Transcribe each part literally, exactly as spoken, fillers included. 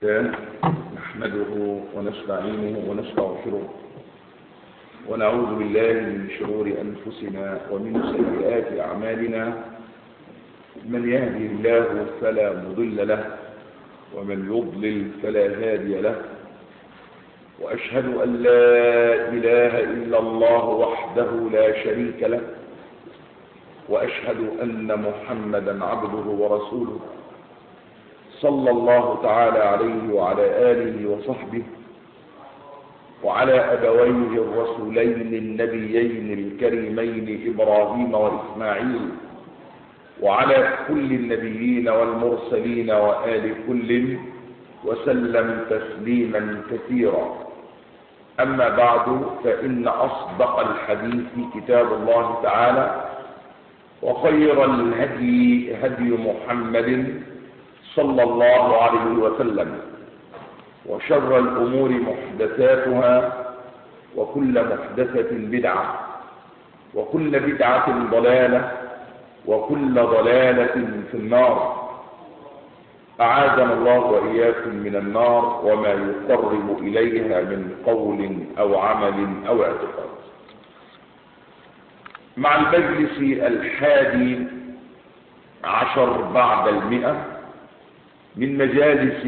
نحمده ونستعينه ونستغفره ونعوذ بالله من شرور أنفسنا ومن سيئات أعمالنا. من يهدي الله فلا مضل له ومن يضلل فلا هادي له، وأشهد أن لا إله إلا الله وحده لا شريك له، وأشهد أن محمدا عبده ورسوله صلى الله تعالى عليه وعلى آله وصحبه وعلى أبويه الرسولين النبيين الكريمين إبراهيم وإسماعيل وعلى كل النبيين والمرسلين وآل كل وسلم تسليما كثيرا. أما بعد، فإن أصدق الحديث كتاب الله تعالى، وخير الهدي هدي محمد صلى الله عليه وسلم، وشر الأمور محدثاتها، وكل محدثة بدعة، وكل بدعة ضلالة، وكل ضلالة في النار. أعاذنا الله وإياكم من النار وما يقرب إليها من قول أو عمل أو اعتقاد. مع المجلس الحادي عشر بعد المئة من مجالس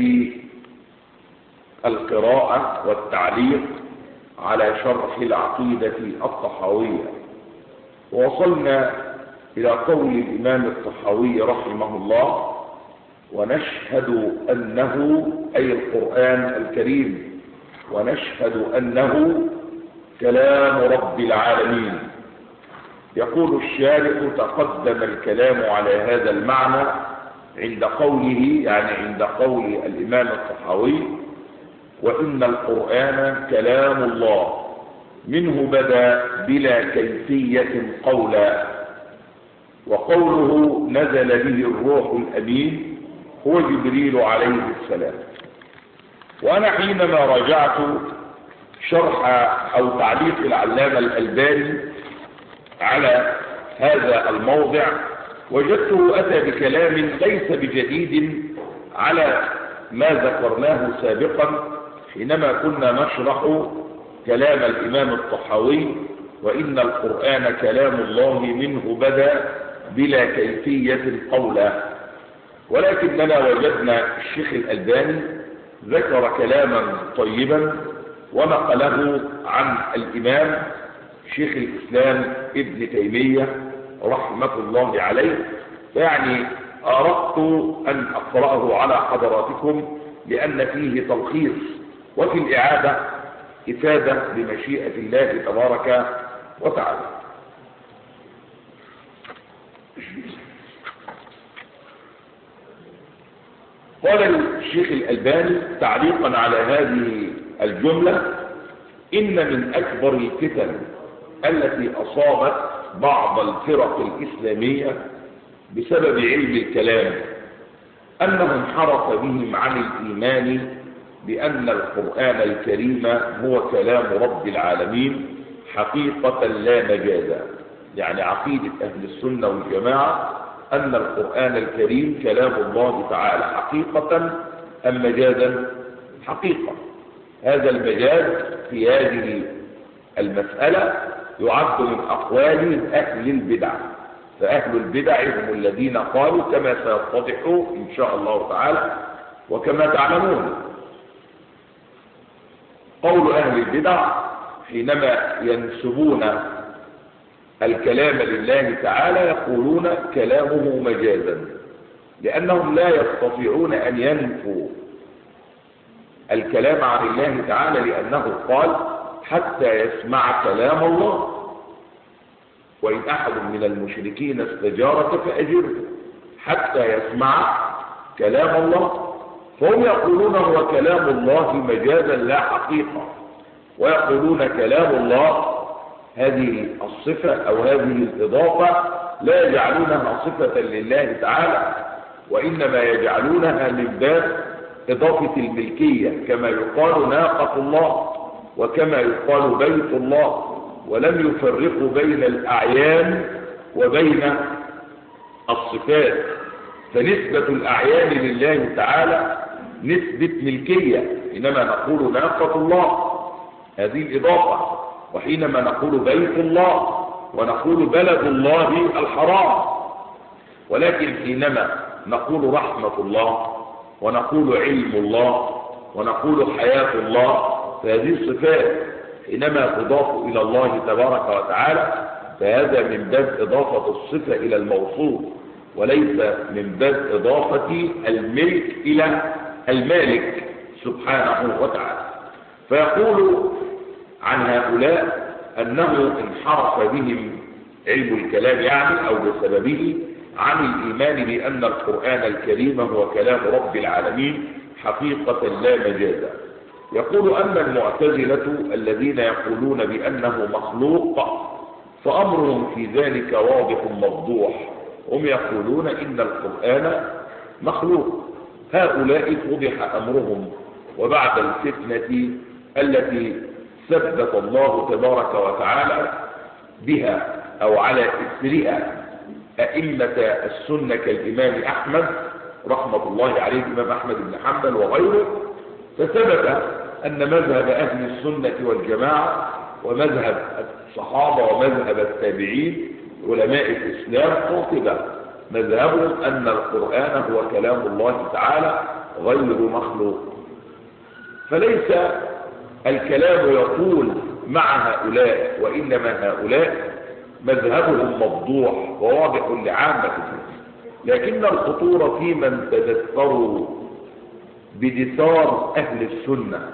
القراءة والتعليق على شرح العقيدة الطحاوية، ووصلنا إلى قول الإمام الطحاوي رحمه الله: ونشهد أنه أي القرآن الكريم، ونشهد أنه كلام رب العالمين. يقول الشارح: تقدم الكلام على هذا المعنى عند قوله، يعني عند قول الإمام الطحاوي: وإن القرآن كلام الله منه بدا بلا كيفية قولا. وقوله نزل به الروح الأمين هو جبريل عليه السلام. وأنا حينما راجعت شرح أو تعليق العلامة الألباني على هذا الموضع، وجدته أتى بكلام ليس بجديد على ما ذكرناه سابقا حينما كنا نشرح كلام الإمام الطحاوي: وإن القرآن كلام الله منه بدا بلا كيفية قولا. ولكننا وجدنا الشيخ الألباني ذكر كلاما طيبا ونقله عن الإمام شيخ الإسلام ابن تيمية رحمة الله عليه، يعني أردت أن أقرأه على حضراتكم لأن فيه تلخيص وفي الإعادة إفادة بمشيئة الله تبارك وتعالى. قال الشيخ الألباني تعليقا على هذه الجملة: إن من أكبر الفتن التي أصابت بعض الفرق الإسلامية بسبب علم الكلام أنه انحرف بهم عن الإيمان بأن القرآن الكريم هو كلام رب العالمين حقيقة لا مجازا. يعني عقيدة أهل السنة والجماعة أن القرآن الكريم كلام الله تعالى حقيقة أم مجازا؟ حقيقة. هذا المجاز في هذه المسألة يعد من أقوال أهل البدع، فأهل البدع هم الذين قالوا كما سيتضح إن شاء الله تعالى وكما تعلمون. قول أهل البدع حينما ينسبون الكلام لله تعالى يقولون كلامه مجازا، لأنهم لا يستطيعون أن ينفوا الكلام عن الله تعالى، لأنه قال: حتى يسمع كلام الله، وإن أحد من المشركين استجارك فأجره حتى يسمع كلام الله. فهم يقولون هو كلام الله مجازا لا حقيقة، ويقولون كلام الله هذه الصفة أو هذه الإضافة لا يجعلونها صفة لله تعالى، وإنما يجعلونها من باب إضافة الملكية، كما يقال ناقة الله وكما يقال بيت الله، ولم يفرقوا بين الأعيان وبين الصفات. فنسبة الأعيان لله تعالى نسبة ملكية، حينما نقول ناقة الله هذه الإضافة، وحينما نقول بيت الله ونقول بلد الله الحرام. ولكن حينما نقول رحمة الله ونقول علم الله ونقول حياة الله، فهذه الصفات حينما تضاف إلى الله تبارك وتعالى فهذا من باب إضافة الصفة إلى الموصوف، وليس من باب إضافة الملك إلى المالك سبحانه وتعالى. فيقول عن هؤلاء أنه انحرف بهم علم الكلام يعني أو بسببه عن الإيمان بأن القرآن الكريم هو كلام رب العالمين حقيقة لا مجازا. يقول أن المعتزلة الذين يقولون بأنه مخلوق فأمرهم في ذلك واضح مفضوح، هم يقولون إن القرآن مخلوق. هؤلاء فضح أمرهم، وبعد الفتنة التي ثبت الله تبارك وتعالى بها أو على إثرها أئمة السنة كالإمام أحمد رحمة الله عليه، الإمام أحمد بن حنبل وغيره، فثبت أن مذهب أهل السنة والجماعة ومذهب الصحابة ومذهب التابعين علماء الإسلام قاطبة، مذهبهم أن القرآن هو كلام الله تعالى غير مخلوق. فليس الكلام يطول مع هؤلاء، وإنما هؤلاء مذهبهم مفضوح وواضح لعامة الناس، لكن الخطورة في من تدثروا بدثار أهل السنة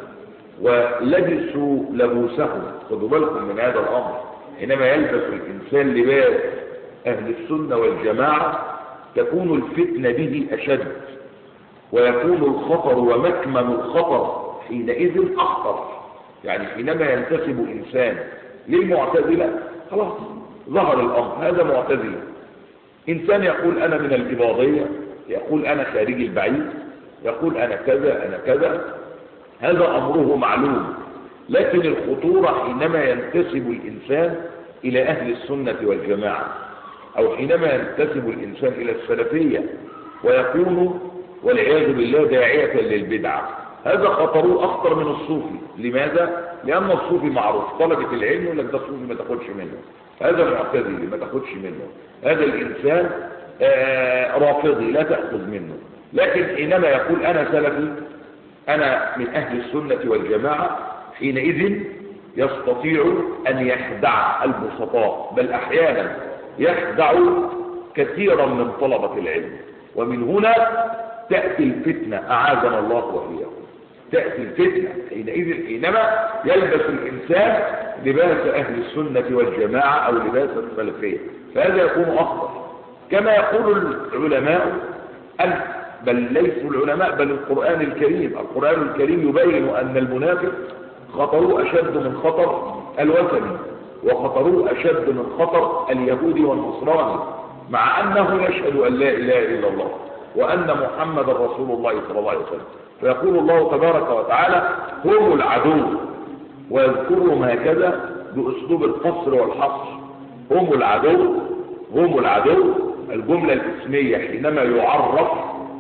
ولبسوا لبوسهم. خذوا بالكم من هذا الأمر، حينما يلبس الإنسان لباس أهل السنة والجماعة تكون الفتنة به أشد، ويكون الخطر ومكمن الخطر حينئذ أخطر. يعني حينما ينتسب الإنسان للمعتزلة خلاص ظهر الأمر، هذا معتزلة. إنسان يقول أنا من الإباضية، يقول أنا خارجي البعيد، يقول أنا كذا أنا كذا، هذا أمره معلوم. لكن الخطورة حينما ينتسب الإنسان إلى أهل السنة والجماعة، أو حينما ينتسب الإنسان إلى السلفية ويكون والعياذ بالله داعية للبدعة، هذا خطره أخطر من الصوفي. لماذا؟ لأن الصوفي معروف، طلبة العلم يقول لك ده الصوفي ما تاخدش منه، هذا معتزلي ما تاخدش منه، هذا الإنسان آه رافضي لا تأخذ منه. لكن حينما يقول أنا سلفي، أنا من أهل السنة والجماعة، حينئذ يستطيع أن يخدع البسطاء، بل أحيانا يخدع كثيرا من طلبة العلم. ومن هنا تأتي الفتنة، أعاذنا الله وإياكم، تأتي الفتنة حينئذ حينما يلبس الإنسان لباس أهل السنة والجماعة أو لباس السلفية، فهذا يكون أخطر. كما يقول العلماء أن بل ليسوا العلماء بل القرآن الكريم، القرآن الكريم يبين أن المنافق خطره أشد من خطر الوثني، وخطره أشد من خطر اليهودي والنصراني، مع أنه يشهد أن لا إله إلا الله وأن محمد رسول الله صلى الله عليه وسلم. فيقول الله تبارك وتعالى هم العدو، ويذكرهم هكذا بأسلوب القصر والحصر. هم العدو، هم العدو، الجملة الاسمية حينما يعرف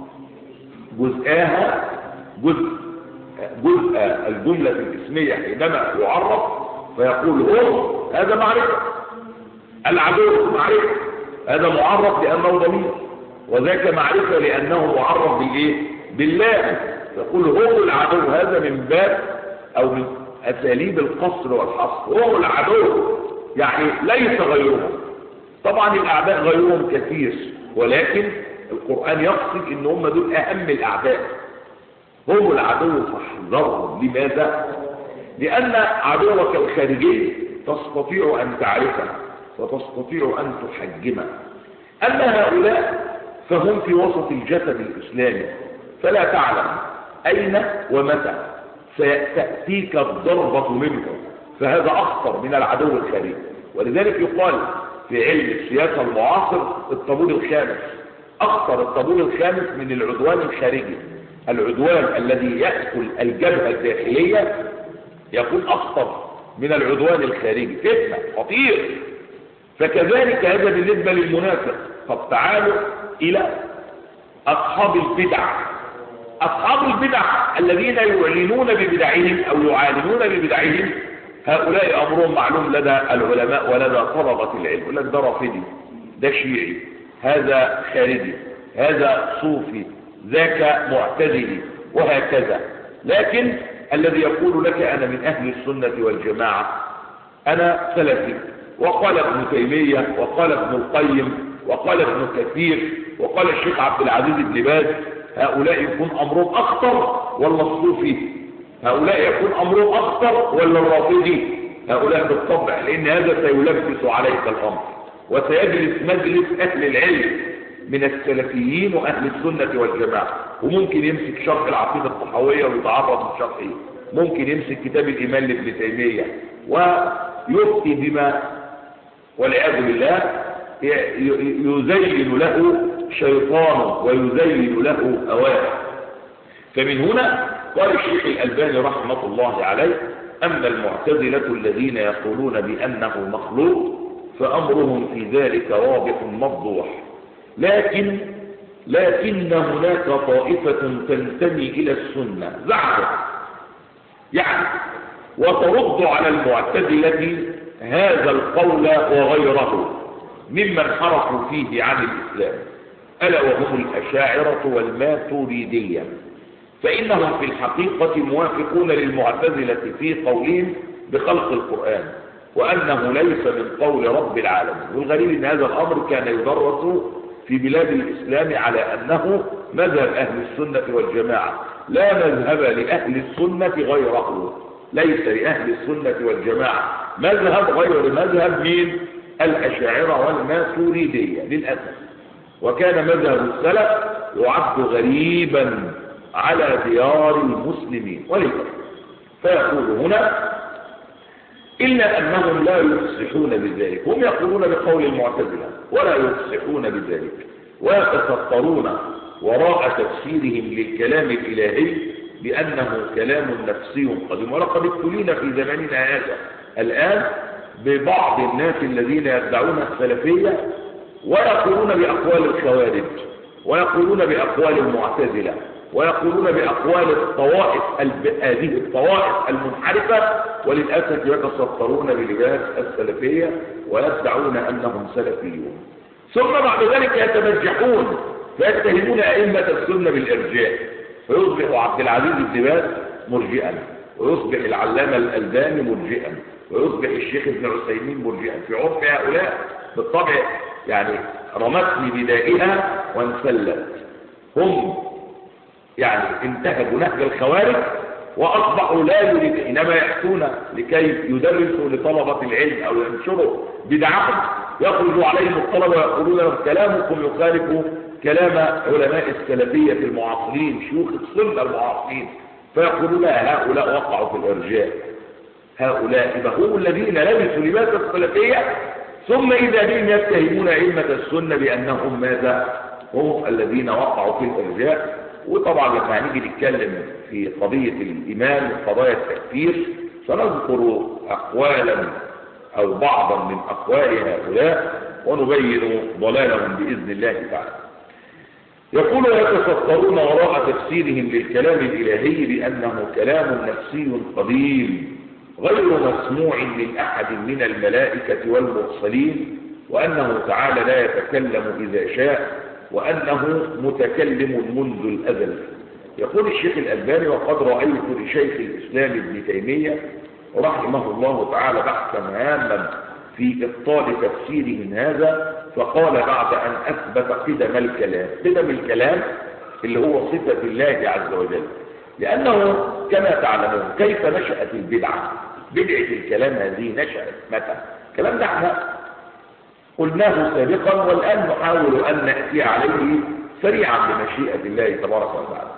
جزءها جزء جزء الجملة الاسمية حينما يعرف فيقول هم، هذا معرفة. العدو معرفة، هذا معرف لأنه ضمير، وذاك معرفة لأنه معرف بالإيه؟ بالله. يقول هم العدو، هذا من باب أو من أساليب القصر والحصر. هم العدو يعني ليس غيرهم. طبعا الأعداء غيرهم كثير، ولكن القرآن يقصد إن هم دول أهم الأعداء. هم العدو فاحذرهم. لماذا؟ لأن عدوك الخارجي تستطيع أن تعرفه وتستطيع أن تحجمه. أما هؤلاء فهم في وسط الجسد الإسلامي، فلا تعلم أين ومتى سيأتيك الضربة منه، فهذا أخطر من العدو الخارجي. ولذلك يقال في علم السياسة المعاصر الطابور الخامس، أخطر الطابور الخامس من العدوان الخارجي. العدوان الذي يأكل الجبهة الداخلية يكون أخطر من العدوان الخارجي، فتنة خطير. فكذلك هذا بالنسبة للمنافق. طب تعالوا إلى أصحاب البدع، أصحاب البدع الذين يعلنون ببدعهم أو يعالنون ببدعهم هؤلاء أمرهم معلوم لدى العلماء ولدى طلبة العلم. يقول لك ده رافضي، ده شيعي، هذا خارجي، هذا صوفي، ذاك معتزلي، وهكذا. لكن الذي يقول لك أنا من أهل السنة والجماعة، أنا سلفي، وقال ابن تيمية وقال ابن القيم وقال ابن كثير وقال الشيخ عبد العزيز بن باز، هؤلاء يكون أمرهم أخطر ولا الصوفي؟ هؤلاء يكون أمرهم أخطر ولا الرافضي؟ هؤلاء بالطبع، لأن هذا سيلبس عليك الأمر، وسيجلس مجلس أهل العلم من السلفيين وأهل السنة والجماعة، وممكن يمسك شرح العقيدة الطحاوية ويتعرض لشرحه، ممكن يمسك كتاب الإيمان لابن تيمية ويفتي بما والعياذ بالله يزين له شيطانه ويزين له هواه. فمن هنا قال الشيخ الألباني رحمة الله عليه: أما المعتزلة الذين يقولون بأنه مخلوق فأمرهم في ذلك واضح مفضوح، لكن لكن هناك طائفة تنتمي إلى السنة زعما يعني وترد على المعتزلة هذا القول وغيره ممن حرفوا فيه عن الإسلام، ألا وهم الأشاعرة والماتريدية، فإنهم في الحقيقة موافقون للمعتزلة في قولهم بخلق القرآن وأنه ليس من قول رب العالمين. والغريب أن هذا الأمر كان يدرس في بلاد الإسلام على أنه مذهب أهل السنة والجماعة، لا مذهب لأهل السنة غيره، ليس لأهل السنة والجماعة مذهب غير مذهب من الأشاعرة والماتريدية للأسف. وكان مذهب السلف يعد غريبا على ديار المسلمين ولذلك فيقول هنا: إلا أنهم لا يفصحون بذلك، هم يقولون بقول المعتزلة ولا يفصحون بذلك، ويتسترون وراء تفسيرهم للكلام الإلهي بأنه كلام نفسي قديم. ولقد ابتلينا في زماننا هذا الآن ببعض الناس الذين يدعون السلفية ويقولون بأقوال الخوارج ويقولون بأقوال المعتزلة ويقولون بأقوال الطوائف هذه الطوائف المنحرفة، وللأسف يتسترون بلباس السلفية ويدعون أنهم سلفيون، ثم بعد ذلك يتمجحون فيتهمون أئمة السنة بالإرجاء، فيصبح عبد العزيز بن باز مرجئا، ويصبح العلامة الألباني مرجئا، ويصبح الشيخ ابن عثيمين مرجئا. في عرف هؤلاء بالطبع يعني رمتني بدائها وانسلت، هم يعني انتهجوا نهج الخوارج وأصبحوا لا يريد، إنما يأتون لكي يدرسوا لطلبة العلم أو ينشروا بدعهم، يخرجوا عليهم الطلبة ويقولون لهم كلامكم يخالف كلام علماء السلفية المعاصرين شيوخ السنة المعاصرين، فيقولون هؤلاء وقعوا في الإرجاء، هؤلاء هم الذين لبسوا لباس السلفية، ثم إذا بهم يتهمون أئمة السنة بأنهم ماذا؟ هم الذين وقعوا في الإرجاء. وطبعا لما هنيجي نتكلم في قضية الإيمان وقضايا التكفير سنذكر أقوالا أو بعضا من أقوال هؤلاء ونبين ضلالهم بإذن الله تعالى. يقول: يتسترون وراء تفسيرهم للكلام الإلهي بأنه كلام نفسي قديم غير مسموع من أحد من الملائكة والمرسلين، وأنه تعالى لا يتكلم إذا شاء، وأنه متكلم منذ الأزل. يقول الشيخ الألباني: وقد رأيت لشيخ الإسلام ابن تيمية رحمه الله تعالى بحثا هاما في إبطال تفسيرهم هذا، فقال بعد أن أثبت قدم الكلام، قدم الكلام اللي هو صفة الله عز وجل، لأنه كما تعلمون كيف نشأت البدعة، بدعة الكلام هذه نشأت متى؟ الكلام ده احنا قلناه سابقا والآن نحاول أن نأتي عليه سريعا بمشيئة الله تبارك وتعالى.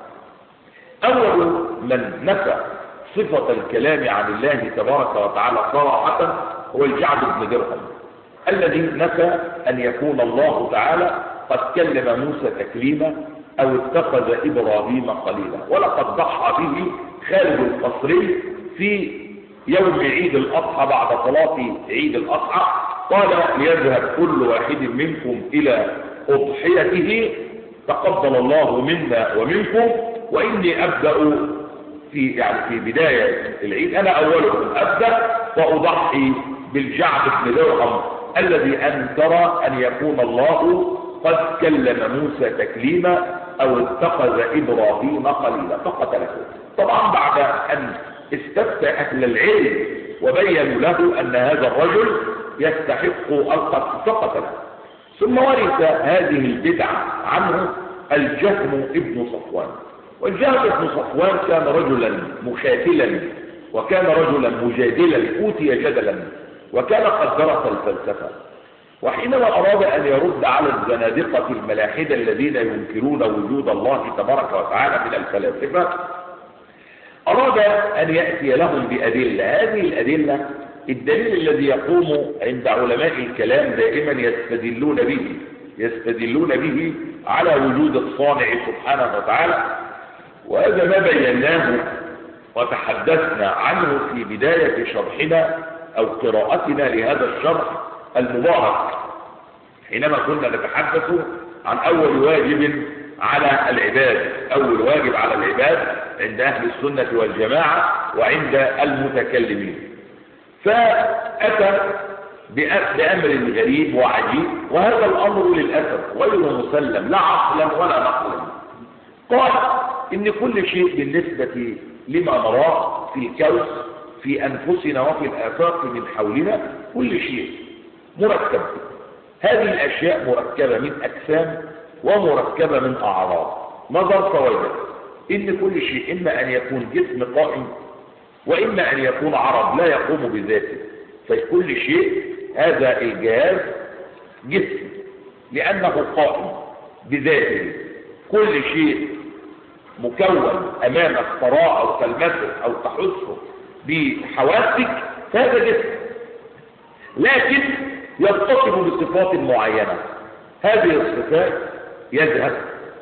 أول من نفى صفة الكلام عن الله تبارك وتعالى صراحة هو الجعد بن درهم، الذي نفى أن يكون الله تعالى قد كلم موسى تكليما أو اتخذ إبراهيم خليلا. ولقد ضحى به خالد القصري في يوم عيد الأضحى بعد صلاة عيد الأضحى، قال: ليذهب كل واحد منكم إلى أضحيته تقبل الله منا ومنكم، وإني أبدأ في يعني في بداية العيد أنا أولكم أبدأ وأضحي بالجعد بن درهم الذي أنكر أن يكون الله قد كلم موسى تكليما أو اتخذ إبراهيم خليلا فقتله. طبعا بعد أن استفتى أهل العلم وبينوا له أن هذا الرجل يستحق القتل فقتله. ثم ورث هذه البدعة عنه الجهم ابن صفوان. والجهم ابن صفوان كان رجلا مخاتلا وكان رجلا مجادلا أوتي جدلا وكان قد درس الفلسفة. وحينما أراد أن يرد على الزنادقة الملاحدة الذين ينكرون وجود الله تبارك وتعالى من الفلاسفة أراد أن يأتي لهم بأدلة. هذه الأدلة الدليل الذي يقوم عند علماء الكلام دائما يستدلون به يستدلون به على وجود الصانع سبحانه وتعالى، وهذا ما بيناه وتحدثنا عنه في بداية شرحنا أو قراءتنا لهذا الشرح المبارك حينما كنا نتحدث عن أول واجب على العباد. أول واجب على العباد عند أهل السنة والجماعة وعند المتكلمين. فأتى بأمر غريب وعجيب، وهذا الأمر للأسف غير مسلم لا عقلا ولا نقلا. قال إن كل شيء بالنسبة لما نراه في الكون في أنفسنا وفي الآفاق من حولنا كل شيء مركب. هذه الأشياء مركبة من أجسام ومركبة من أعراض. نظر فوجد إن كل شيء إما أن يكون جسم قائم وإما أن يكون عرض لا يقوم بذاته. فكل شيء هذا الجهاز جسم لأنه قائم بذاته. كل شيء مكون أمامك تراه أو تلمسه أو تحسه بحواسك فهذا جسم، لكن يتصف بصفات معينة. هذه الصفات يذهب،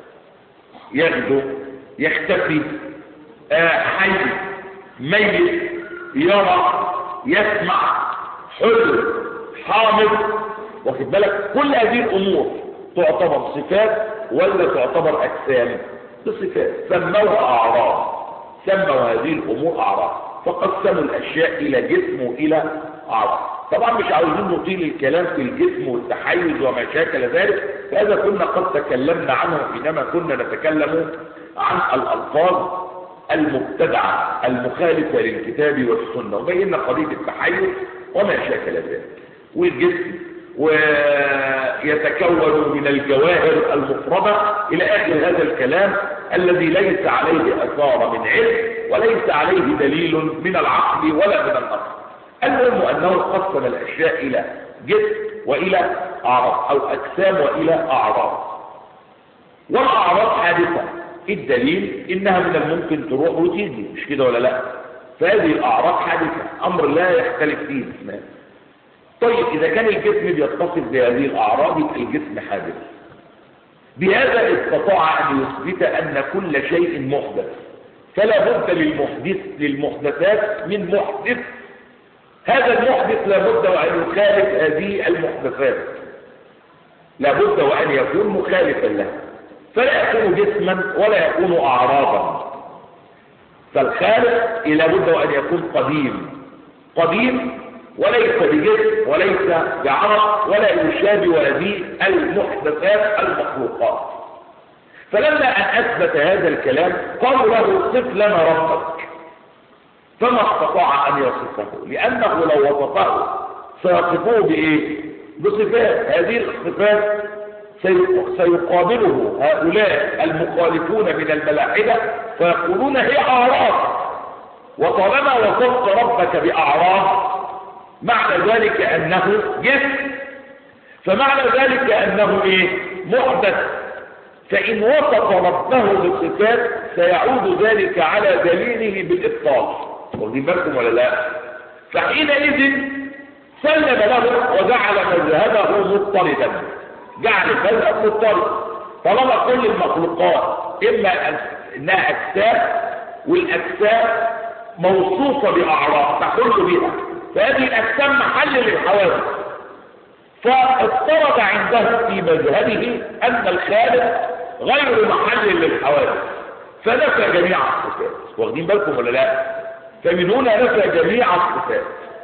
يغدو، يختفي، آه حي، ميت، يرى، يسمع، حلو، حامض. واخد بالك؟ كل هذه الامور تعتبر صفات ولا تعتبر اجسام؟ بصفات. سموها اعراض، سموا هذه الامور اعراض، فقسموا الاشياء الى جسم والى اعراض. طبعا مش عاوزين نطيل الكلام في الجسم والتحيز وما شاكل ذلك، فهذا كنا قد تكلمنا عنه حينما كنا نتكلم عن الالفاظ المبتدعه المخالفه للكتاب والسنه، وبينا قضيه التحيز وما شاكل ذلك. والجسم ويتكون من الجواهر المفرده الى اخر هذا الكلام الذي ليس عليه اثار من علم وليس عليه دليل من العقل ولا من النقل. المهم انه قسم الاشياء الى جسم والى اعراض او اجسام والى اعراض. والاعراض حادثه، الدليل انها من الممكن تروح وتيجي، مش كده ولا لا؟ فهذه الاعراض حادثه، امر لا يختلف فيه اثنان. طيب اذا كان الجسم بيتصف بهذه الاعراض يبقى الجسم حادث. بهذا استطاع ان يثبت ان كل شيء محدث، فلا بد للمحدث للمحدثات من محدث. هذا المحدث لابد وأن يخالف هذه المحدثات، لابد وأن يكون مخالفا لها، فلا يكون جسما ولا يكون أعراضا. فالخالق لابد وأن يكون قديم، قديم وليس بجسم وليس بعرض ولا يشابه هذه المحدثات المخلوقات. فلما أن أثبت هذا الكلام قالوا له صف لنا ربك، فما استطاع أن يصفه، لأنه لو وصفه سيصفوه بإيه؟ بصفات. هذه الصفات سيقابله هؤلاء المخالفون من الملاحدة فيقولون هي أعراض، وطالما وصفت ربك بأعراض معنى ذلك أنه جسم، فمعنى ذلك أنه إيه؟ محدث. فإن وصف ربه بصفات سيعود ذلك على دليله بالإبطال. واخدين بالكم ولا لا؟ فحينئذ سلم له وجعل مذهبه مضطردا، جعل المذهب مضطرد. طالما كل المخلوقات اما انها اجسام والاجسام موصوفه باعراض تحل بها، فهذه الاجسام محل للحوادث. فاضطرد عنده في مذهبه ان الخالق غير محل للحوادث، فنفى جميع الصفات. واخدين بالكم ولا لا؟ فمن هنا نفى جميع الصفات.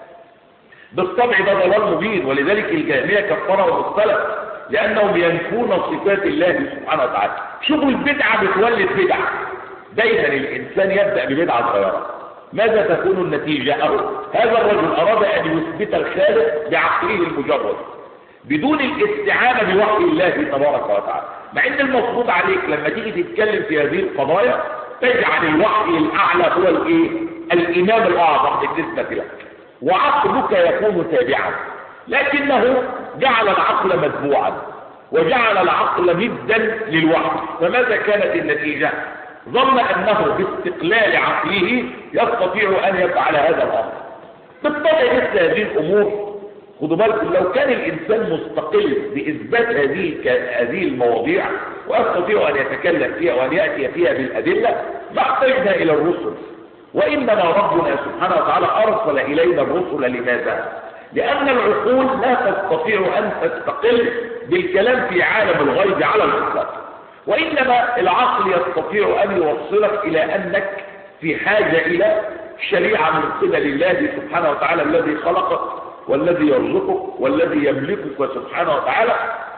بالطبع ده ضلال مبين، ولذلك الجهمية كفروا السلف لأنهم ينفون صفات الله سبحانه وتعالى. شوفوا البدعة بتولد بدعة. دايما الإنسان يبدأ ببدعة صغيرة، ماذا تكون النتيجة؟ أو هذا الرجل أراد أن يثبت الخالق بعقله المجرد بدون الاستعانة بوحي الله تبارك وتعالى، مع ان المفروض عليك لما تيجي تتكلم في هذه القضايا تجعل الوحي الأعلى هو الايه؟ الإمام الأعظم بالنسبة لك، وعقلك يكون تابعا. لكنه جعل العقل متبوعا وجعل العقل مدا للوحي، فماذا كانت النتيجة؟ ظن أنه باستقلال عقله يستطيع أن يفعل هذا الأمر. بالطبع مثل هذه الأمور خدوا بالكم، لو كان الإنسان مستقل بإثبات هذه هذه المواضيع ويستطيع أن يتكلم فيها وأن يأتي فيها بالأدلة ما احتاجنا إلى الرسل. وإنما ربنا سبحانه وتعالى أرسل إلينا الرسل لماذا؟ لأن العقول لا تستطيع أن تستقل بالكلام في عالم الغيب على الإطلاق، وإنما العقل يستطيع أن يوصلك إلى أنك في حاجة إلى شريعة من قبل الله سبحانه وتعالى الذي خلقك والذي يرزقك والذي يملكك سبحانه وتعالى.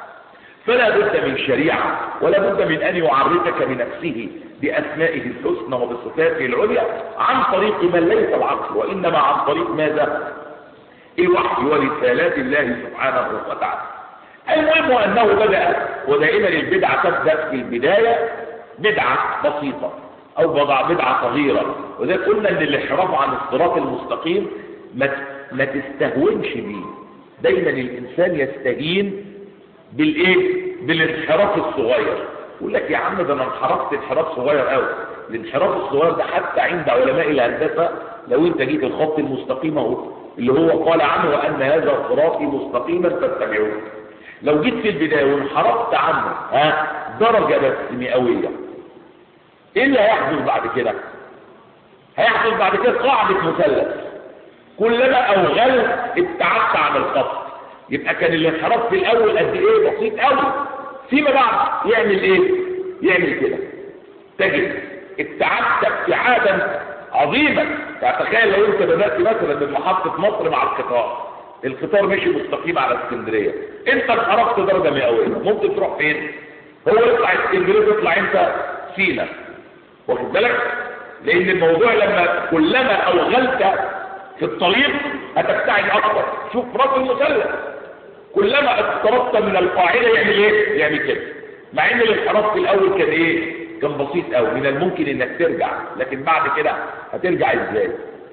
فلا بد من شريعة ولا بد من أن يعرفك بنفسه بأسمائه الحسنى وبصفاته العليا عن طريق من ليس العقل، وإنما عن طريق ماذا؟ الوحي ورسالات الله سبحانه وتعالى. المهم أنه بدأ، ودائما البدعة تبدأ في البداية بدعة بسيطة أو بدعة صغيرة، وذا قلنا أن الانحراف عن الصراط المستقيم ما ما تستهونش بيه. دايما الإنسان يستهين بالإيه؟ بالانحراف الصغير. يقول لك يا عم ده أنا انحرفت انحراف صغير قوي. الانحراف الصغير ده حتى عند علماء الهندسة لو أنت جيت الخط المستقيم اهو اللي هو قال عنه وأن هذا صراطي مستقيما فاتبعوه، لو جيت في البداية وانحرفت عنه ها درجة بس مئوية، ايه اللي هيحدث بعد كده؟ هيحدث بعد كده قاعدة مثلث، كلما اوغلت ابتعدت عن الخط. يبقى كان الانحراف في الاول قد ايه؟ بسيط قوي، فيما بعد يعمل ايه؟ يعمل كده، تجد ابتعدت ابتعادا عظيما. يعني تخيل لو انت بدأت مثلا من محطة مصر مع القطار، القطار مشي مستقيم على اسكندريه، انت انحرفت درجه مئويه، ممكن تروح فين؟ هو يطلع اسكندريه تطلع انت سينا، واخد بالك؟ لان الموضوع لما كلما اوغلت في الطريق هتبتعد اكثر. شوف راس المثلث كلما اقتربت من القاعده يعمل ايه؟ يعمل كده، مع ان الانحراف في الاول كان ايه؟ كان بسيط قوي، من الممكن انك ترجع، لكن بعد كده هترجع ازاي؟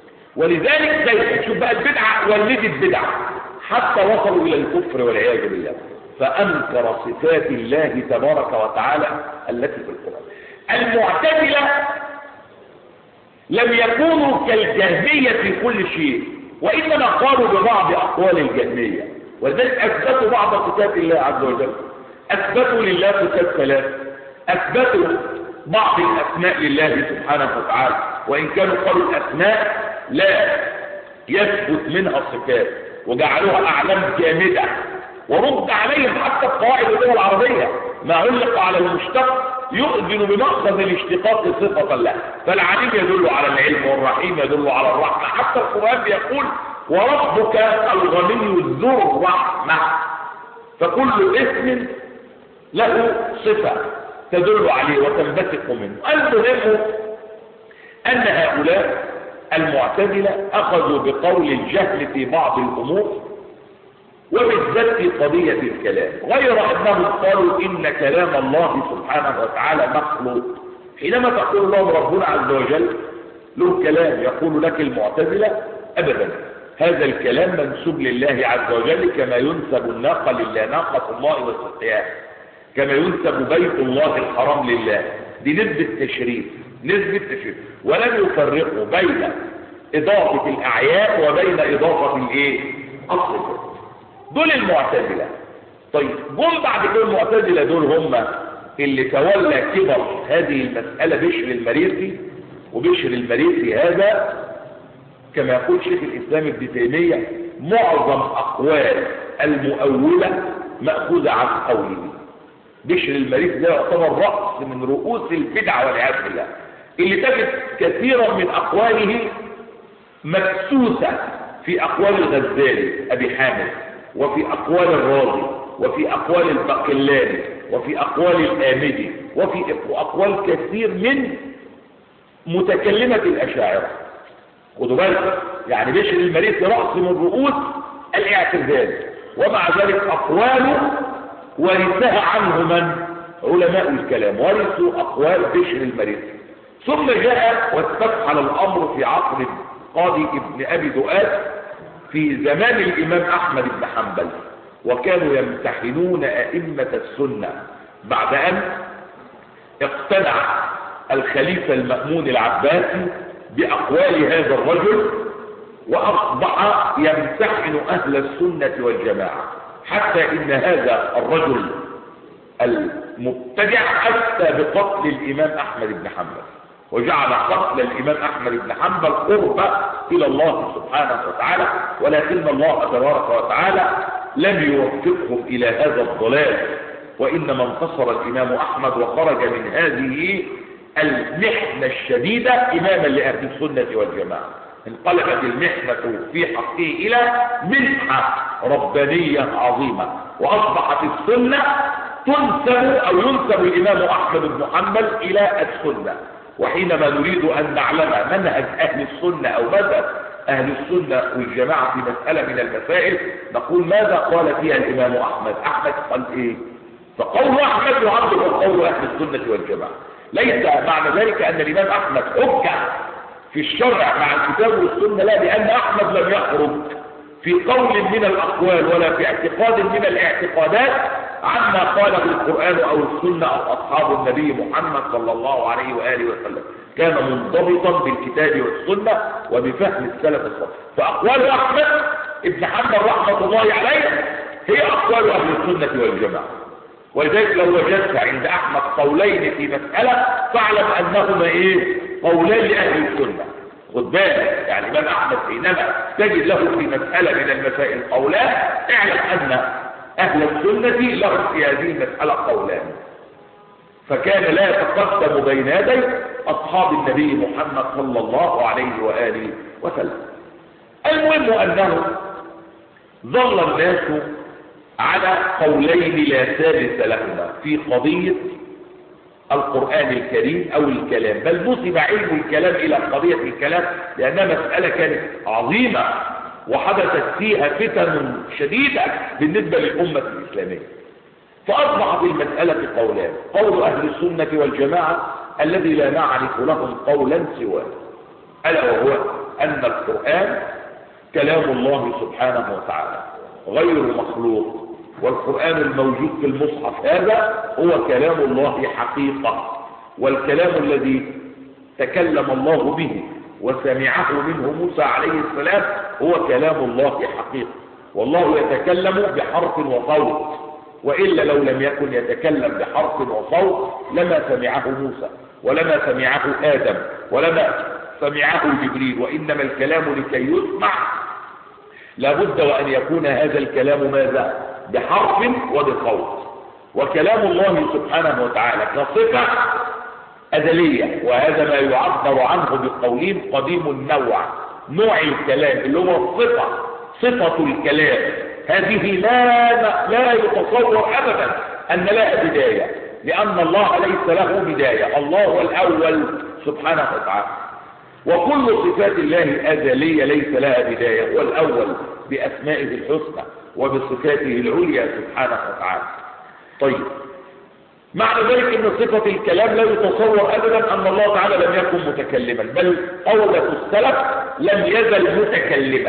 ولذلك زي تشوف بقى البدعة ولدت بدعة حتى وصلوا إلى الكفر والعياذ بالله، فأنكر صفات الله تبارك وتعالى التي في القرآن. المعتزلة لم يكونوا كالجهمية في كل شيء، وإنما قالوا ببعض أقوال الجهمية، ولذلك أثبتوا بعض صفات الله عز وجل. أثبتوا لله صفات ثلاث، أثبتوا بعض الأسماء لله سبحانه وتعالى، وإن كانوا قالوا الأسماء لا يثبت منها الصفات وجعلوها أعلام جامدة، ورد عليهم حتى القواعد اللغة العربية ما علق على المشتق يؤذن بمأخذ الاشتقاق صفة له، فالعليم يدل على العلم والرحيم يدل على الرحمة. حتى القرآن بيقول وربك الغني ذو الرحمة، فكل اسم له صفة تدل عليه وتنبثق منه. المهم أن هؤلاء المعتزلة أخذوا بقول الجهل في بعض الأمور وبالذات في قضية الكلام، غير أنهم قالوا إن كلام الله سبحانه وتعالى مخلوق. حينما تقول لهم ربنا عز وجل له كلام يقول لك المعتزلة أبدا، هذا الكلام منسوب لله عز وجل كما ينسب الناقة لله، ناقة الله والسقياء، كما ينسب بيت الله الحرام لله. دي نسبة تشريف، نسبة تشريف، ولم يفرقوا بين إضافة الأعيان وبين إضافة الإيه؟ الصفات. دول المعتزلة. طيب جم بعد كده المعتزلة دول هم اللي تولى كبر هذه المسألة بشر المريسي، وبشر المريسي هذا كما يقول شيخ الإسلام ابن تيمية معظم أقوال المؤولة مأخوذة عن قوله، بشر المريسي ده يعتبر رأس من رؤوس البدع والعياذ بالله، اللي تجد كثيرا من أقواله مكسوسة في أقوال الغزالي أبي حامد، وفي أقوال الرازي، وفي أقوال الباقلاني، وفي أقوال الآمدي، وفي أقوال كثير من متكلمة الأشاعرة. خدوا بالك، يعني بشر المريسي رأس من رؤوس الاعتزال، ومع ذلك أقواله ورثها عنه من؟ علماء الكلام، ورثوا أقوال بشر المريسي. ثم جاء واستفحل الأمر في عصر قاضي ابن أبي دؤاد في زمان الإمام أحمد بن حنبل، وكانوا يمتحنون أئمة السنة بعد أن اقتنع الخليفة المأمون العباسي بأقوال هذا الرجل، وأصبح يمتحن أهل السنة والجماعة، حتى إن هذا الرجل المبتدع أفتى بقتل الإمام أحمد بن حنبل، وجعل قتل الإمام أحمد بن حنبل قربة إلى الله سبحانه وتعالى، ولكن الله تبارك وتعالى لم يوفقهم إلى هذا الضلال، وإنما انتصر الإمام أحمد وخرج من هذه المحنة الشديدة إماما لأهل السنة والجماعة. انقلبت المحنة في حقه إلى منحة ربانية عظيمة، وأصبحت السنة تنسب أو ينسب الإمام أحمد بن حنبل إلى السنة. وحينما نريد أن نعلم منهج أهل السنة أو مذهب أهل السنة والجماعة في مسألة من المسائل، نقول ماذا قال فيها الإمام أحمد؟ أحمد قال إيه؟ فقول أحمد يعبر قول أهل السنة والجماعة. ليس معنى ذلك أن الإمام أحمد حجة في الشرع مع الكتاب والسنة، لا، لأن أحمد لم يخرج في قول من الأقوال ولا في اعتقاد من الاعتقادات عما قاله القرآن أو السنة أو أصحاب النبي محمد صلى الله عليه وآله وسلم. كان منضبطا بالكتاب والسنة وبفهم السلف الصالح. فأقوال أحمد ابن حنبل رحمة الله عليه هي أقوال أهل السنة والجماعة. ولذلك لو وجدت عند أحمد قولين في مسألة فاعلم أنهما إيه؟ قولان لأهل السنة. خد بالك، يعني الإمام أحمد حينما تجد له في مسألة من المسائل قولان، اعلم أن أهل السنة لهم في هذه المسألة قولان. فكان لا يتقدم بين يدي أصحاب النبي محمد صلى الله عليه وآله وسلم. المهم أنه ظل الناس على قولين لا ثالث لهما في قضية القرآن الكريم أو الكلام، بل نسب علم الكلام إلى قضية الكلام لأنها مسألة كانت عظيمة وحدثت فيها فتن شديدة بالنسبة للأمة الإسلامية. فأصبح في المسألة قولان: قول أهل السنة والجماعة الذي لا نعرف لهم قولا سواه، ألا وهو أن القرآن كلام الله سبحانه وتعالى غير مخلوق، والقرآن الموجود في المصحف هذا هو كلام الله حقيقة، والكلام الذي تكلم الله به وسمعه منه موسى عليه السلام هو كلام الله حقيقة. والله يتكلم بحرف وصوت، وإلا لو لم يكن يتكلم بحرف وصوت لما سمعه موسى ولما سمعه آدم ولما سمعه جبريل، وإنما الكلام لكي يسمع لابد وأن يكون هذا الكلام ماذا؟ بحرف وبصوت. وكلام الله سبحانه وتعالى كصفة أزلية، وهذا ما يعبر عنه بقولين قديم النوع، نوع الكلام اللي هو الصفة، صفة الكلام هذه لا لا يتصور أبدا أن لها بداية، لأن الله ليس له بداية، الله هو الأول سبحانه وتعالى. وكل صفات الله أزلية ليس لها بداية، هو الأول بأسمائه الحسنى وبصفاته العليا سبحانه وتعالى. طيب، معنى ذلك أن صفة الكلام لا يتصور أبدا أن الله تعالى لم يكن متكلما، بل قولة السلف لم يزل متكلما.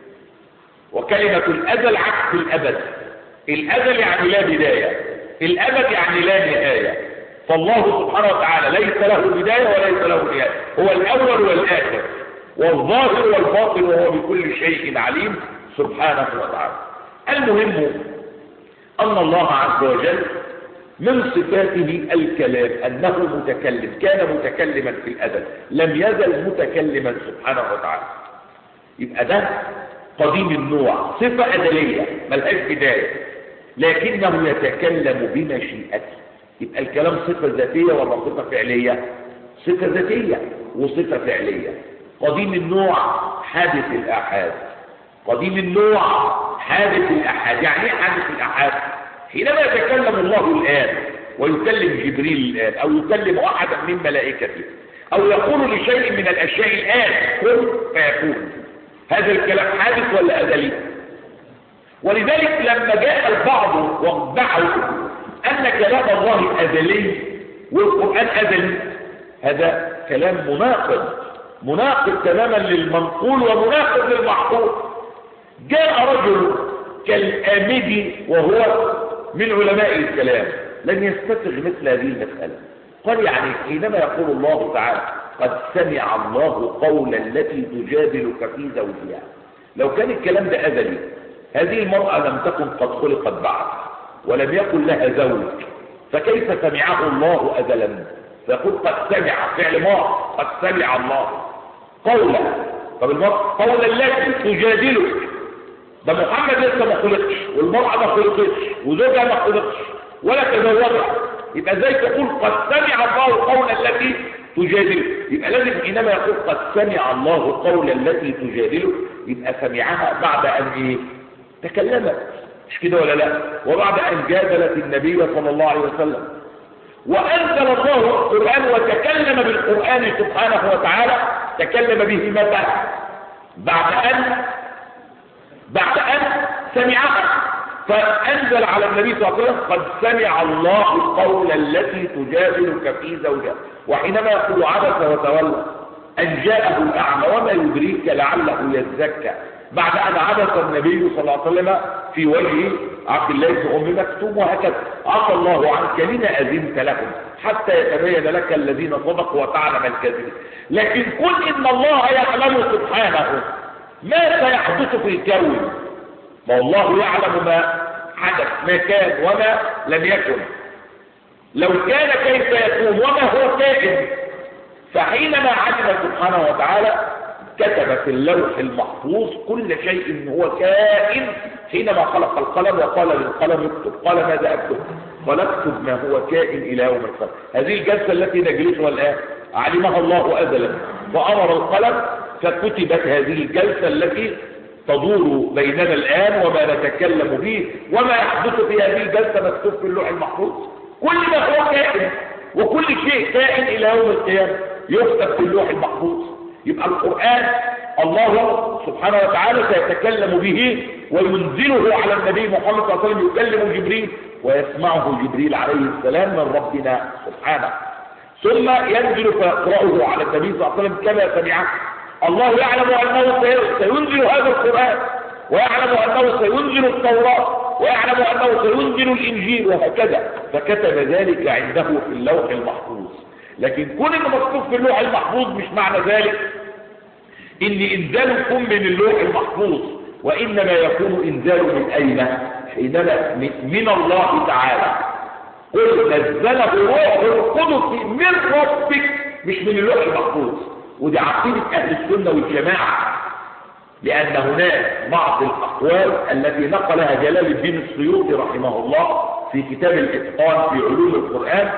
وكلمة الأزل عكس الأبد، الأزل يعني لا بداية، الأبد يعني لا نهاية. فالله سبحانه وتعالى ليس له بداية وليس له نهاية، هو الأول والآخر والظاهر والباطن، وهو بكل شيء عليم سبحانه وتعالى. المهم أن الله عز وجل من صفاته الكلام، أنه متكلم، كان متكلما في الأزل، لم يزل متكلما سبحانه وتعالى. يبقى ده قديم النوع، صفة أزلية ملهاش بداية. لكنه يتكلم بمشيئته. يبقى الكلام صفة ذاتية ولا صفة فعلية؟ صفة ذاتية وصفة فعلية. قديم النوع حادث الآحاد. قديم النوع حادث الآحاد. يعني ايه حادث الآحاد؟ حينما يتكلم الله الآن ويكلم جبريل الآن أو يكلم أحدا من ملائكته أو يقول لشيء من الأشياء الآن كن فيكون، هذا الكلام حادث ولا أزلي؟ ولذلك لما جاء البعض وادعوا أن كلام الله أزلي والقرآن أزلي، هذا كلام مناقض، مناقض تماما للمنقول ومناقض للمحفوظ. جاء رجل كالآمدي وهو من علماء الكلام لم يستسغ مثل هذه المسألة. قال يعني حينما يقول الله تعالى قد سمع الله قولا التي تجادلك في زوجها، لو كان الكلام ده أزلي، هذه المرأة لم تكن قد خلقت بعد ولم يكن لها زوج، فكيف سمعه الله أزلا؟ فيقول قد سمع فعل ماض، قد سمع الله قولا. طب المرأة قولا التي تجادلك، ده محمد لسه ما خلقش والمرأة ما خلقتش وزوجها ما خلقش ولا تزوجها، يبقى ازاي تقول قد سمع الله قولا التي تجادلك؟ يبقى لازم حينما يقول قد سمع الله قولا التي تجادلك يبقى سمعها بعد ان ايه؟ تكلمت، مش كده ولا لا؟ وبعد ان جادلت النبي صلى الله عليه وسلم. وانزل الله القرآن وتكلم بالقرآن سبحانه وتعالى، تكلم به متى؟ بعد ان بعد ان سمعها، فانزل على النبي صلى الله عليه وسلم قد سمع الله قولا التي تجادلك في زوجها. وحينما يقول عبس وتولى ان جاءه الاعمى وما يدريك لعله يزكى، بعد ان عبس النبي صلى الله عليه وسلم في وجه عبد الله بن ام مكتوم وهكذا عفى الله عنك لما اذنت لهم حتى يتبين لك الذين صدقوا وتعلم الكاذبين. لكن قل ان الله يعلم سبحانه ما سيحدث في الكون، ما الله يعلم ما حدث، ما كان وما لم يكن، لو كان كيف يكون وما هو كائن. فحينما علم سبحانه وتعالى كتب في اللوح المحفوظ كل شيء هو كائن. حينما خلق القلم وقال للقلم اكتب، قال ماذا اكتب؟ قال اكتب ما هو كائن الى يوم القيامه. هذه الجلسه التي نجلسها الان علمها الله ازلا فامر القلم فكتبت هذه الجلسه التي تدور بيننا الان وما نتكلم به وما يحدث في هذه الجلسه مكتوب في اللوح المحفوظ. كل ما هو كائن وكل شيء كائن الى يوم القيامه يكتب في اللوح المحفوظ. يبقى القرآن الله سبحانه وتعالى سيتكلم به وينزله على النبي محمد صلى الله عليه وسلم، يكلم جبريل ويسمعه جبريل عليه السلام من ربنا سبحانه، ثم ينزل فيقرأه على النبي صلى الله عليه وسلم كما سمعه. الله يعلم أنه سينزل هذا القرآن، ويعلم أنه سينزل التوراة، ويعلم أنه سينزل الإنجيل وهكذا، فكتب ذلك عنده في اللوح المحفوظ. لكن كون انه مكتوب في اللوح المحفوظ مش معنى ذلك ان انزاله يكون من اللوح المحفوظ، وانما يكون انزاله من اين؟ حينما من الله تعالى. قل نزله روح القدس من ربك، مش من اللوح المحفوظ. ودي عقيده اهل السنه والجماعه، لان هناك بعض الاقوال التي نقلها جلال الدين السيوطي رحمه الله في كتاب الاتقان في علوم القرآن،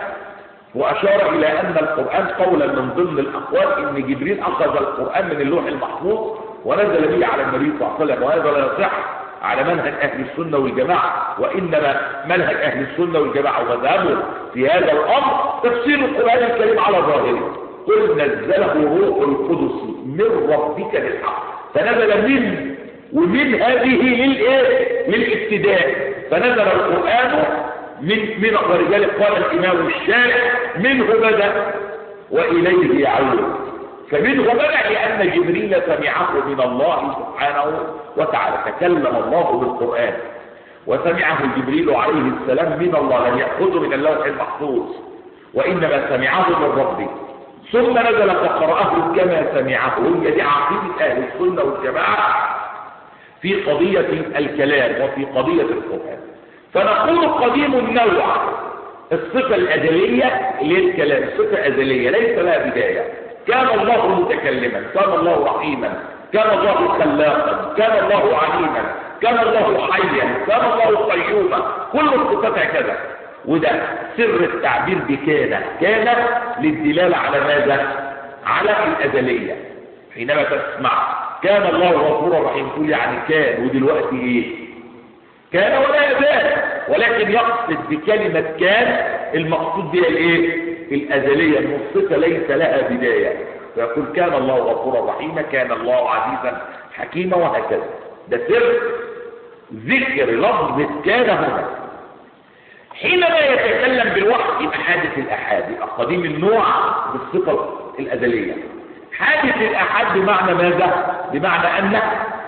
وأشار إلى أن القرآن قولا من ضمن الأقوال إن جبريل أخذ القرآن من اللوح المحفوظ ونزل به على النبي صلى الله عليه وسلم، وهذا لا يصح على منهج أهل السنة والجماعة، وإنما منهج أهل السنة والجماعة ومذهبه في هذا الأمر تفسير القرآن الكريم على ظاهره. قل نزله روح القدس من ربك بالحق، فنزل من ومن هذه للإيه؟ للابتداء، فنزل القرآن من من ولذلك قال الإمام الشافعي منه بدأ وإليه يعود. فمنه بدأ لأن جبريل سمعه من الله سبحانه وتعالى، تكلم الله بالقرآن وسمعه جبريل عليه السلام من الله، لم يأخذه من اللوح المحفوظ وإنما سمعه من ربه، ثم نزل فقرأه كما سمعه. هي دي عقيدة أهل السنة والجماعة في قضية الكلام وفي قضية القرآن. فنقول قديم النوع الصفة الأزلية للكلام، صفة أزلية ليس لها بداية. كان الله متكلما، كان الله رحيما، كان الله خلاقا، كان الله عليما، كان الله حيا، كان الله قيوما، كل الصفات هكذا. وده سر التعبير بكان. كان للدلالة على ماذا؟ على الأزلية. حينما تسمع كان الله غفورا رحيم تقول يعني كان ودلوقتي ايه؟ كان ولا يزال، ولكن يقصد بكلمة كان المقصود بها الايه؟ الأزلية المصفة ليس لها بداية، فيقول كان الله غفورا رحيما، كان الله عزيزا حكيما، وهكذا. ده سر ذكر لفظ كان هنا. حينما يتكلم بالوحي يبقى حادث الأحاد، يبقى قديم النوع بالصفة الأزلية. حادث الأحاد بمعنى ماذا؟ بمعنى أن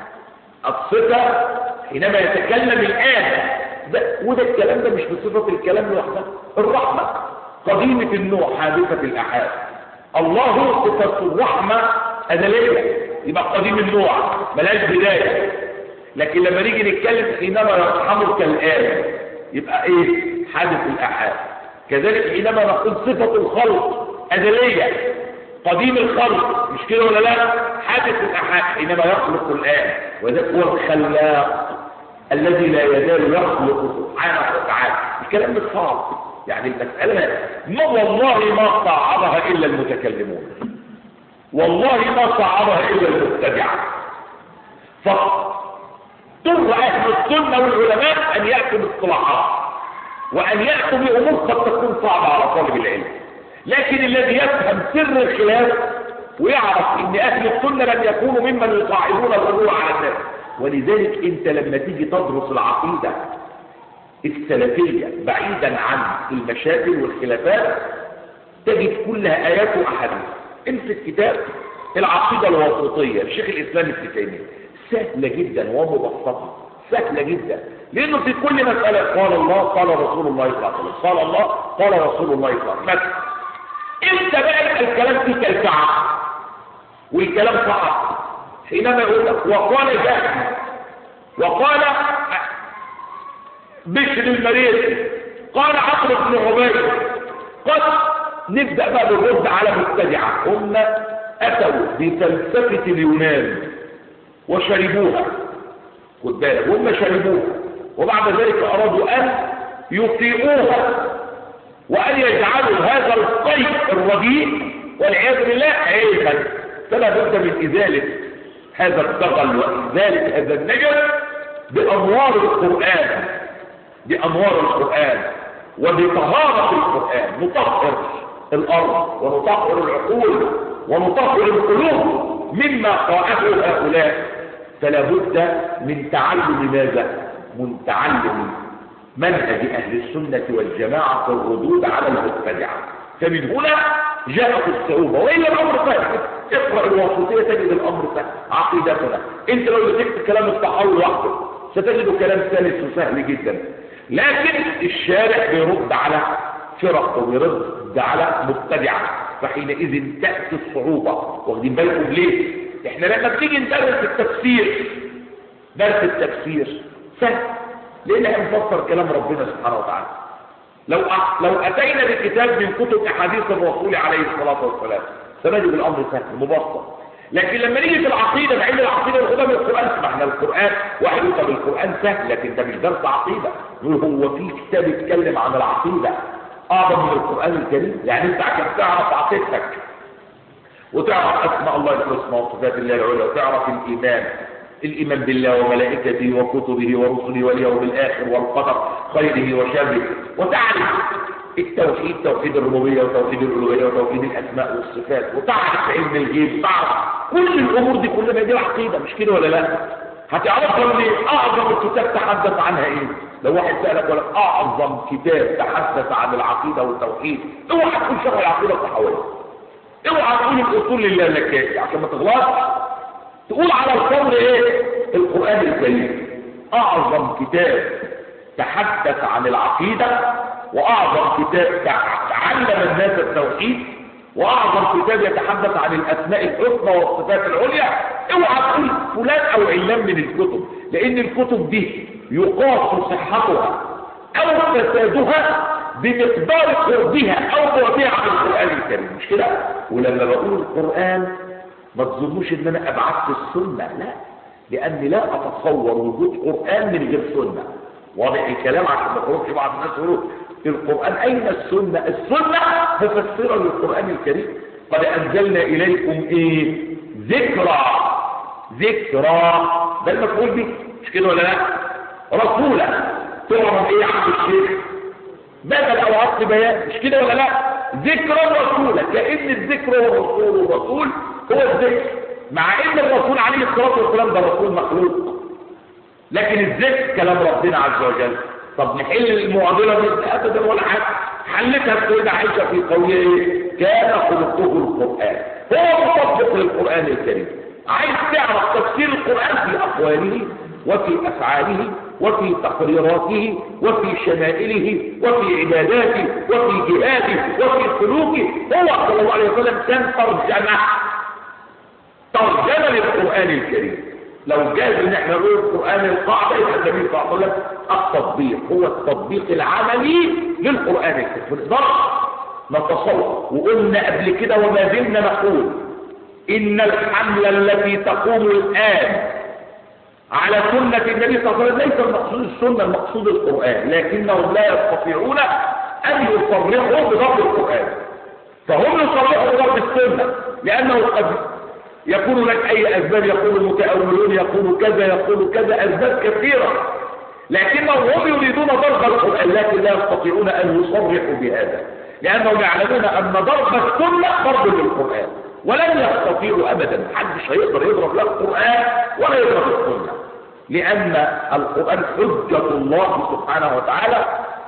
الصفة حينما يتكلم الآن ده، وده الكلام ده مش بصفة الكلام لوحده. الرحمة قديمة النوع حادثة الأحاد. الله صفة الرحمة أزلية، يبقى قديم النوع ملاش بداية. لكن لما نيجي نتكلم حينما يرحمك الآن يبقى ايه؟ حادث الأحاد. كذلك حينما نقول صفة الخلق أزلية قديم الخلق، مش كده ولا لا؟ حادث الأحاد حينما يخلق الآن، وذلك هو الخلاق الذي لا يزال يخلق سبحانه وتعالى. الكلام مش صعب، يعني المسألة ما والله ما صعبها إلا المتكلمون، والله ما صعبها إلا المبتدعة فقط. اضطر أهل السنة والعلماء أن يأتوا باصطلاحات وأن يأتوا بأمور قد تكون صعبة على طالب العلم، لكن الذي يفهم سر الخلاف ويعرف ان اهل السنه لم يكونوا ممن يصاعدون الامور على الناس. ولذلك انت لما تيجي تدرس العقيده السلفيه بعيدا عن المشاكل والخلافات تجد كلها ايات واحاديث. امسك كتاب العقيده الواسطيه لشيخ الاسلام ابن تيميه، سهله جدا ومبسطه، سهله جدا، لانه في كل مساله قال الله قال رسول الله صلى الله عليه وسلم، قال الله قال رسول الله صلى الله عليه وسلم. انت بقى الكلام فيه كالكعب والكلام صعب حينما يقول لك وقال جهل وقال بشر المريض قال عمرو بن عبيد، قد نبدا بقى بالرد على مبتدعه هم اتوا بفلسفه اليونان وشربوها، خد بالك هم شربوها، وبعد ذلك ارادوا ان يطيعوها وأن يجعلوا هذا القيء الرديء والعياذ بالله عيبا. فلا بد من إزالة هذا الثقل وإزالة هذا النجم بأنوار القرآن، بأنوار القرآن وبطهارة القرآن. نطهر الأرض ونطهر العقول ونطهر القلوب مما قاله هؤلاء. فلا بد من تعلم ماذا؟ من تعلم منهج أهل السنة والجماعة في الردود على المبتدعة. فمن هنا جاءت الصعوبة، وإلا الأمر سهل. اقرأ الواسطية تجد الأمر سهل. عقيدتنا انت لو مسكت كلام الصحابي لوحده ستجد كلام سلس وسهل جدا، لكن الشارع بيرد على فرق وبيرد على مبتدعة، فحينئذ تأتي الصعوبة. واخدين بالكم ليه؟ احنا لما بنيجي ندرس التفسير، درس التفسير سهل لأن احنا بنفسر كلام ربنا سبحانه وتعالى. لو لو أتينا بكتاب من كتب أحاديث الرسول عليه الصلاة والسلام سنجد الأمر سهل مبسط. لكن لما نيجي في العقيدة بعيد العقيدة ناخدها من القرآن، سمعنا القرآن واحد يقول القرآن سهل لكن ده مش درس عقيدة. هو في كتاب يتكلم عن العقيدة أعظم من القرآن الكريم؟ يعني أنت عشان تعرف عقيدتك وتعرف أسماء الله الحسنى وصفات الله العلى وتعرف الإيمان، الإيمان بالله وملائكته وكتبه ورسله واليوم الآخر والقدر خيره وشره، وتعرف التوحيد، توحيد الربوبية وتوحيد الألوهية وتوحيد الأسماء والصفات، وتعرف علم الغيب، تعرف كل الأمور دي كلها دي العقيدة، مش كده ولا لا؟ هتعرفها من أعظم الكتاب تحدث عنها إيه؟ لو واحد سألك ولا أعظم كتاب تحدث عن العقيدة والتوحيد، اوعى تقول شرح العقيدة الصحوية، اوعى تقول الأصول لله لك عشان ما تغلطش. تقول على القول ايه؟ القرآن الكريم اعظم كتاب تحدث عن العقيدة، واعظم كتاب تعلم الناس التوحيد، واعظم كتاب يتحدث عن الاسماء الحسنى والصفات العليا. اوعى تقول فلان او علان من الكتب، لان الكتب دي يقاس صحتها او فسادها بمقدار قربها او بعدها عن القرآن الكريم، مش كده؟ ولما بقول القرآن ما تظنوش ان انا ابعدت السنة، لا، لأني لا أتصور وجود قرآن من غير سنة. واضح الكلام عشان ما يخرجش بعض الناس يقولوا القرآن أين السنة؟ السنة مفسرة للقرآن الكريم. قد أنزلنا إليكم إيه؟ ذكرى. ذكرى ده المفعول به، مش كده ولا لا؟ رسولا تعرف إيه يا عم الشيخ؟ بدل أو عطف بيان، مش كده ولا لا؟ ذكرى رسولا، كأن الذكر والرسول والرسول هو الذكر، مع ان الرسول عليه الصلاه والسلام ده رسول مخلوق، لكن الذكر كلام ربنا عز وجل. طب نحل المعضله دي ابدا ولا حاجه، حلتها السيده عائشه في قوله ايه؟ كان خلقه القران، هو مطبق للقران الكريم. عايز تعرف تفسير القران في اقواله وفي افعاله وفي تقريراته وفي شمائله وفي عباداته وفي جهاده وفي سلوكه، هو صلى الله عليه وسلم كان ترجمه ترجمه للقران الكريم. لو جاز ان احنا نقول القران القاعده يبقى النبي صلى الله عليه وسلم التطبيق، هو التطبيق العملي للقران الكريم. نقدر نتصور، وقلنا قبل كده وما زلنا نقول ان الحمله التي تقوم الان على سنة النبي صلى الله عليه وسلم ليس المقصود السنة، المقصود القرآن، لكنهم لا يستطيعون أن يصرحوا بضبط القرآن، فهم يصرحوا بضبط السنة، لأنه قد يكون لك أي أسباب، يقول المتأولون يقول كذا يقول كذا، أسباب كثيرة، لكنهم هم يريدون ضرب القرآن، لكن لا يستطيعون أن يصرحوا بهذا، لأنهم يعلمون أن ضرب السنة ضرب للقرآن، ولن يستطيعوا أبدا، محدش هيقدر يضرب لا القرآن ولا يضرب السنة، لأن القرآن حجة الله سبحانه وتعالى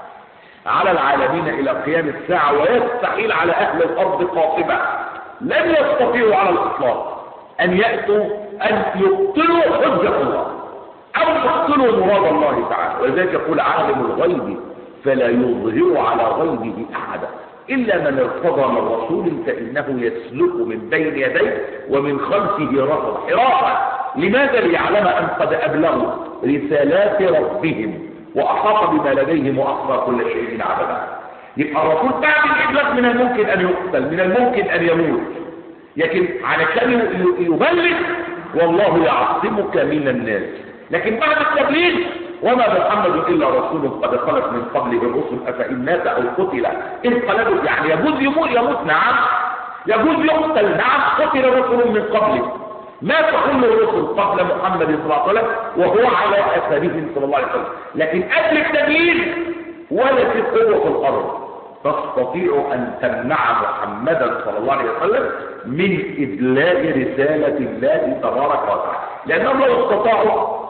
على العالمين إلى قيام الساعة، ويستحيل على أهل الأرض قاطبة لن يستطيعوا على الإطلاق أن يأتوا أن يبطلوا حجة الله أو يبطلوا مراد الله تعالى. ولذلك يقول عالم الغيب فلا يظهر على غيبه أحدا إلا من ارتضى من رسول فإنه يسلك من بين يديه ومن خلفه رصد حراسة. لماذا؟ ليعلم أن قد أبلغوا رسالات ربهم وأحاط بما لديهم وأحصى كل شيء عددا. يبقى الرسول بعد الإبلاغ من الممكن أن يقتل، من الممكن أن يموت، لكن علشان يبلغ والله يعصمك من الناس. لكن بعد التبليغ وما محمد إلا رسول قد خلت من قبله الرسل أفإن مات أو قتل انقلبوا، يعني يجوز يموت يموت نعم، يجوز يقتل نعم، قتل رسول من قبله، ما تقول الرسل قبل محمد صلى الله عليه وسلم وهو على أثرهم صلى الله عليه وسلم، لكن قبل التبليغ ولا في قوة في الأرض تستطيع أن تمنع محمدا صلى الله عليه وسلم من إبلاغ رسالة الله تبارك وتعالى، لأنهم لو استطاعوا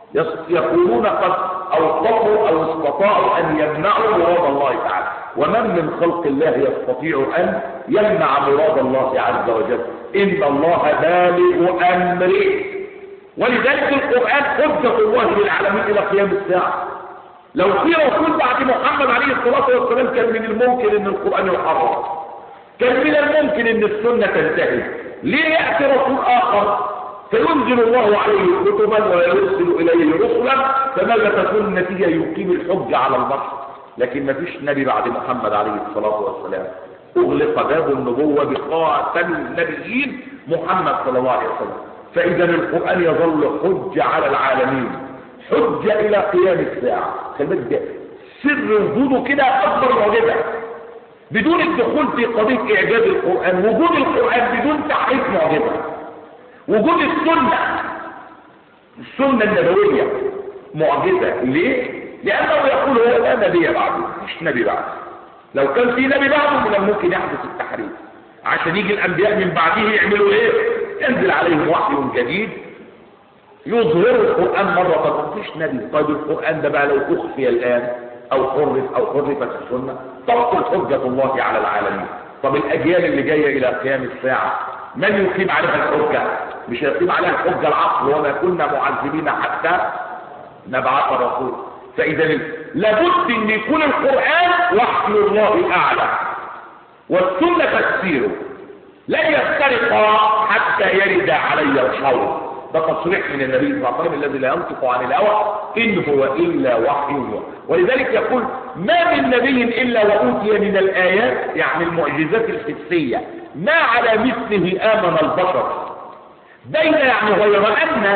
يقولون قد أوقفوا أو استطاعوا أن يمنعوا مراد الله تعالى، ومن من خلق الله يستطيع أن يمنع مراد الله عز وجل؟ إن الله بالغ أمره. ولذلك القرآن حجة الله للعالمين إلى قيام الساعة. لو في رسول بعد محمد عليه الصلاة والسلام كان من الممكن أن القرآن يحرر، كان من الممكن أن السنة تنتهي. ليه يأتي رسول آخر فينزل الله عليه كتبا ويرسل إليه رسلا، فماذا تكون النتيجة؟ يقيم الحجة على البشر. لكن ما فيش نبي بعد محمد عليه الصلاة والسلام، أغلق باب النبوة بخاتم النبيين محمد صلى الله عليه وسلم. فإذا القرآن يظل حجة على العالمين، حجة إلى قيام الساعة. خليك سر وجوده كده أكبر معجزة، بدون الدخول في قضية إعجاز القرآن، وجود القرآن بدون تحريف معجزة، وجود السنة السنة النبوية معجزة. ليه؟ لأنه يقول هو لا نبي بعده، مش نبي بعده. لو كان في نبي بعده من الممكن يحدث التحريف، عشان يجي الأنبياء من بعده يعملوا إيه؟ ينزل عليهم وحي جديد يظهر القرآن مرة. مفيش نبي. طيب القرآن ده بقى لو أخفي الآن أو حرف أو حرفت السنة تبطل حجة الله على العالمين. طب الأجيال اللي جاية إلى قيام الساعة من يقيم عليها الحجة؟ مش يقيم عليها الحجة العقل، وما كنا معذبين حتى نبعث رسول. فإذا لابد أن يكون القرآن وحي الله أعلى والسنة تفسيره، لا يفترق حتى يرد علي الحوض. ده تصريح من النبي صلى الله عليه وسلم الذي لا ينطق عن الهوى إن هو إلا وحي الله. ولذلك يقول ما من نبي إلا وأوتي من الآيات، يعني المعجزات الحسية، ما على مثله آمن البشر. بين يعني غير أن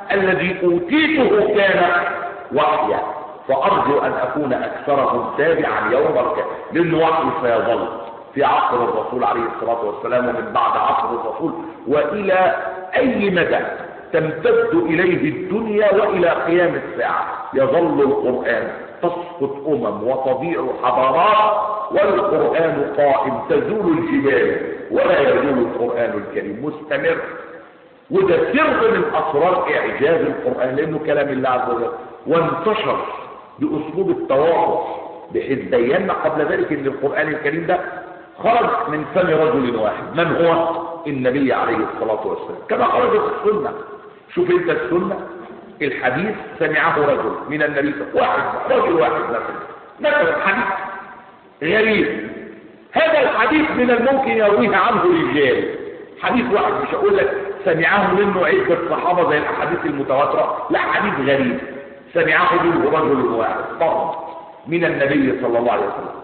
الذي أوتيته كان وحيا، فأرجو أن أكون أكثرهم تابعا يوم القيامة، لأن وحي سيظل في عصر الرسول عليه الصلاة والسلام ومن بعد عصر الرسول وإلى أي مدى تمتد إليه الدنيا وإلى قيام الساعة يظل القرآن. تسقط أمم وتضيع حضارات والقرآن قائم، تزول الجبال ولا يزول القرآن الكريم، مستمر. وده سر من أسرار إعجاز القرآن، لأنه كلام الله عز وجل، وانتشر بأسلوب التواصل، بحيث بينا قبل ذلك أن القرآن الكريم ده خرج من فم رجل واحد، من هو؟ النبي عليه الصلاة والسلام، كما خرجت السنة. شوف انت السنة، الحديث سمعه رجل من النبي صلى الله عليه وسلم، واحد رجل واحد مثلا مثلا حديث غريب، هذا الحديث من الممكن يرويه عنه رجال، حديث واحد، مش هقول لك سمعه منه عدة صحابة زي الاحاديث المتواترة، لا، حديث غريب سمعه منه رجل واحد فقط من النبي صلى الله عليه وسلم،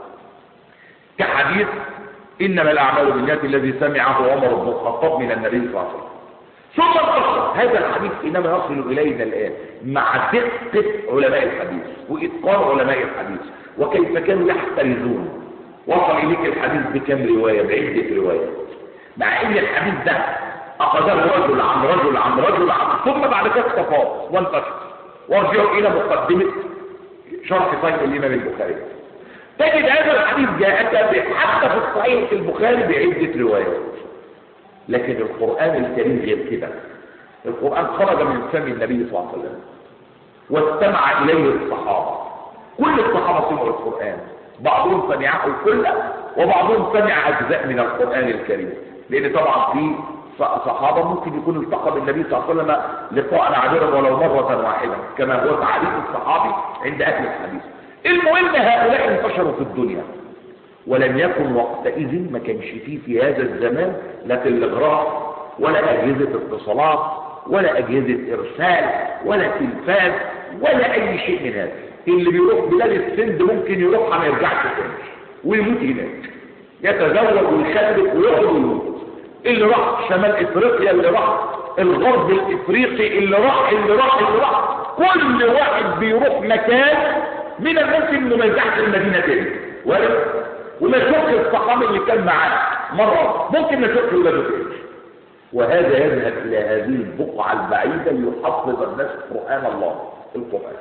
كحديث انما الاعمال بالنيات الذي سمعه عمر بن الخطاب من النبي صلى الله عليه وسلم. ثم انتشر هذا الحديث انما يصل الينا الان مع دقة علماء الحديث واتقان علماء الحديث وكيف كانوا يحترزون. وصل اليك الحديث بكم رواية، بعدة روايات، مع ان الحديث ده اخذه رجل عن رجل عن رجل عن ثم بعد كده استفاض وانتشر. وارجعوا الى مقدمة شرح صحيح الامام البخاري، تجد هذا الحديث جاءت حتى في الصحيح البخاري بعدة روايات. لكن القرآن الكريم غير كده، القرآن خرج من فم النبي صلى الله عليه وسلم واستمع إليه الصحابة، كل الصحابة سمعوا القرآن، بعضهم سمعه كله وبعضهم سمع أجزاء من القرآن الكريم، لأن طبعا في صحابة ممكن يكون التقى بالنبي صلى الله عليه وسلم لقاء عابرا ولو مرة واحدة كما هو تعريف الصحابي عند أهل الحديث. المهم هؤلاء انتشروا في الدنيا، ولم يكن وقتئذ، ما كانش فيه في هذا الزمان لا تلغراف ولا أجهزة اتصالات ولا أجهزة إرسال ولا تلفاز ولا أي شيء من هذا. اللي بيروح بلاد السند ممكن يروح ما يرجعش تاني ويموت هناك، يتزوج ويخلف ويقعد ويموت. اللي راح شمال افريقيا، اللي راح الغرب الافريقي، اللي راح اللي راح اللي راح كل واحد بيروح مكان من الممكن انه ما يرجعش المدينه تاني، وما يشوفش الصحابي اللي كان معاه مره ممكن ما يشوفش ولاده تاني. وهذا يذهب الى هذه البقعه البعيده ليحفظ الناس قران الله القران،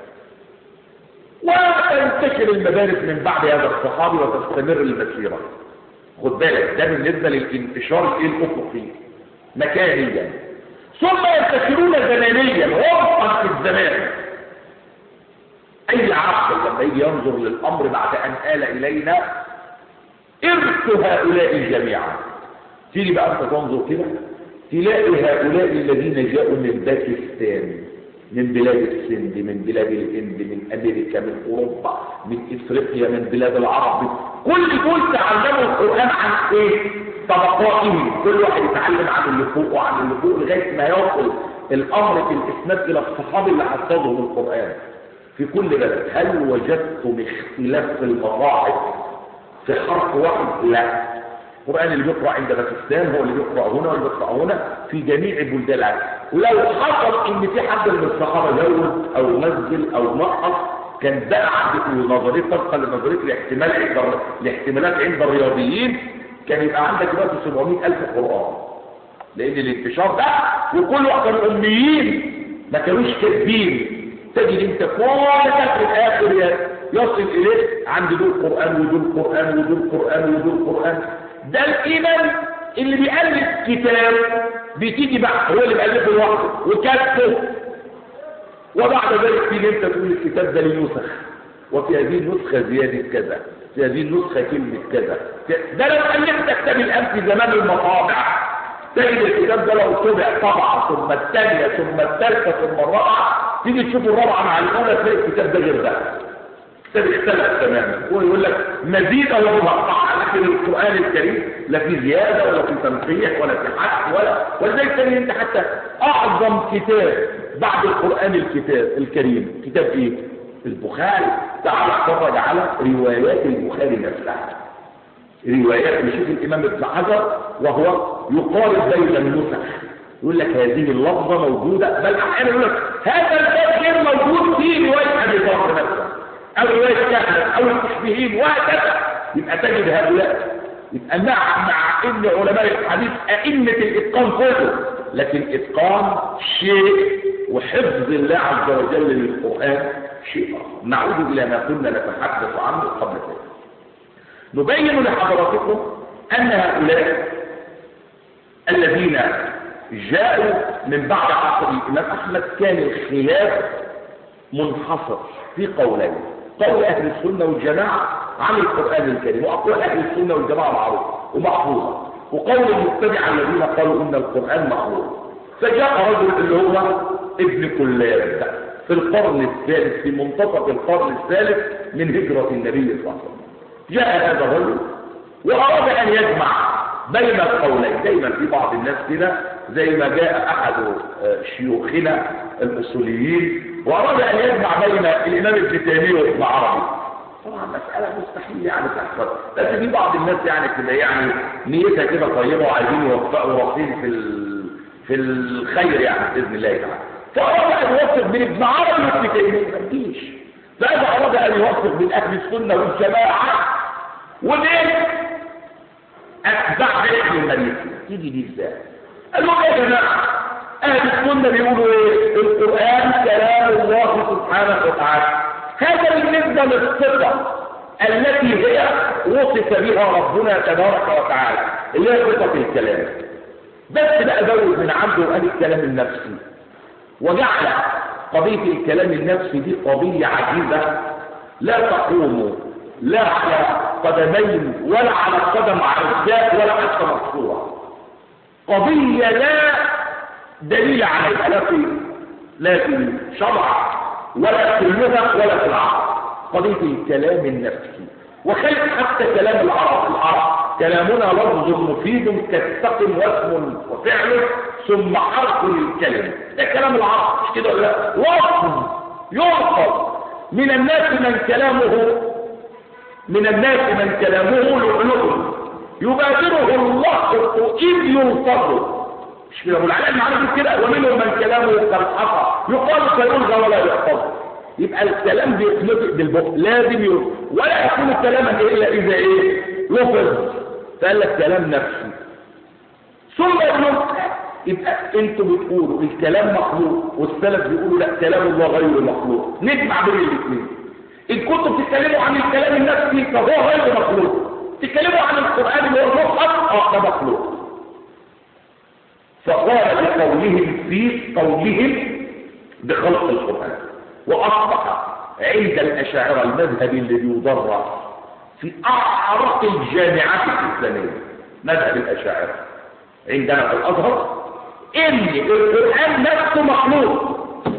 وتنتشر المدارس من بعد هذا الصحابي وتستمر المسيره. خد بالك ده بالنسبه للانتشار الافقي مكانيا، ثم ينتشرون زمانيا وفقا في الزمان. اي عقل لما يجي ينظر للامر بعد ان آل الينا ارث هؤلاء جميعا، تيجي بقى انت تنظر كده تلاقي هؤلاء الذين جاءوا من باكستان، من بلاد السند، من بلاد الهند، من امريكا، من اوروبا، من افريقيا، من بلاد العرب، كل دول تعلموا القران عن ايه؟ طبقاتهم، كل واحد يتعلم عن اللي فوق وعن اللي فوق لغايه ما يوصل الامر في الاسناد الى الصحابي اللي حفظهم القران في كل بلد. هل وجدتم اختلاف في المصاحف في حرف واحد؟ لا. القرآن اللي بيقرأ عند باكستان هو اللي بيقرأ هنا واللي بيقرأ هنا في جميع البلدان العالم. ولو حصل ان في حد من الصحابة زود او نزل او نقص كان ده عنده نظريه طبقا لنظريه الاحتمال الاحتمالات عند الرياضيين، كان يبقى عندك دلوقتي سبعمائة ألف قرآن، لان الانتشار ده وكل واحد كانوا اميين ما كانوش كاتبين. تجد انت كل ده في الاخر يصل اليك عند دول قرآن ودول قرآن ودول قرآن ودول قرآن. ده الإمام اللي بيألف كتاب بتيجي بقى هو اللي بيألفه لوحده وكاتبه، وبعد ذلك تيجي انت تقول الكتاب ده ليه نسخ، وفي هذه النسخة زيادة كذا، في هذه النسخة كلمة كذا. ده لو ألفت كتاب الآن في زمان المطابع تجد الكتاب ده لو طبع طبعة ثم الثانية ثم الثالثة ثم الرابعة، تيجي تشوف الرابعة مع الأولى تلاقي الكتاب ده غير ده، كتاب اختلف تماما. هو يقول لك مزيد او مقطع، لكن القرآن الكريم لا في زيادة ولا في تنقيح ولا في حق ولا ولذلك تجد انت حتى اعظم كتاب بعد القرآن الكتاب الكريم كتاب ايه؟ البخاري. تعال اتفرج على روايات البخاري نفسها، روايات نشوف الامام ابن حجر وهو يقارب بين النسخ يقول لك هذه اللفظة موجودة، بل أحيانا يقول لك هذا الباب غير موجود في رواية أبي ذر نفسه أو رواية كهنة أو المشبهين وهكذا. يبقى تجد هؤلاء، يبقى مع مع إن علماء الحديث أئمة الإتقان كله، لكن إتقان شيء وحفظ الله عز وجل للقرآن شيء آخر. نعود إلى ما كنا نتحدث عنه قبل ذلك. نبين لحضراتكم أن هؤلاء الذين جاءوا من بعد عصر الإمام أحمد كان الخلاف منحصر في قولين: قول أهل السنة والجماعة عن القرآن الكريم، وأقوال أهل السنة والجماعة معروفة ومحفوظة، وقول المتبع الذين قالوا إن القرآن مخلوق. فجاء رجل اللي هو ابن كلاب في القرن الثالث، في منتصف القرن الثالث من هجرة النبي صلى الله عليه وسلم. جاء هذا الرجل وأراد أن يجمع بين القولين. دايما في بعض الناس كده، زي ما جاء أحد شيوخنا الأصوليين وأراد أن يجمع بين الإمام ابن تيمية وابن عربي. طبعا مسألة مستحيل يعني تحصل، بس في بعض الناس يعني كده يعني نيتها كده طيبة وعايزين يوفقوا راسين في في الخير يعني بإذن الله تعالى. فأراد أن يوفق بين ابن عربي وابن تيمية، ما تجيش. فإذا أراد أن يوفق بين أهل السنة والجماعة وبين أتباع ابن المليك، تيجي دي إزاي؟ قالوا يا جماعة أهل السنة بيقولوا إيه؟ القرآن كلام الله سبحانه وتعالى. هذا بالنسبة للصفة التي هي وصف بها ربنا تبارك وتعالى، اللي هي صفة الكلام. بس بقى زود من عنده وقال الكلام النفسي، وجعل قضية الكلام النفسي دي قضية عجيبة لا تقوم لا على قدمين ولا على قدم عرجاء ولا حتى مقصورة. قضية لا دليل عليها لا في لا في الشرع ولا في اللغة ولا في العقل. قضية الكلام النفسي، وخلق حتى كلام العرب. العرب كلامنا لفظ مفيد كالسقم واسم وفعل ثم حرف للكلمة. ده كلام العرب مش كده ولا لا؟ وصف يعقل. من الناس من كلامه من الناس من كلامه لؤلؤ يبادره اللقط إذ يلفظه. مش كده؟ والعلم معنا كده. ومنهم من كلامه كالحصى يقال سيلغى ولا يحفظ. يبقى الكلام بيتنطق بالبق لازم يلفظ، ولا يكون كلاما الا اذا ايه؟ لفظ. فقال لك كلام نفسي. ثم يقول يبقى انتوا بتقولوا الكلام مخلوق والسلف بيقولوا لا كلام الله غير مخلوق. نجمع بين الاثنين. ان كنتوا بتتكلموا عن الكلام النفسي فهو غير مخلوق، تتكلموا عن القرآن اللي هو المصحف اه ده مخلوق. فقال لقولهم في قولهم بخلق القرآن. وأصبح عند الأشاعرة المذهب الذي يدرس في أعرق الجامعات الإسلامية، مذهب الأشاعرة عندنا في الأزهر، إن القرآن نفسه مخلوق.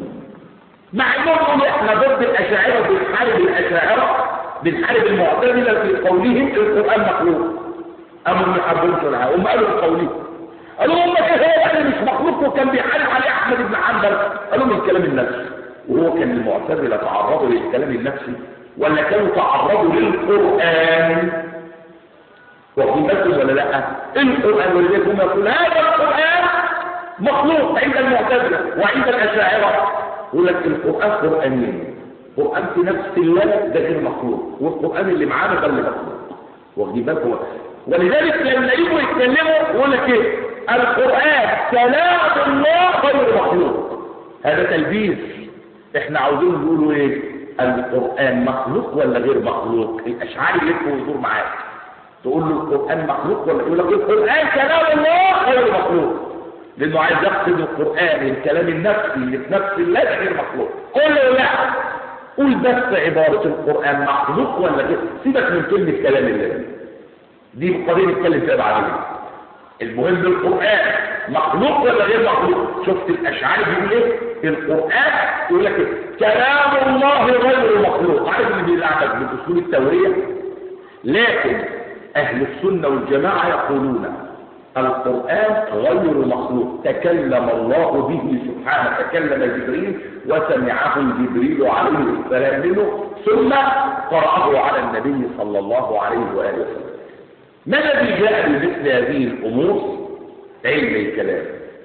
مع أنهم احنا ضد الأشاعرة، بنحارب الأشاعرة، بنحارب المعتزلة في قولهم القرآن مخلوق. أما ما يحبونش لها، هم قالوا قولهم قالوا هم كده يعني مش مخلوق، وكان بيحارب عليه أحمد بن حنبل. قالوا من الكلام النفسي. وهو كان المعتزلة تعرضوا للكلام النفسي ولا كانوا تعرضوا للقرآن؟ واخدين بالكم ولا لا؟ القرآن ولذلك هم يقول هذا القرآن مخلوق عند المعتزلة وعند الأشاعرة. يقول لك القرآن قرآنين، قرآن في نفس الله ده غير مخلوق، والقرآن اللي معانا ده اللي مخلوق. واخدين بالكم؟ ولذلك لما يجوا يتكلموا يقول لك ايه؟ القرآن كلام الله غير مخلوق. هذا تلبيس. احنا عاوزين نقولوا ايه؟ القرآن مخلوق ولا غير مخلوق؟ الاشعاري يلف ويدور معاك تقول له القرآن مخلوق ولا يقول لك القرآن كلام الله غير مخلوق، لانه عايز يقصد القرآن الكلام النفسي اللي في نفس الله غير مخلوق. قول له لا، قول بس عبارة القرآن مخلوق ولا غير، سيبك من كلمة كلام الله دي قضية نتكلم فيها بعدين. المهم القرآن مخلوق ولا غير مخلوق. شفت الاشعاري بيقول ايه؟ القرآن يقول لك كلام الله غير مخلوق. عارف اللي بيلعبك باصول التورية. لكن اهل السنة والجماعة يقولون القرآن غير مخلوق، تكلم الله به سبحانه، تكلم جبريل وسمعه جبريل عليه السلام منه ثم قرأه على النبي صلى الله عليه وآله وسلم. ما الذي جاء بمثل هذه الأمور؟ علم الكلام.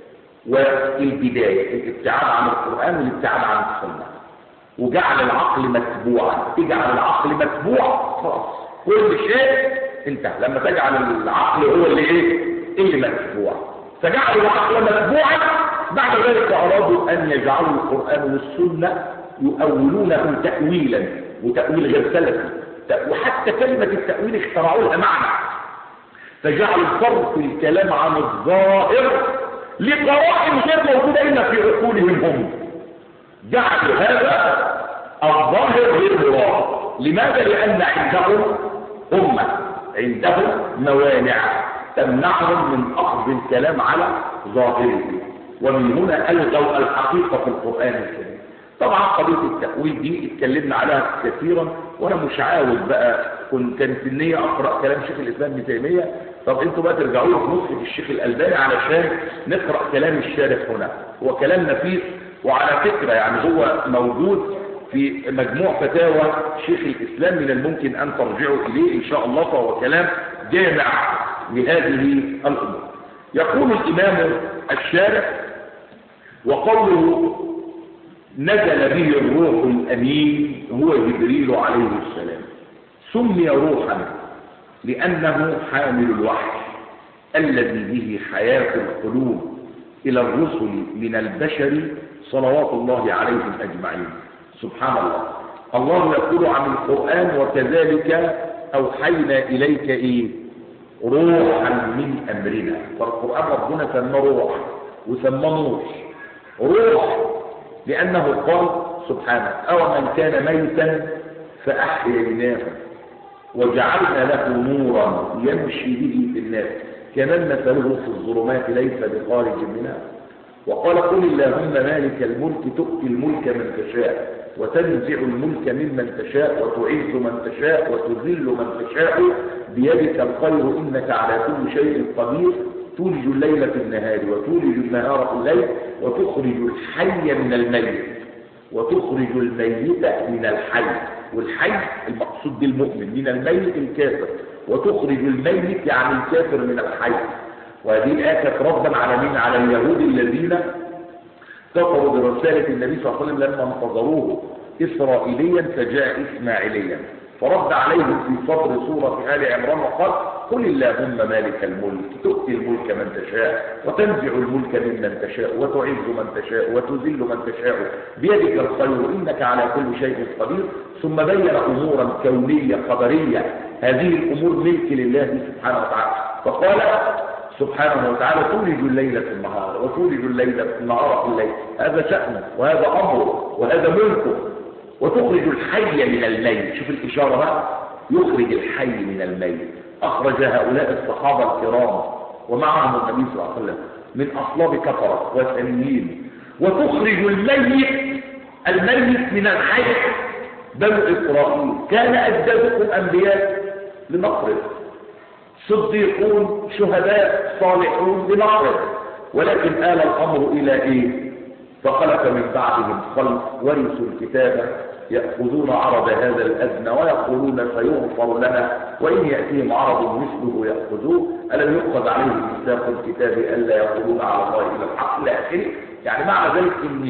والبداية، الابتعاد عن القرآن والابتعاد عن السنة، وجعل العقل متبوعا. تجعل العقل متبوع خلاص كل شيء انتهى. لما تجعل العقل هو اللي ايه اللي متبوع، فجعلوا العقل متبوعا. بعد ذلك ارادوا ان يجعلوا القرآن والسنة يؤولونه تأويلا، وتأويل غير سلفي، وحتى كلمة التأويل اخترعوا لها معنى، فجعلوا صرف الكلام عن الظاهر لقرائن غير موجودة إلا في عقولهم هم. جعلوا هذا الظاهر غير مراد. لماذا؟ لأن عندهم هم عندهم موانع تمنعهم من أخذ الكلام على ظاهره، ومن هنا ألغوا الحقيقة في القرآن الكريم. طبعا قضية التأويل دي اتكلمنا عليها كثيرا، وانا مش عاوز بقى كنت كانت النية اقرأ كلام شيخ الاسلام ابن تيمية. طب انتوا بقى ترجعوا له في نصف الشيخ الالباني علشان نقرأ كلام الشارح هنا. هو كلام نفيس، وعلى فكرة يعني هو موجود في مجموع فتاوى شيخ الاسلام، من الممكن ان ترجعوا اليه ان شاء الله، فهو كلام جامع لهذه الامور. يقول الامام الشارح: وقوله نزل به الروح الأمين هو جبريل عليه السلام، سمي روحا لأنه حامل الوحي الذي به حياة القلوب إلى الرسل من البشر صلوات الله عليهم أجمعين. سبحان الله. الله يقول عن القرآن: وكذلك أوحينا إليك إيه؟ روحا من أمرنا. فالقرآن ربنا سمى روح وسمى نور. روح لأنه قال سبحانه: أو من كان ميتا فأحييناه وجعلنا له نورا يمشي به في الناس كمن مثله في الظلمات ليس بخارج منها. وقال: قل اللهم مالك الملك تؤتي الملك من تشاء وتنزع الملك ممن تشاء وتعز من تشاء وتذل من تشاء بيدك الخير إنك على كل شيء قدير تولج الليل في النهار وتولج النهار في الليل وتخرج الحي من الميت وتخرج الميت من الحي. والحي المقصود بالمؤمن، من الميت الكافر، وتخرج الميت يعني الكافر من الحي. وهذه الآية كانت ردا على مين؟ على اليهود الذين كفروا برسالة النبي صلى الله عليه وسلم لما انتظروه إسرائيليا فجاء إسماعيليا، فرد عليهم في صدر سورة آل عمران وقال: قل اللهم مالك الملك تؤتي الملك من تشاء وتنزع الملك ممن تشاء وتعز من تشاء وتذل من تشاء بيدك الخير إنك على كل شيء قدير. ثم بين أمورا كونية خبرية، هذه الأمور ملك لله سبحانه وتعالى. فقال سبحانه وتعالى: تولج الليل في النهار وتولج الليل في النهار في الليل. هذا شأنه وهذا أمره وهذا ملكه. وتخرج الحي من الميت. شوف الإشارة بقى، يخرج الحي من الميت. أخرج هؤلاء الصحابة الكرام ومعهم النبي صلى الله عليه وسلم من أصلاب كفرة وثنيين. وتخرج الميت الميت من الحي. بنو إسرائيل كان أجدادكم أنبياء لنقرب، صديقون شهداء صالحون لنقرب، ولكن آل الأمر إلى إيه؟ فخلف من بعدهم خلف ورثوا الكتاب يأخذون عرض هذا الأدنى ويقولون سيغفر لنا وإن يأتيهم عرض مثله يأخذوه. ألم يؤخذ عليهم ميثاق الكتاب ألا يقولون على الله إلا الحق إلى آخره. يعني معنى ذلك أن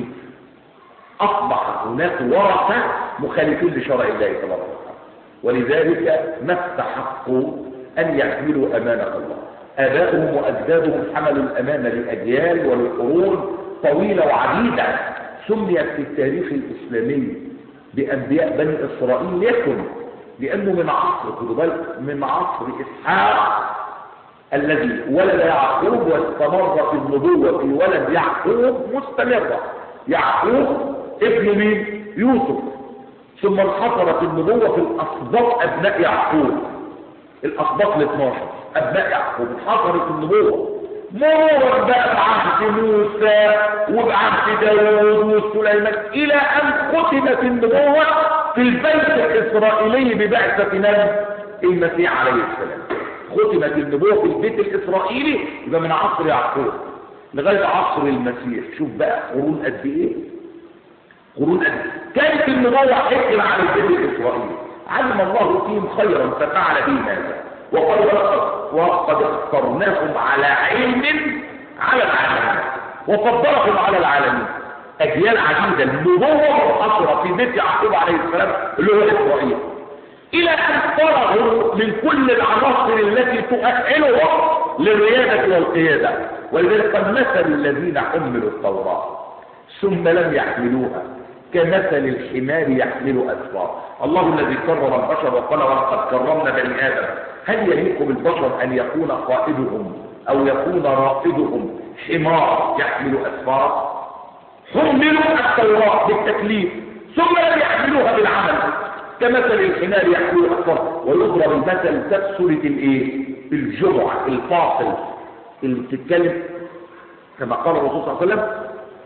أصبح هناك ورثة مخالفين لشرع الله تبارك وتعالى، ولذلك ما استحقوا أن يحملوا أمانة الله. آباؤهم وأجدادهم حملوا الأمانة لأجيال ولقرون طويلة وعديدة. سميت في التاريخ الإسلامي بأنبياء بني إسرائيل يكن لأنه من عصر من عصر إسحاق الذي ولد يعقوب واستمر في النبوة في ولد يعقوب مستمرة. يعقوب ابن مين؟ يوسف. ثم انحصرت النبوة في الأسباط أبناء يعقوب، الأسباط الاثناشر أبناء يعقوب انحصرت النبوة. مرورا بقى بعهد موسى وبعهد داوود وسليمان إلى أن ختمت النبوة في البيت الإسرائيلي ببعثة نبي المسيح عليه السلام. ختمت النبوة في البيت الإسرائيلي يبقى من عصر يعقوب لغاية عصر المسيح. شوف بقى قرون قد إيه؟ قرون قد إيه؟ كانت النبوة حكم عن البيت الإسرائيلي. علم الله فيهم خيرا ففعل بهم هذا، وقد وقد اخترناهم على علم على العالم. وفضلهم على العالمين. أجيال عديدة النبوة منحصرة في بيت يعقوب عليه السلام اللي هو إسرائيل، إلى أن فرغوا من كل العناصر التي تؤهلهم للريادة والقيادة. ولذلك مثل الذين حملوا التوراة ثم لم يحملوها كمثل الحمار يحمل أسفار. الله الذي كرم البشر وقال ولقد كرمنا بني آدم. هل يليق بالبشر أن يكون قائدهم أو يكون رائدهم حمار يحمل أسفار؟ حملوا التوراة بالتكليف ثم لم يحملوها بالعمل كمثل الحمار يحمل أسفار. ويضرب المثل تفسرة الايه؟ الجمعة الفاصل اللي بتتكلم كما قال الرسول صلى الله عليه وسلم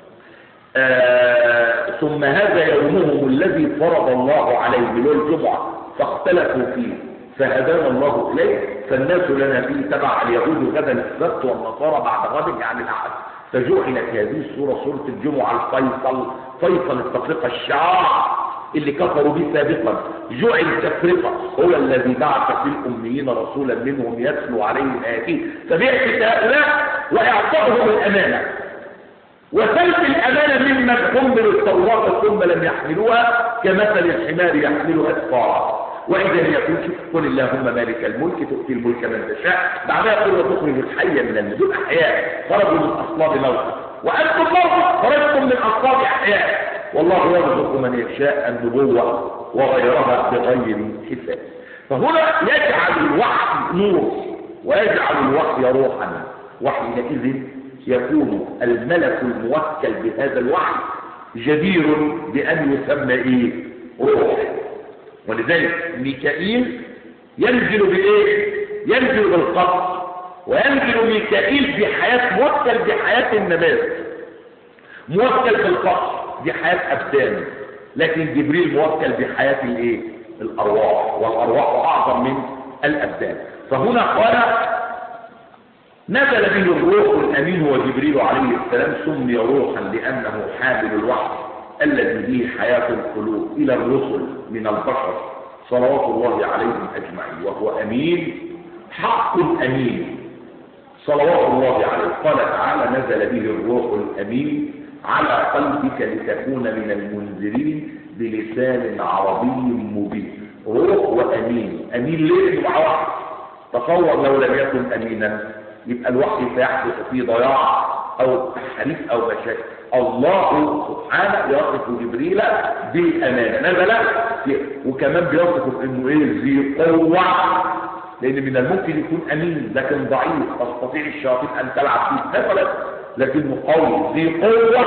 آه ثم هذا يومهم الذي فرض الله عليه اللي هو الجمعة فاختلفوا فيه فهدانا الله إليه فالناس لنا فيه تبع اليهود غدا السبت والنصارى بعد غد يعني الأحد. فجعلت هذه السورة سورة الجمعة الفيصل فيصل التفرقة الشعار اللي كفروا به سابقا. جعل تفرقة هو الذي بعث في الأميين رسولا منهم يتلو عليهم آياته فبعث هؤلاء وإعطائهم الأمانة وسلب الأمانة ممن حملوا التوراة ثم لم يحملوها كمثل الحمار يحمل أسفارا. وإذا يقول شوف قل اللهم مالك الملك تؤتي الملك من تشاء بعدها يقول وتخرج الحي من الميت أحياء خرجوا من أصلاب موت وأنتم موت خرجتم من أصلاب أحياء والله يرزق من يشاء النبوة وغيرها بغير حساب. فهنا يجعل الوحي نور ويجعل الوحي روحا. وحينئذ يكون الملك الموكل بهذا الوحي جدير بأن يسمى إيه؟ روح. ولذلك ميكائيل ينزل بإيه؟ ينزل بالقبض وينزل ميكائيل بحياة موكل بحياة النبات موكل بالقبض دي حياة أبدان، لكن جبريل موكل بحياة الايه؟ الأرواح، والأرواح أعظم من الأبدان. فهنا قال نزل به الروح الأمين هو جبريل عليه السلام سمي روحا لأنه حامل الوحي الذي به حياة القلوب إلى الرسل من البشر صلوات الله عليهم أجمعين وهو أمين حق أمين صلوات الله عليه. قال تعالى نزل به الروح الأمين على قلبك لتكون من المنذرين بلسان عربي مبين. روح وأمين. أمين ليه مع وحي؟ تصور لو لم يكن أمينا يبقى الوحي سيحدث فيه ضياع أو تحريف أو مشاكل. الله سبحانه يصف جبريل بالأمانة نزل وكمان بيصف انه ايه ذي قوة، لان من الممكن يكون امين لكن ضعيف تستطيع الشياطين ان تلعب فيه مثلا، لكنه قوي ذي قوة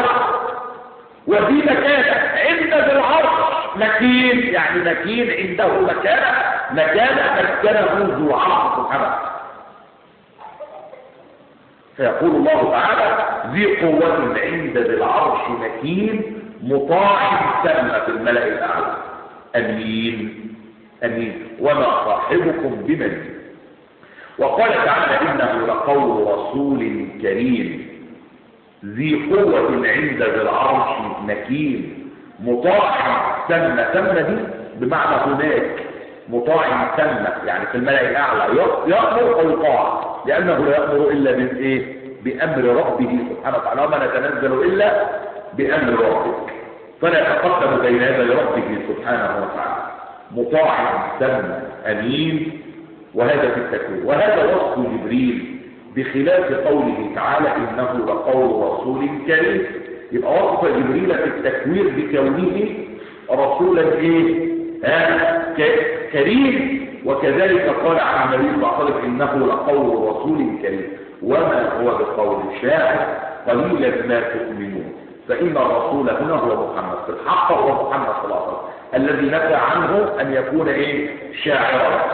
وذي مكانة عند ذي العرش مكين، يعني مكين عنده مكانة مكانة مكانه ذو العرش سبحانه. فيقول الله تعالى ذي قوة عند ذي العرش مكين مطاع ثم في الملأ الأعلى أمين أمين وما صاحبكم بمجنون. وقال تعالى إنه لقول رسول كريم ذي قوة عند ذي العرش مكين مطاع ثم ثم دي بمعنى هناك مطاع ثم يعني في الملأ الأعلى يأمر أو يطاع، لأنه لا يأمر إلا بالإيه؟ بأمر ربه سبحانه وتعالى وما نتنزل إلا بأمر ربك، فلا يتقدم بين يدي ربه سبحانه وتعالى. مطاع ثم أمين وهذا في التكوين. وهذا وصف جبريل بخلاف قوله تعالى إنه لقول رسول كريم. يبقى وصف جبريل في التكوير بكونه رسولا إيه؟ ها كريم. وكذلك قال عن النبي صلى الله عليه وسلم انه لقول رسول كريم وما هو بقول شاعر قليلا ما تؤمنون. فان الرسول هنا هو محمد في الحق هو محمد صلى الله عليه وسلم الذي نفى عنه ان يكون ايه؟ شاعرا.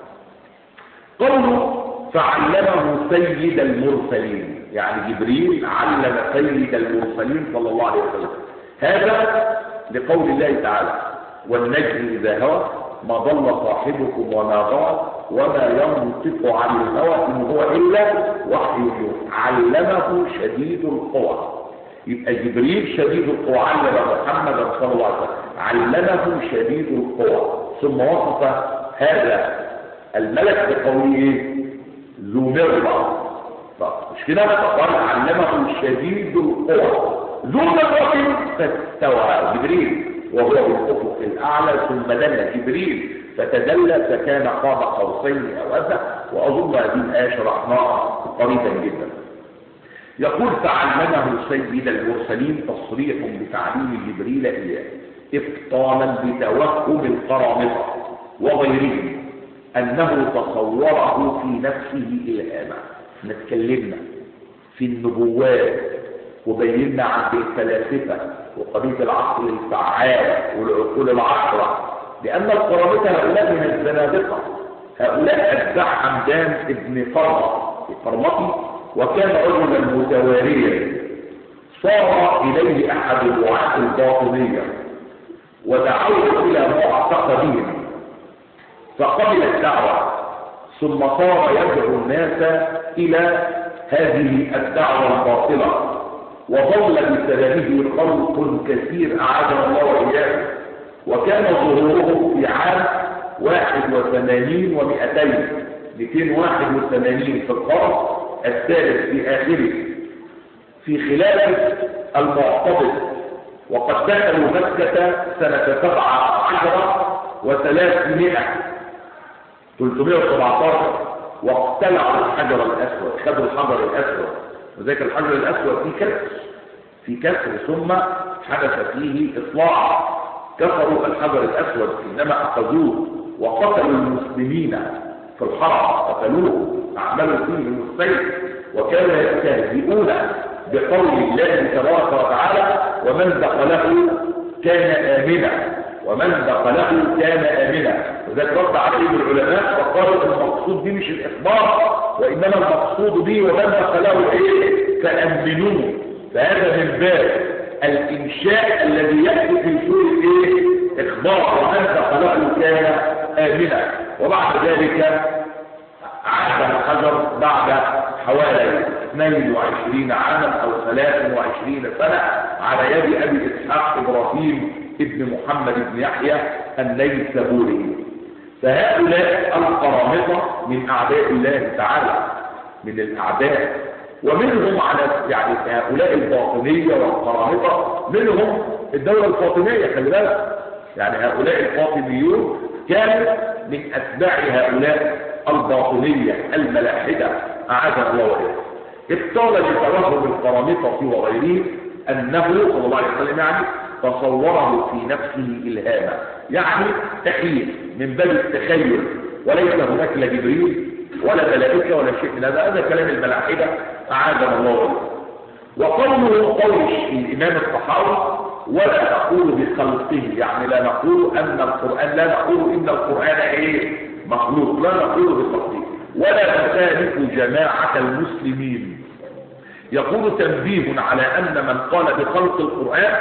قوله فعلمه سيد المرسلين يعني جبريل علم سيد المرسلين صلى الله عليه وسلم. هذا لقول الله تعالى والنجم اذا هوى ما ضل صاحبكم وما غوى وما ينطق عن الهوى إن هو إلا وحي يوحى علمه شديد القوى. يبقى جبريل شديد القوى علم محمدا صلى الله عليه وسلم علمه شديد القوى. ثم وصف هذا الملك بقوله ذو مرة مش كده قال علمه شديد القوى ذو مرة فاستوى جبريل وهو بالأفق الأعلى ثم دل جبريل فتدلى فكان قاب قوسين أو أدنى، وأظن هذه الآية شرحناها قريبا جدا. يقول فعلمه سيد المرسلين تصريح بتعليم جبريل إياه إبطالا بتوهم القرامطة وغيرهم أنه تصوره في نفسه إلهاما. نتكلمنا في النبوات وبينا عن الفلاسفة وقضية العقل الفعال والعقول العشرة، لأن القرامطة هؤلاء من الزنادقة، هؤلاء أتباع حمدان ابن قرمطي، وكان رجلا متواريا صار إليه أحد الوعاة الباطنية ودعوه إلى معتقدهم فقبل الدعوة، ثم صار يدعو الناس إلى هذه الدعوة الباطلة، وظل بسببه خلق كثير أعاذنا الله وإياه. وكان ظهوره في عام واحد وثمانين ومئتين مئتين واحد وثمانين في القرن الثالث في آخره في خلافة المعتضد، وقد دخلوا مكة سنة سبعة عشر وثلاثمائة ثلاثمائة وسبعة عشر واقتلعوا الحجر الأسود، خدوا الحجر الأسود، وذلك الحجر الأسود في كسر في كسر ثم حدث فيه إطلاع، كسروا الحجر الأسود إنما أخذوه وقتلوا المسلمين في الحرم، قتلوه أعملوا فيه السيف، وكانوا يستهزئون بقول الله تبارك وتعالى ومن دخله كان آمنا، ومن دخله كان آمنا. وذلك رد عليه العلماء وقالوا المقصود به مش الإخبار، وإنما المقصود به ومن دخله إيه فأمنوه، فهذا من باب الإنشاء الذي يأتي في سورة إيه إخبار ومن دخله كان آمنا. وبعد ذلك عاد الحجر بعد حوالي اثنين وعشرين عاما أو ثلاث وعشرين سنة على يد أبي إسحاق إبراهيم ابن محمد بن يحيى النيسابوري. فهؤلاء القرامطة من أعداء الله تعالى، من الأعداء، ومنهم على يعني هؤلاء الباطنية والقرامطة منهم الدولة الفاطمية، خلي بالك، يعني هؤلاء الفاطميون كانوا من أتباع هؤلاء الباطنية الملاحدة أعاذنا الله وإياهم. ابطال لتوهم القرامطة وغيره أنه صلى الله عليه وسلم يعني تصوره في نفسه إلهاما، يعني تخيل من باب التخيل، وليس هناك لا جبريل ولا ملائكة ولا شيء من هذا، هذا كلام الملاحدة أعاذنا الله وإياهم. وقوله قول الإمام الطحاوي ولا نقول بخلقه، يعني لا نقول أن القرآن لا نقول إن القرآن إيه مخلوق، لا نقول بخلقه، ولا نخالف جماعة المسلمين. يقول تنبيه على أن من قال بخلق القرآن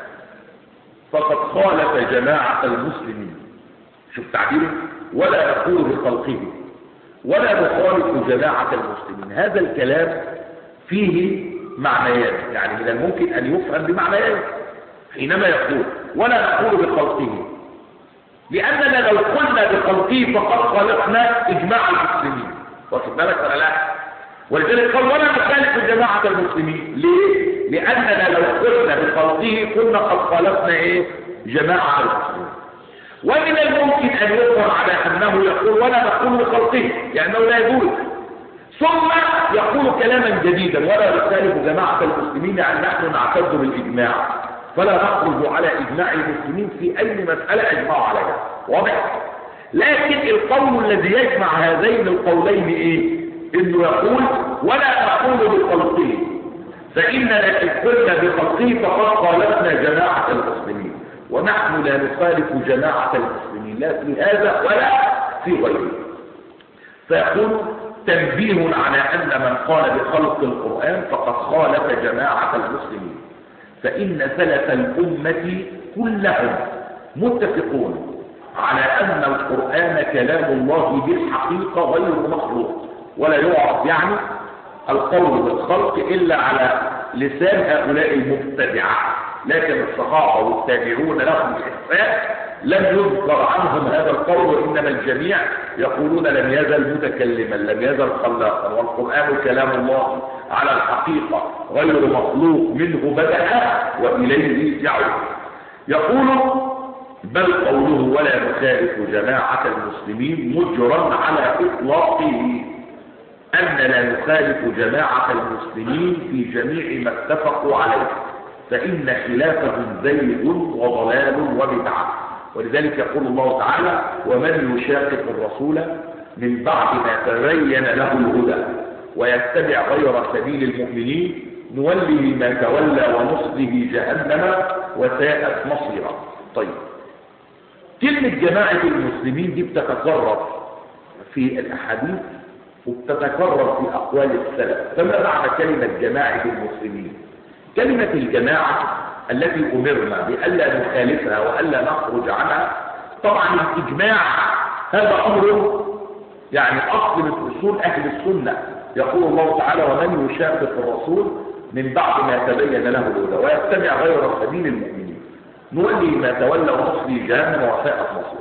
فقد خالف جماعة المسلمين. شوف تعبيره، ولا نقول بخلقه ولا نخالف جماعة المسلمين. هذا الكلام فيه معنيات، يعني من الممكن أن يفهم بمعنيات حينما يقول ولا نقول بخلقه، لأننا لو قلنا بخلقه فقد خلقنا إجماع المسلمين، واخد بالك ولا لا؟ ولذلك قال ولا نخالف جماعة المسلمين. ليه؟ لأننا لو قلنا بخلقه كنا قد خلقنا إيه؟ جماعة المسلمين. ومن الممكن أن يفهم على أنه يقول ولا نقول بخلقه، لأنه لا يجوز، ثم يقول كلاما جديدا ولا نخالف جماعة المسلمين، يعني نحن نعتد بالإجماع فلا نخرج على إجماع المسلمين في أي مسألة أجمعوا عليها، واضح؟ لكن القول الذي يجمع هذين القولين إيه؟ إنه يقول ولا نقول بخلقه، فإننا إن قلنا بخلقه فقد خالفنا جماعة المسلمين، ونحن لا نخالف جماعة المسلمين لا في هذا ولا في غيره. فيقول تنبيه على أن من قال بخلق القرآن فقد خالف جماعة المسلمين، فإن سلف الأمة كلهم متفقون على أن القرآن كلام الله بالحقيقة غير مخلوق، ولا يعرف يعني القول بالخلق إلا على لسان هؤلاء المبتدعة، لكن الصحابة والتابعون لهم الإحسان لم يذكر عنهم هذا القول، وإنما الجميع يقولون لم يزل متكلما، لم يزل خلاقا، والقرآن كلام الله على الحقيقة غير مخلوق منه بدأ وإليه يعود. يقول بل قوله ولا نخالف جماعة المسلمين مجرا على إطلاقه، أن لا نخالف جماعة المسلمين في جميع ما اتفقوا عليه، فإن خلافهم زيغ وضلال وبدعة. ولذلك يقول الله تعالى ومن يشاقق الرسول من بعد ما تبين له الهدى ويتبع غير سبيل المؤمنين نوله ما تولى ونصله جهنم وساءت مصيرا. طيب، كلمة جماعة المسلمين دي بتتكرر في الأحاديث وبتتكرر في أقوال السلف. فما معنى كلمة جماعة المسلمين؟ كلمة الجماعة التي أمرنا بألا نخالفها وألا نخرج عنها، طبعا الإجماع هذا أمر يعني أصل من أصول أهل السنة. يقول الله تعالى ومن يشاقق الرسول من بعد ما تبين له الهدى ويتبع غير سبيل المؤمنين نولي ما تولى ونصلي جهنم وساءت مصيرا.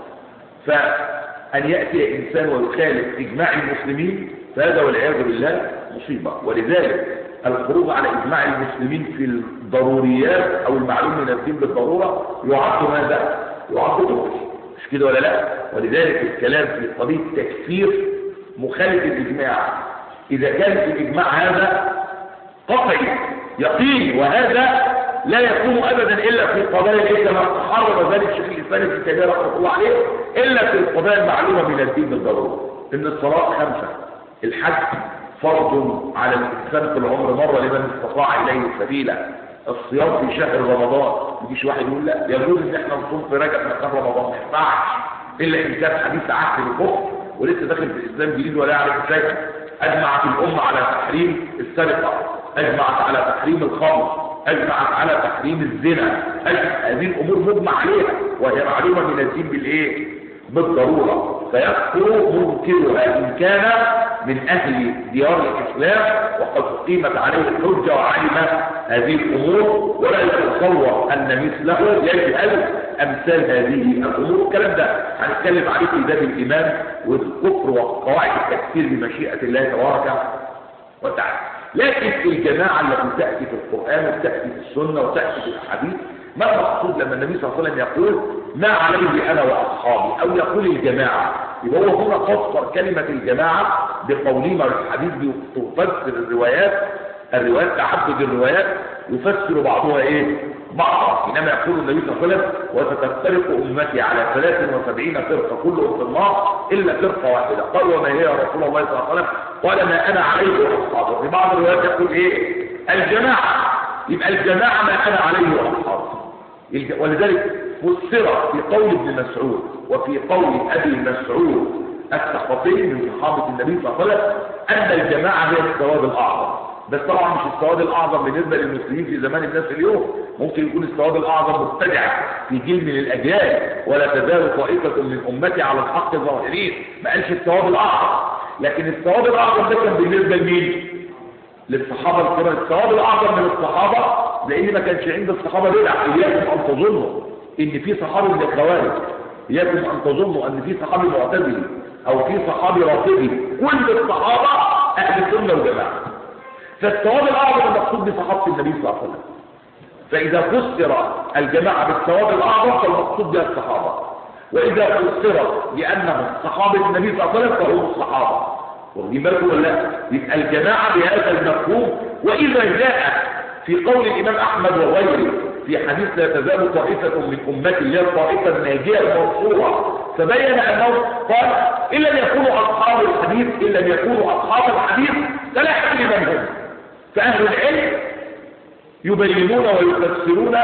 فأن يأتي إنسان ويخالف إجماع المسلمين فهذا والعياذ بالله مصيبة. ولذلك الخروج على إجماع المسلمين في الضروريات أو المعلوم من الدين بالضرورة يعد ماذا؟ يعد كفر، مش كده ولا لا؟ ولذلك الكلام في قضية تكفير مخالف الإجماع إذا كان الإجماع هذا قطعي يقين، وهذا لا يكون أبدا إلا في قضايا كما حرم ذلك شيخ الإسلام ابن تيمية رحمه الله عليه، إلا في القضايا المعلومة من الدين بالضرورة. إن الصلاة خمسة، الحج فرض على الإنسان في العمر مرة لمن استطاع إليه سبيلا، الصيام في شهر رمضان. يجيش واحد يقول لا يجوز إن احنا نصوم في رجب من شهر رمضان، ما ينفعش إلا إن كان حديث عهد بالكفر ولسه داخل في الإسلام جديد ولا يعرف شيء. أجمعت الأمة على تحريم السرقة، أجمعت على تحريم الخمر، أجمعت على تحريم الزنا، هذه الأمور مجمع عليها وهي معلومة من الدين بالإيه؟ بالضرورة. فيكفر منكرها إن كان من أهل ديار الإسلام وقد قيمت عليه الحجة وعلم هذه الأمور، ولا يتصور أن مثله يجهل أمثال هذه الأمور. الكلام ده هنتكلم عليه في باب الإيمان والكفر وقواعد التكفير بمشيئة الله تبارك وتعالى. لكن الجماعة التي تأتي في القرآن وتأتي في السنة وتأتي في الحديث، ما المقصود لما النبي صلى الله عليه وسلم يقول ما عليه أنا وأصحابي أو يقول الجماعة؟ يبقى هو هنا فسر كلمة الجماعة بقولهما الحديث تفسر الروايات الروايات تعدد الروايات يفسر بعضها ايه؟ بعضها. انما يقول النبي صلى الله عليه وسلم وستفترق امتي على ثلاث وسبعين فرقه كلهم في النار الا فرقه واحده. قال وما هي يا رسول الله صلى الله عليه وسلم؟ قال ما انا عليه واصحابي. في بعض الروايات يقول ايه؟ الجماعه. يبقى الجماعه ما انا عليه واصحابي. ولذلك فسر في قول ابن مسعود وفي قول ابي مسعود الثقفي من صحابه النبي صلى الله عليه وسلم ان الجماعه هي السواد الاعظم. بس طبعا مش السواد الاعظم بالنسبه للمسلمين في زمان الناس اليوم، ممكن يكون السواد الاعظم مبتدع في جيل من الاجيال ولا تزال طائفه من امتي على الحق ظاهرين، ما قالش السواد الاعظم. لكن السواد الاعظم ده كان بالنسبه لمين؟ للصحابه الكرام. السواد الاعظم من الصحابه لان ما كانش عند الصحابه بدع. اياكم ان تظنوا ان في صحابي من الخوارج، اياكم ان تظنوا ان في صحابي معتزلي او في صحابي رافضي، كل الصحابه اهل السنه والجماعه. فالثواب الاعظم المقصود بصحابه النبي صلى الله عليه وسلم. فاذا فسر الجماعه بالثواب الاعظم فالمقصود بها الصحابه، واذا فسر بانهم صحابه النبي صلى الله عليه وسلم فهم الصحابه. واخدين بالكم ولا لا؟ يبقى الجماعه بهذا المفهوم. واذا جاء في قول الامام احمد وغيره في حديث لا تزال طائفه من امتي هي الطائفه الناجيه المنصوره، فبين انه قال ان لم يكونوا اصحاب الحديث ان لم يكونوا اصحاب الحديث فلا حد من هم. فأهل العلم يبينون ويفسرون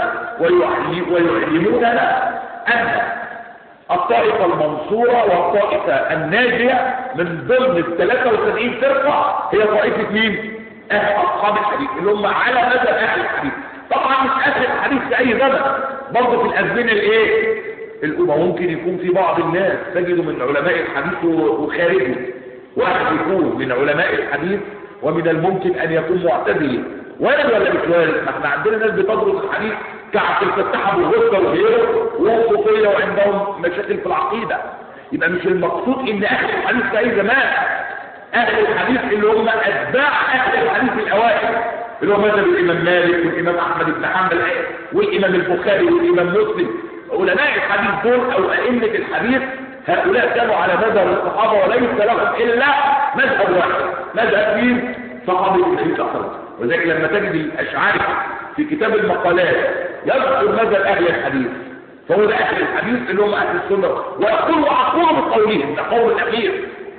ويعلموننا أن الطائفة المنصورة والطائفة الناجية من ضمن الثلاثة وسبعين فرقة هي طائفة مين؟ أهل أصحاب الحديث اللي هم على مدى أهل الحديث. طبعا مش أهل الحديث في أي زمن، برضه في الأزمنة الإيه؟ الأمة. ممكن يكون في بعض الناس تجد من علماء الحديث وخارجه واحد يكون من علماء الحديث ومن الممكن ان يكون معتزلي. وارد ولا مش وارد؟ ما احنا عندنا ناس بتدرس الحديث كعبد الفتاح ابو الغصه وغيره وصوفيه وعندهم مشاكل في العقيده. يبقى مش المقصود ان اهل الحديث في اي زمان اهل الحديث اللي هم اتباع اهل الحديث الاوائل، اللي هو مذهب الامام مالك والامام احمد بن حنبل والامام البخاري والامام مسلم. علماء الحديث دول او ائمه الحديث هؤلاء كانوا على مذهب الصحابه وليس لهم الا مذهب واحد، مذهب مين؟ صحابه النبي صلى الله عليه وسلم. ولذلك لما تجد الاشعري في كتاب المقالات يذكر مذهب اهل الحديث، فهو ده اهل الحديث اللي هم اهل السنه، ويقول واقول بقولهم، ده قول الاخير،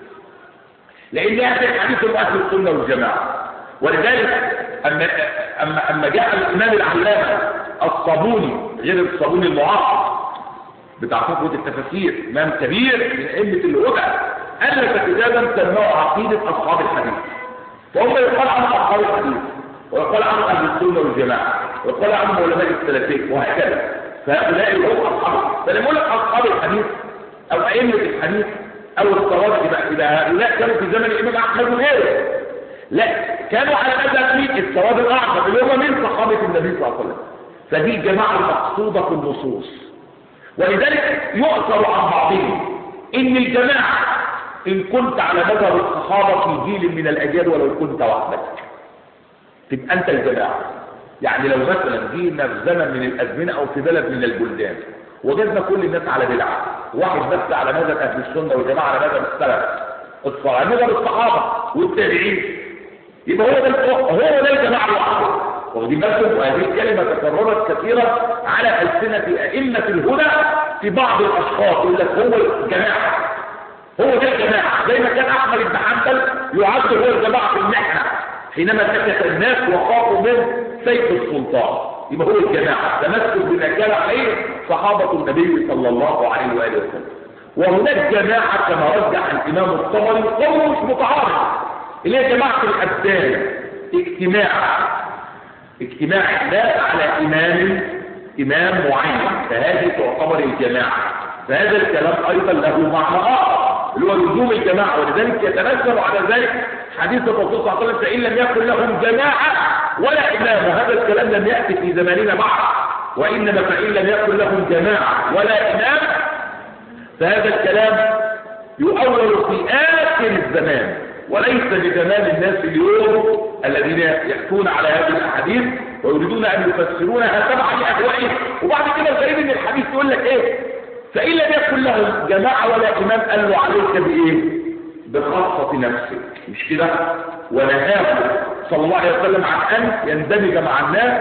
لان اهل الحديث هم اهل السنه والجماعه. ولذلك اما اما اما جاء الامام العلامه الصابوني، غير الصابوني المعاصر بتاع فقه التفاسير، امام كبير من ائمه الهدى، الف كتابا سماه عقيده اصحاب الحديث. فهم يقال عنهم اصحاب الحديث، ويقال عنهم اهل السنه والجماعه، ويقال عنهم علماء السلفيه، وهكذا. فهؤلاء هم اصحاب. فلما يقول لك اصحاب الحديث او ائمه الحديث او الصواب، يبقى هؤلاء كانوا في زمن الامام احمد وغيره. لا، كانوا على مذهب مين؟ الصواب الاعظم اللي هم من صحابه النبي صلى الله عليه وسلم. فدي جماعه مقصوده في النصوص. ولذلك يؤثر عن بعضهم ان الجماعه ان كنت على مذهب الصحابه في جيل من الاجيال ولو كنت وحدك تبقى انت الجماعه. يعني لو مثلا جينا في زمن من الازمنه او في بلد من البلدان وجدنا كل الناس على بدعه، واحد بس على مذهب اهل السنه والجماعه على مذهب السلف الصالح، مذهب الصحابه والتابعين، يبقى هو ده هو ده الجماعه لوحده. ودي مثل، وهذه الكلمه تكررت كثيرا على السنه ائمه الهدى في بعض الاشخاص، يقول لك هو الجماعه، هو ده الجماعه، زي ما كان احمد بن حنبل يعد هو الجماعه في المحنه حينما سكت الناس وخافوا من سيف السلطان، يبقى هو الجماعه تمسك بما كان عليه صحابه النبي صلى الله عليه واله وسلم. وهناك جماعه كما رجح الامام الطبري قول مش متعارض، اللي هي جماعه الابدان، اجتماع اجتماع الناس على امام امام معين، فهذه تعتبر الجماعه. فهذا الكلام ايضا له معنى اخر اللي هو لزوم الجماعه، ولذلك يتنزل على ذلك حديث الرسول صلى الله عليه وسلم فان لم يكن لهم جماعه ولا امام. وهذا الكلام لم ياتي في زماننا بعد، وانما فان لم يكن لهم جماعه ولا امام فهذا الكلام يؤول في اخر الزمان، وليس بزمان الناس اليوم الذين يأتون على هذه الاحاديث ويريدون ان يفسرونها تبعا لاهوائهم. وبعد كده الغريب ان الحديث يقول لك ايه؟ فإن لم يكن لهم جماعة ولا إمام قال له عليك بإيه؟ بخاصة نفسك، مش كده؟ ونهاه صلى الله عليه وسلم عن أن يندمج مع الناس،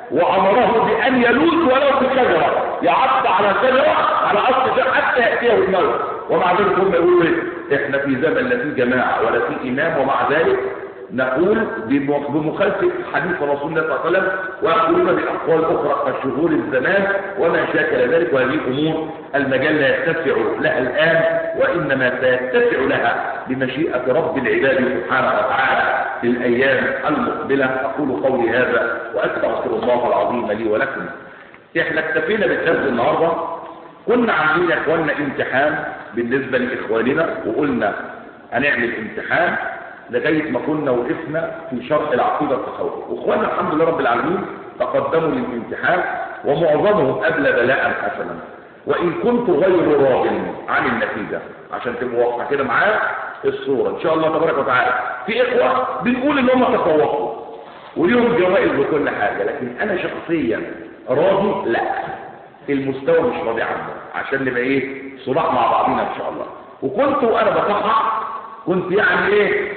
وأمره بأن يلوذ ولو في شجرة، يعض على شجرة على أصل شجرة حتى يأتيه الموت. ومع ذلك هم يقولوا إيه؟ إحنا في زمن لا فيه جماعة ولا فيه إمام، ومع ذلك نقول بمخالفة حديث رسول الله صلى الله عليه وسلم، ويقولون بأقوال أخرى كشغول الزمان وما شاكل ذلك. وهذه أمور المجال لا يتسع لها الآن، وإنما سيتسع لها بمشيئة رب العباد سبحانه وتعالى في الأيام المقبلة. أقول قولي هذا وأستغفر الله العظيم لي ولكم. إحنا اكتفينا بالدرس النهاردة. كنا عاملين يا إخواننا امتحان بالنسبة لإخواننا، وقلنا هنعمل امتحان لغاية ما كنا وقفنا في شرح العقيدة التصوفية. واخواننا الحمد لله رب العالمين تقدموا للامتحان ومعظمهم أبلى بلاء حسنا، وإن كنت غير راض عن النتيجة عشان تبقوا واضحة كده معايا الصورة إن شاء الله تبارك وتعالى. في إخوة بنقول إن هم تفوقوا وليهم جوائز وكل حاجة، لكن أنا شخصيا راضي؟ لا، المستوى مش راضي عنه، عشان نبقى إيه صراحة مع بعضنا إن شاء الله. وكنت وأنا بصحح كنت يعني إيه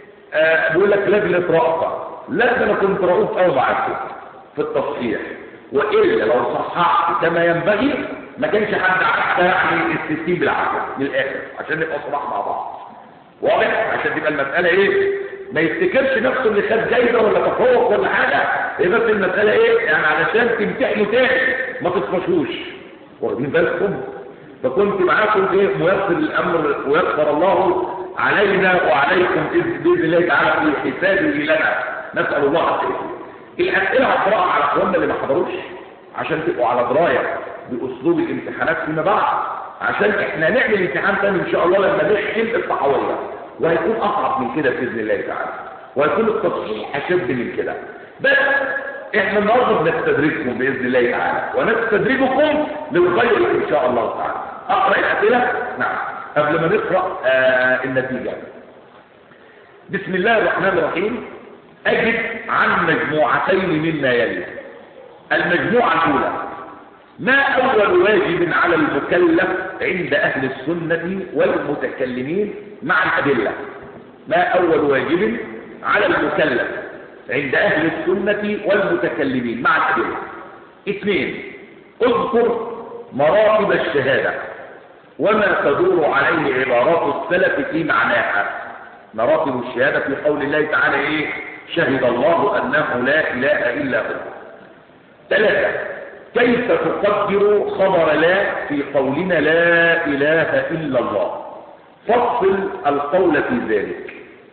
أه بقول لك لجنة رأفة، لا انا كنت رؤوف قوي معاكم في التصحيح، والا لو صححت كما ينبغي ما كانش حد عارف يعني الستين بالعافيه من الاخر، عشان نبقى صراحه مع بعض واضح، عشان تبقى المساله ايه ما يفتكرش نفسه اللي خد جايزه ولا تفوق ولا حاجه، هي بس المساله ايه يعني علشان تمتحنوا تاني ما تطفشوش، واخدين بالكم؟ فكنت معاكم ايه ميسر الامر ويسر الله علينا وعليكم باذن الله تعالى في حسابه لنا، نسال الله التوفيق. الاسئله هقراها على اخواننا اللي ما حضروش عشان تبقوا على درايه باسلوب الامتحانات فيما بعد، عشان احنا نعمل امتحان ثاني ان شاء الله لما نحل الصحويه، وهيكون اصعب من كده باذن الله تعالى، وهيكون التصحيح اشد من كده. بس احنا النهارده بنستدرجكم باذن الله تعالى ونستدرجكم للخير ان شاء الله تعالى. اقرا الاسئله؟ نعم. قبل ما نقرا آه النتيجه بسم الله الرحمن الرحيم أجب عن مجموعتين مما يلي. المجموعة الأولى: ما أول واجب على المكلف عند أهل السنة والمتكلمين مع الأدلة؟ ما أول واجب على المكلف عند أهل السنة والمتكلمين مع الأدلة؟ اثنين: اذكر مراتب الشهادة وما تدور عليه عبارات السلف في معناها. مراتب الشهادة في قول الله تعالى ايه؟ شهد الله أنه لا إله إلا هو. ثلاثة: كيف تقدر خبر لا في قولنا لا إله إلا الله؟ فصل القول في ذلك.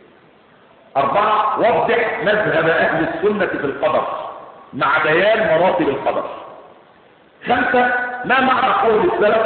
أربعة: وضح مذهب أهل السنة في القدر مع بيان مراتب القدر. خمسة: ما معنى قول السلف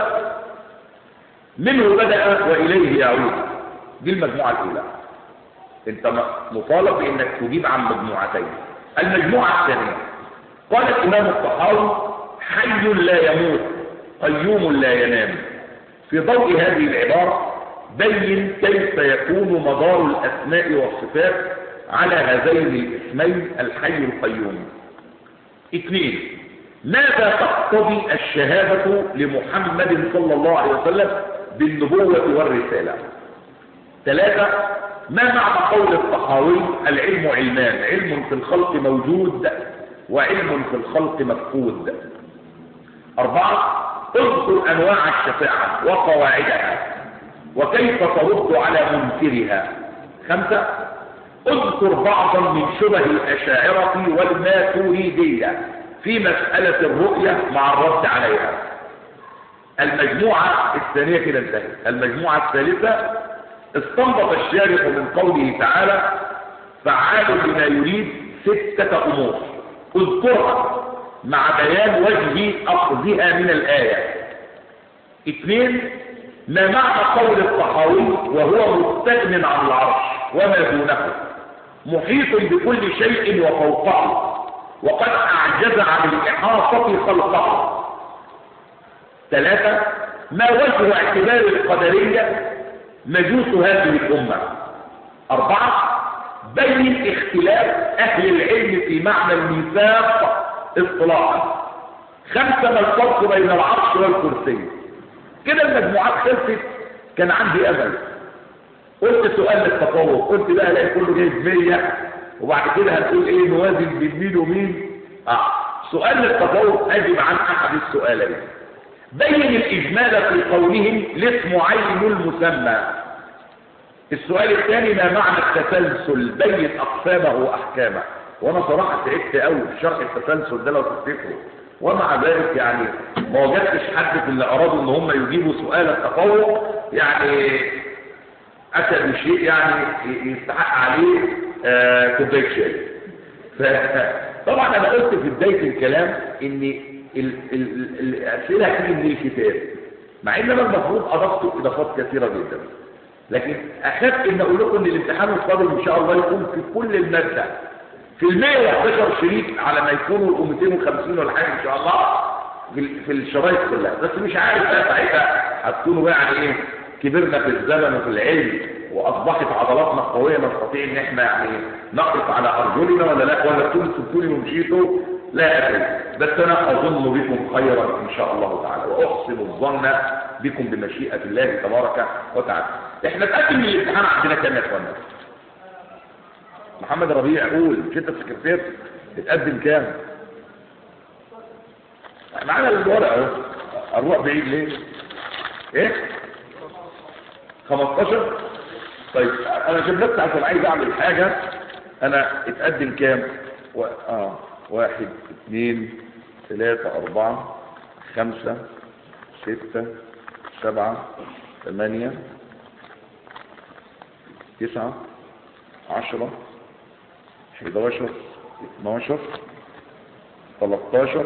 منه بدأ وإليه يعود؟ دي المجموعة الأولى. انت مطالب بانك تجيب عن مجموعتين. المجموعة الثانية: قال الإمام الطحاوي: حي لا يموت قيوم لا ينام. في ضوء هذه العبارة بين كيف يكون مدار الأسماء والصفات على هذين الاسمين الحي القيوم. اثنين: ماذا تقتضي الشهادة لمحمد صلى الله عليه وسلم بالنبوة والرسالة؟ ثلاثة: ما معنى قول الطحاوي: العلم علمان، علم في الخلق موجود وعلم في الخلق مفقود؟ أربعة: اذكر أنواع الشفاعة وقواعدها وكيف ترد على منكرها. خمسة: اذكر بعضا من شبه الأشاعرة والماتريدية في مسألة الرؤية مع الرد عليها. المجموعة الثانية كده انتهت. المجموعة الثالثة: استنبط الشارح من قوله تعالى: فعال لما يريد ستة أمور اذكرها مع بيان وجه أخذها من الآية. اثنين: ما معنى قول الطحاوي وهو مستغن عن العرش وما دونه محيط بكل شيء وفوقه وقد أعجز عن الإحاطة خلقه؟ ثلاثة: ما وجه اعتبار القدرية مجوس هذه الأمة؟ أربعة: بين اختلاف أهل العلم في معنى الميثاق اصطلاحا. خمسة: ما الفرق بين العرش والكرسي؟ كده المجموعات خلصت. كان عندي أمل، قلت سؤال للتفوق، قلت بقى الاقي كله جايب مية وبعد كده هتقول ايه نوازن بين مين ومين. اه سؤال للتفوق اجب عن احد السؤالين. بين الإجمال في قولهم الاسم عين المسمى. السؤال الثاني: ما معنى التسلسل؟ بين أقسامه وأحكامه. وأنا صراحة تعبت قوي في شرح التسلسل ده لو تفتكروا، ومع ذلك يعني ما وجدتش حد في اللي أرادوا إن هم يجيبوا سؤال التفوق يعني أتى بشيء يعني يستحق عليه كوباية شاي. طبعا أنا قلت في بداية الكلام إن ال ال الأسئلة هتيجي من الكتاب، مع ان انا المفروض اضفت اضافات كثيرة جدا، لكن اخاف ان اقول لكم ان الامتحان القادم ان شاء الله يكون في كل المادة في ال مية وحداشر شريط على ما يكونوا ال مئتين وخمسين ولا حاجة ان شاء الله في, في الشرايط كلها. بس مش عارف بقى ساعتها هتكونوا يعني ايه كبرنا في الزمن وفي العلم واصبحت عضلاتنا قوية نستطيع ان احنا يعني نقف على ارجلنا ولا لا، ولا تكونوا سبتوني ومشيتوا، لا أدري. بس أنا أظن بكم خيرا إن شاء الله تعالى، وأحسن الظن بكم بمشيئة الله تبارك وتعالى. إحنا نتقدم من الامتحان عندنا كام يا أخوانا؟ محمد ربيع قول، مش أنت السكرتير؟ تتقدم كام؟ معانا الورقة أهو، أروح بعيد ليه؟ إيه؟ خمستاشر؟ طيب أنا جبت عشان عايز أعمل حاجة. أنا اتقدم كام؟ و... آه واحد اثنين ثلاثة أربعة خمسة ستة سبعة ثمانية تسعة عشرة حداشر اثناشر ثلاثتاشر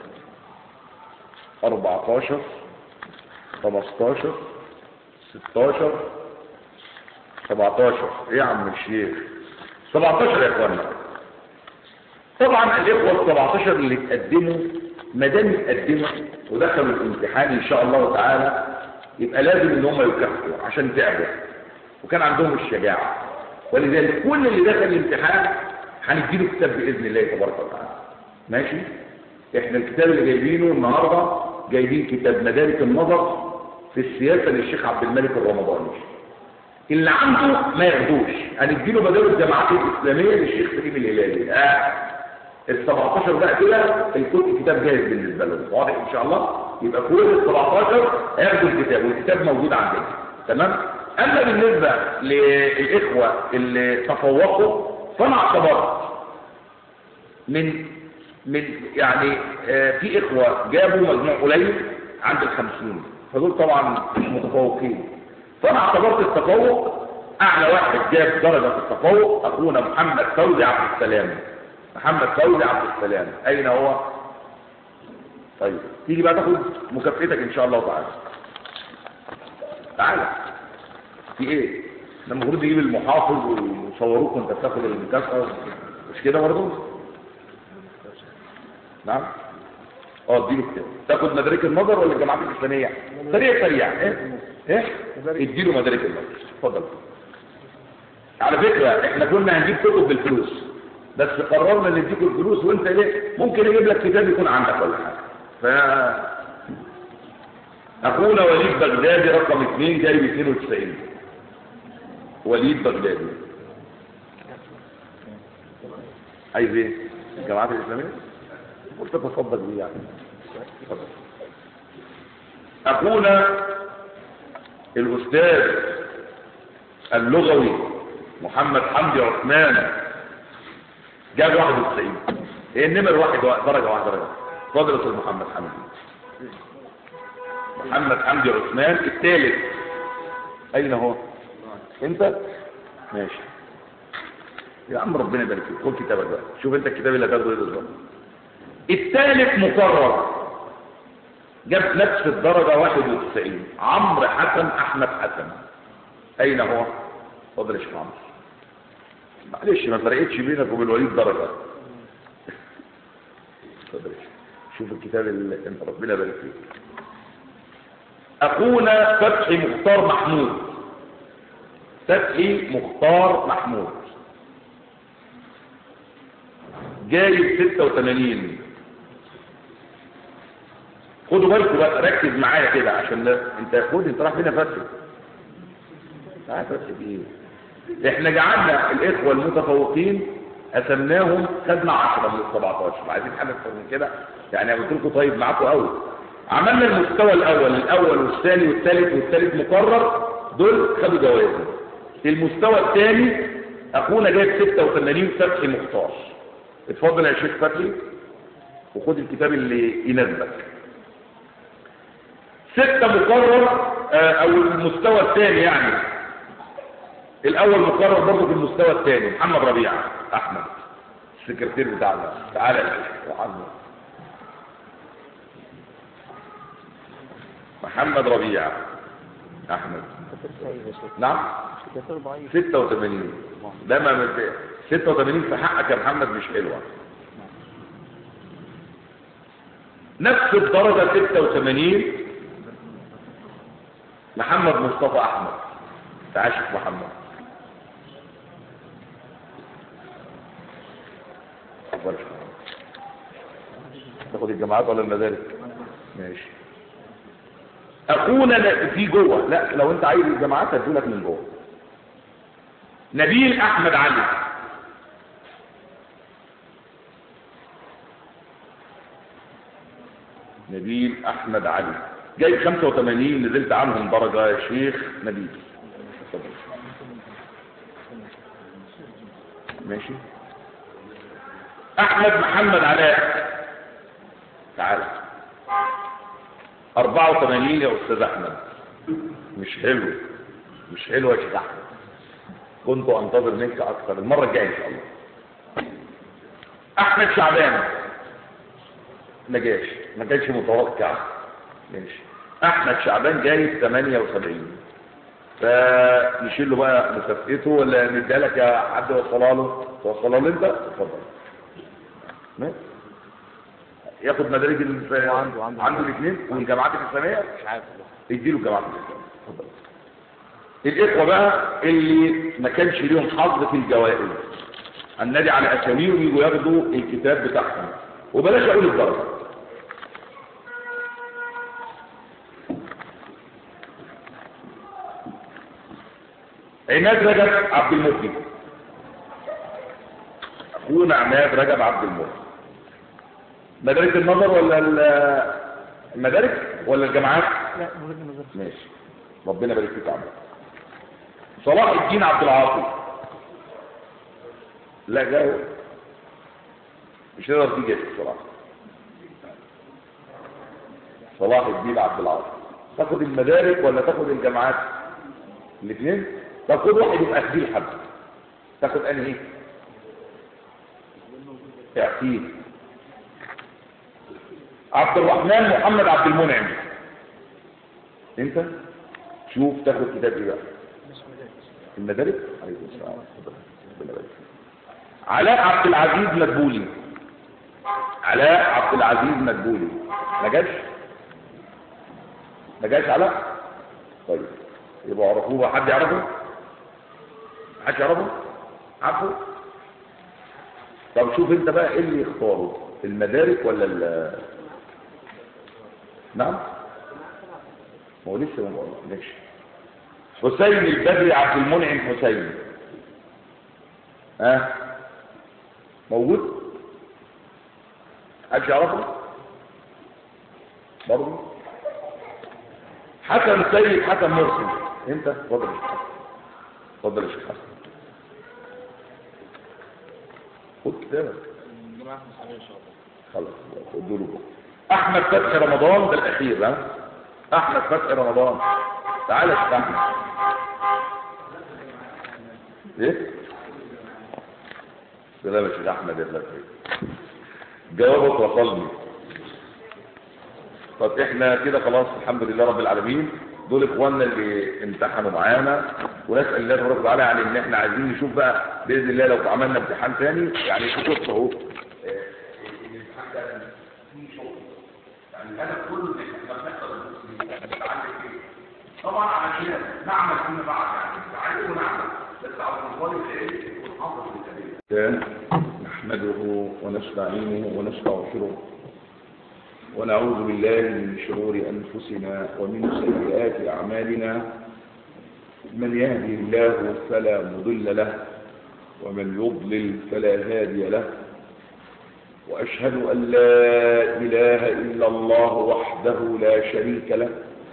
أربعتاشر خمستاشر ستاشر سبعتاشر. ايه يا عم الشيخ؟ سبعتاشر يا اخوانا. طبعا الاخوه ال سبعتاشر اللي اتقدموا ما دام اتقدموا ودخلوا الامتحان ان شاء الله تعالى يبقى لازم ان هم يكافئوا عشان تعبوا وكان عندهم الشجاعه. ولذلك كل اللي دخل الامتحان هنديله كتاب باذن الله تبارك وتعالى. ماشي؟ احنا الكتاب اللي جايبينه النهارده جايبين كتاب مدارك النظر في السياسه للشيخ عبد الملك الرمضاني. اللي عنده ما ياخدوش، هنديله بداله الجماعات الاسلاميه للشيخ سليم الهلالي. اه ال سبعتاشر بقى كده الكتب كتاب جاهز بالنسبه لهم، واضح ان شاء الله. يبقى كل ال سبعتاشر هياخدوا الكتاب والكتاب موجود عندنا. تمام؟ اما بالنسبه للاخوه اللي تفوقوا فانا اعتبرت من من يعني آه في اخوه جابوا مجموع قليل عند الخمسين، فدول طبعا مش متفوقين. فانا اعتبرت التفوق اعلى واحد جاب درجه في التفوق اخونا محمد فوزي عبد السلام. محمد فوزي عبد السلام اين هو؟ طيب تيجي بقى تاخد مكافئتك ان شاء الله تعالى. تعالى. في ايه؟ ده المفروض يجيب المحافظ ويصوروك وانت بتاخد المكافاه، مش كده برضه؟ نعم؟ اه اديله كتاب. تاخد مدارك النظر ولا الجامعات الاسلاميه؟ سريع سريع. ايه؟ ايه؟ اديله مدارك النظر. اتفضل. على فكره احنا كنا هنجيب كتب بالفلوس، بس قررنا نديك الفلوس وانت ليه؟ ممكن اجيب لك كتاب يكون عندك ولا حاجه. ف اخونا وليد بغدادي رقم اثنين جايب اثنين وتسعين. وليد بغدادي. عايز ايه؟ الجامعات الاسلاميه؟ قلت تصدق بيه يعني. اتفضل. اخونا الاستاذ اللغوي محمد حمدي عثمان جاب واحد وتسعين. ايه النمر واحد درجه واحده درجه. اتفضل يا استاذ محمد حمدي. محمد حمدي عثمان الثالث. اين هو؟ انت؟ ماشي يا عم ربنا يبارك فيك. خد كتابك بقى، شوف انت الكتاب اللي هتاخده ايه بالظبط. الثالث مقرر جاب نفس الدرجه واحد وتسعين. عمرو حسن احمد حسن. اين هو؟ اتفضل يا شيخ عمرو. معلش ما فرقتش بينك وبين وليد درجه. اتفضل يا شيخ. شوف الكتاب اللي انت ربنا يبارك فيك. اخونا فتحي مختار محمود. فتحي مختار محمود جايب ستة وثمانين. خدوا بالكم بقى، ركز معايا كده عشان لا انت خد انت رايح فين يا فتحي؟ تعال فتحي ايه؟ احنا جعلنا الاخوه المتفوقين قسمناهم خدنا عشرة من ال سبعتاشر. عايزين حاجه اكتر من كده؟ يعني قلت لكم طيب معاكم قوي. عملنا المستوى الاول الاول والثاني والثالث والثالث مقرر، دول خدوا جوائز. المستوى الثاني اخونا جايب ستة وثمانين فتحي مختار. اتفضل يا شيخ فتحي وخد الكتاب اللي يناسبك. ستة مقرر او المستوى الثاني يعني الاول مقرر برضه في المستوى الثاني محمد ربيع احمد السكرتير بتاعنا. تعالى يا شيخ محمد. محمد ربيع احمد. نعم ستة وثمانين. ده ما ستة وثمانين في حقك يا محمد مش حلوه. نفس الدرجه ستة وثمانين محمد مصطفى احمد. تعال شوف محمد. تاخد الجامعات ولا المدارس؟ ماشي. اخونا في جوه، لا لو انت عايز الجامعات هدولك من جوه. نبيل احمد علي. نبيل احمد علي جايب خمسة وثمانين. نزلت عنهم درجه يا شيخ نبيل. ماشي. احمد محمد علاء. تعالى. أربعة وثمانين يا استاذ احمد. مش حلو مش حلو يا شيخ احمد. كنت انتظر منك اكثر المره الجايه ان شاء الله. احمد شعبان ما جاش ما كانش متوقع. ماشي. احمد شعبان جايب ثمانية وسبعين. فنشيل له بقى مكافئته ولا نديها لك يا حد وصلها له؟ توصلها له انت؟ اتفضل. ياخد مدارج عنده عنده عنده الاثنين والجامعات الاسلاميه. مش عارف اديله الجامعات الاسلاميه. اتفضل. الإخوة بقى اللي ما كانش ليهم حظ في الجوائز النادي على أساميهم يجوا ياخدوا الكتاب بتاعهم، وبلاش أقول الدرجة. عماد رجب عبد المفيد، أخونا عماد رجب عبد المفيد. مدارس النظر ولا المدارس ولا الجامعات؟ لا مدارس النظر. ماشي، ربنا يبارك فيك يا عماد. صلاح الدين عبد العاطي، لا جاوب مش هنقدر تيجي بصراحه. صلاح الدين عبد العاطي، تاخد المدارك ولا تاخد الجامعات؟ الاثنين؟ طب خد واحد يبقى اخديه حد، تاخد انهي؟ اعطيه. عبد الرحمن محمد عبد المنعم، انت شوف تاخد كتاب ايه بقى؟ المدارك. عليكم السلام. علاء عبد العزيز مدبولي، علاء عبد العزيز مدبولي ما جاش؟ ما جاش علاء؟ طيب يبقى عرفوه. حد يعرفه؟ حد يعرفه؟ عارفه؟ طب شوف انت بقى ايه اللي يختاره، المدارك ولا ال نعم؟ ما هو لسه ما قلناش. حسين البدري عبد المنعم حسين، ها أه؟ موجود؟ حد يعرفه؟ برضه؟ حسن سيد حسن مرسي، انت اتفضل يا شيخ حسن. اتفضل يا شيخ حسن. خد كتابك. الجماعة المصرية ان شاء الله. خلاص خدوا له. احمد فتحي رمضان ده الاخير، ها؟ احمد فتحي رمضان، تعالى يا شيخ احمد. ايه؟ سلام يا شيخ احمد يا فتحي. جوابك وصلني. طب احنا كده خلاص الحمد لله رب العالمين. دول اخواننا اللي امتحنوا معانا، ونسال الله تبارك وتعالى يعني ان احنا عايزين نشوف بقى باذن الله لو عملنا امتحان ثاني يعني في شغل اهو. الامتحان ده فيه شغل يعني الهدف كله ان احنا بنحضر المسلمين نتعلم فيه طبعا علشان نعمل فيما بعد، يعني نتعلم ونعمل بس على الطالب العلم يكون حاضر للتدريب. نحمده ونستعينه ونستغفره ونعوذ بالله من شرور أنفسنا ومن سيئات أعمالنا. من يهدي الله فلا مضل له ومن يضلل فلا هادي له، وأشهد أن لا إله إلا الله وحده لا شريك له،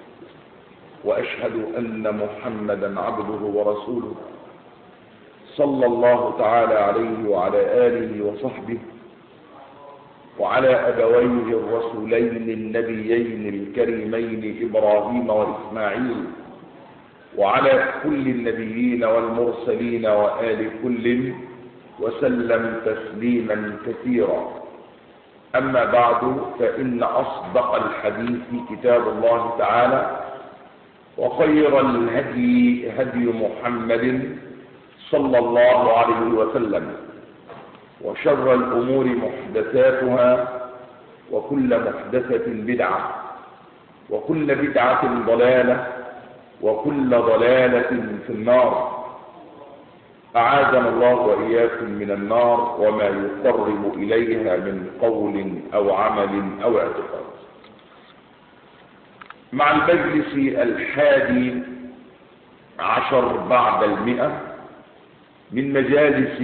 وأشهد أن محمدا عبده ورسوله صلى الله تعالى عليه وعلى آله وصحبه وعلى أبويه الرسولين النبيين الكريمين إبراهيم وإسماعيل وعلى كل النبيين والمرسلين وآل كل وسلم تسليما كثيرا. أما بعد، فإن أصدق الحديث كتاب الله تعالى، وخير الهدي هدي محمد صلى الله عليه وسلم، وشر الأمور محدثاتها، وكل محدثة بدعة، وكل بدعة ضلالة، وكل ضلالة في النار. أعاذنا الله وإياكم من النار وما يقرب إليها من قول أو عمل أو اعتقاد. مع المجلس الحادي عشر بعد المئة من مجالس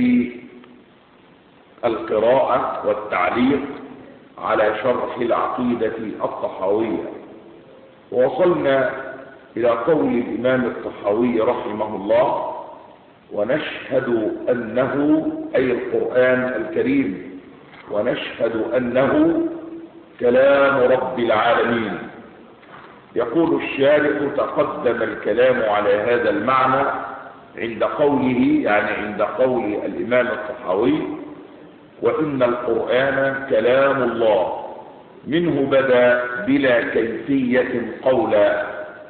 القراءة والتعليق على شرح العقيدة الطحاوية، ووصلنا إلى قول الإمام الطحاوي رحمه الله: ونشهد أنه أي القرآن الكريم، ونشهد أنه كلام رب العالمين. يقول الشارح: تقدم الكلام على هذا المعنى عند قوله، يعني عند قول الإمام الطحاوي: وإن القرآن كلام الله منه بدا بلا كيفية قولا.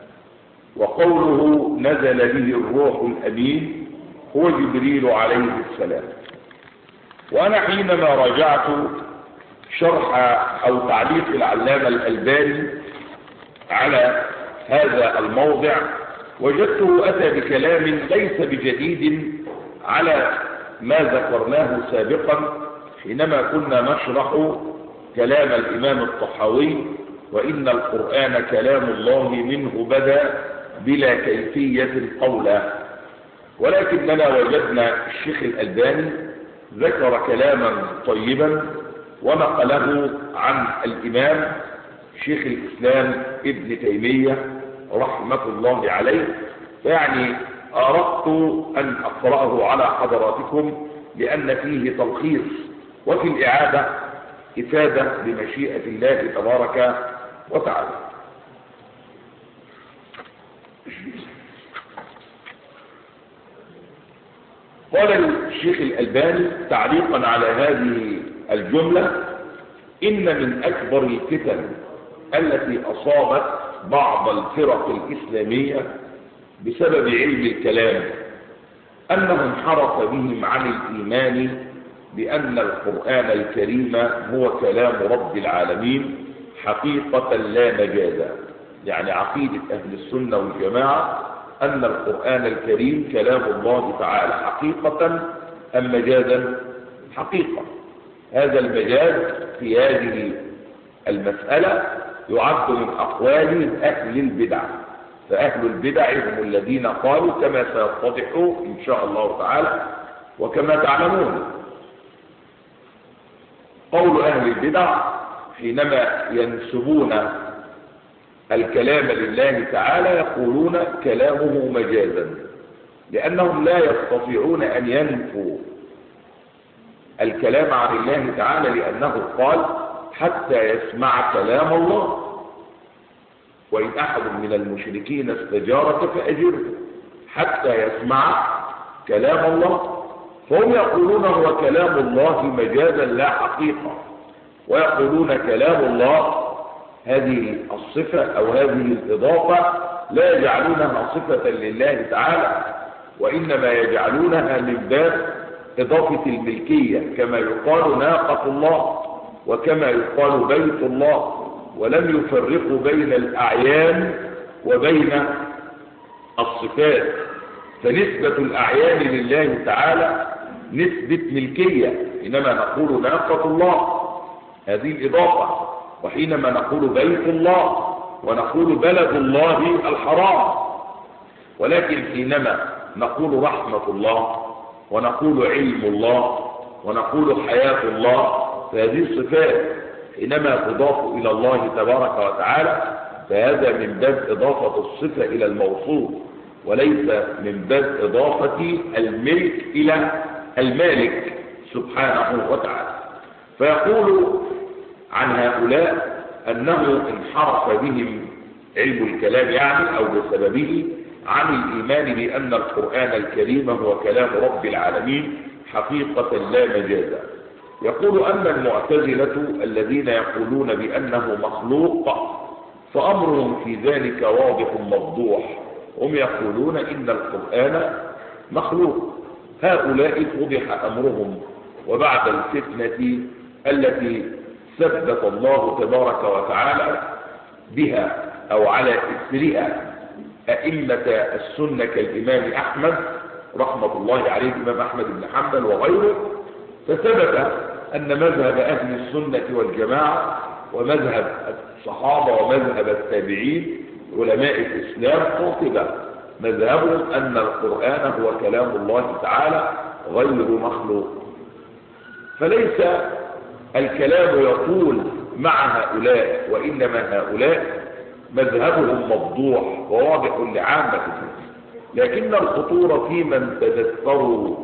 وقوله نزل به الروح الأمين هو جبريل عليه السلام. وأنا حينما راجعت شرح أو تعليق العلامة الألباني على هذا الموضع وجدته أتى بكلام ليس بجديد على ما ذكرناه سابقا حينما كنا نشرح كلام الإمام الطحاوي: وإن القرآن كلام الله منه بدا بلا كيفية قولا. ولكننا وجدنا الشيخ الألباني ذكر كلاما طيبا ونقله عن الإمام شيخ الإسلام ابن تيمية رحمة الله عليه، فيعني أردت أن أقرأه على حضراتكم لأن فيه تلخيص وفي الإعادة إفادة بمشيئة الله تبارك وتعالى. قال الشيخ الألباني تعليقا على هذه الجملة: إن من أكبر الفتن التي أصابت بعض الفرق الإسلامية بسبب علم الكلام أنه انحرف بهم عن الإيمان بأن القرآن الكريم هو كلام رب العالمين حقيقة لا مجازا. يعني عقيدة أهل السنة والجماعة أن القرآن الكريم كلام الله تعالى حقيقة أم مجازا؟ حقيقة. هذا المجاز في هذه المسألة يعد من أقوال أهل البدع، فأهل البدع هم الذين قالوا كما سيتضح إن شاء الله تعالى وكما تعلمون. قول أهل البدع حينما ينسبون الكلام لله تعالى يقولون كلامه مجازا، لأنهم لا يستطيعون أن ينفوا الكلام عن الله تعالى، لأنه قال: حتى يسمع كلام الله، وإن أحد من المشركين استجارك فأجره حتى يسمع كلام الله. فهم يقولون هو كلام الله مجازا لا حقيقة، ويقولون كلام الله هذه الصفة أو هذه الإضافة لا يجعلونها صفة لله تعالى، وإنما يجعلونها من باب إضافة الملكية، كما يقال ناقة الله وكما يقال بيت الله، ولم يفرقوا بين الأعيان وبين الصفات. فنسبة الأعيان لله تعالى نسبة ملكية، إنما نقول ناقة الله هذه الإضافة، وحينما نقول بيت الله ونقول بلد الله الحرام. ولكن حينما نقول رحمة الله ونقول علم الله ونقول حياة الله فهذه الصفات حينما تضاف إلى الله تبارك وتعالى فهذا من باب إضافة الصفة إلى الموصوف، وليس من باب إضافة الملك إلى المالك سبحانه وتعالى. فيقول عن هؤلاء أنه انحرف بهم علم الكلام يعني أو بسببه عن الإيمان بأن القرآن الكريم هو كلام رب العالمين حقيقة لا مجازا. يقول أن المعتزلة الذين يقولون بأنه مخلوق فأمرهم في ذلك واضح مفضوح، هم يقولون إن القرآن مخلوق. هؤلاء فضح أمرهم، وبعد الفتنة التي ثبت الله تبارك وتعالى بها أو على إثرها أئمة السنة كالإمام أحمد رحمة الله عليه، الإمام أحمد بن حنبل وغيره، فثبت أن مذهب أهل السنة والجماعة ومذهب الصحابة ومذهب التابعين علماء الإسلام قاطبة مذهبهم أن القرآن هو كلام الله تعالى غير مخلوق. فليس الكلام يطول مع هؤلاء، وإنما هؤلاء مذهبهم مفضوح وواضح لعامة، لكن الخطورة في من تذكروا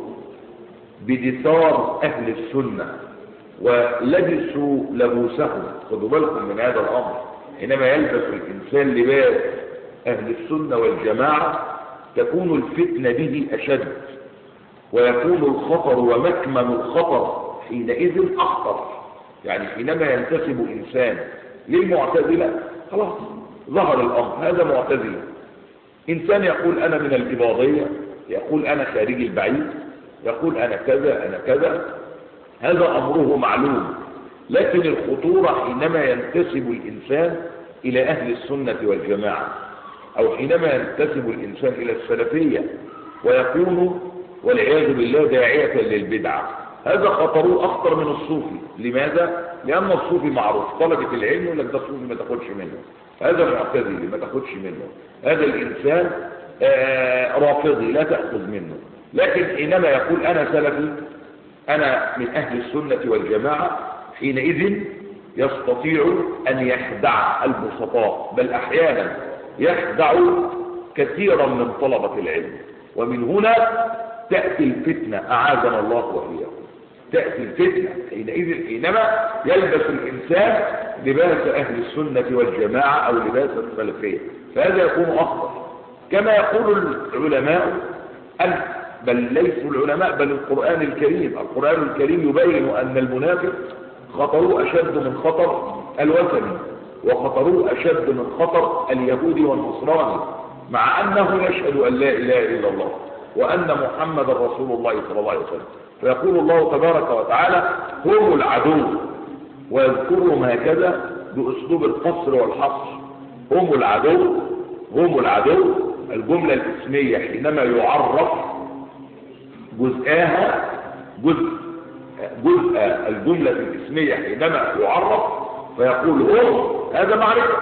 بدثار أهل السنة ولبسوا لبوسهم. خذوا بالكم من هذا الأمر، حينما يلبس الإنسان لباس أهل السنة والجماعة تكون الفتنة به أشد، ويكون الخطر ومكمن الخطر حينئذ أخطر. يعني حينما ينتسب إنسان للمعتزلة خلاص ظهر الأمر، هذا معتزلة. إنسان يقول أنا من الإباضية، يقول أنا خارج البعيد، يقول أنا كذا أنا كذا، هذا أمره معلوم. لكن الخطورة حينما ينتسب الإنسان إلى أهل السنة والجماعة، أو حينما ينتسب الإنسان إلى السلفية ويكون والعياذ بالله داعية للبدعة، هذا خطره أخطر من الصوفي. لماذا؟ لأن الصوفي معروف، طلبة العلم يقول لك ده الصوفي ما تاخدش منه، هذا معتزلي ما تاخدش منه، هذا الإنسان آه رافضي لا تأخذ منه. لكن حينما يقول أنا سلفي، أنا من أهل السنة والجماعة، حينئذ يستطيع أن يخدع البسطاء، بل أحيانا يخدع كثيرا من طلبة العلم. ومن هنا تأتي الفتنة، أعاذنا الله وإياكم. تأتي الفتنة حينئذ حينما يلبس الإنسان لباس أهل السنة والجماعة أو لباس السلفية، فهذا يكون أخطر. كما يقول العلماء أن بل ليسوا العلماء بل القرآن الكريم، القرآن الكريم يبين أن المنافق خطره أشد من خطر الوثني، وخطره أشد من خطر اليهودي والنصراني، مع أنه يشهد أن لا إله إلا الله وأن محمد رسول الله صلى الله عليه وسلم. فيقول الله تبارك وتعالى هم العدو، ويذكرهم هكذا بأسلوب القصر والحصر. هم العدو، هم العدو. الجملة الاسمية حينما يعرف جزءها جزء جزء الجملة الاسمية حينما يعرف فيقول هم، هذا معرفة.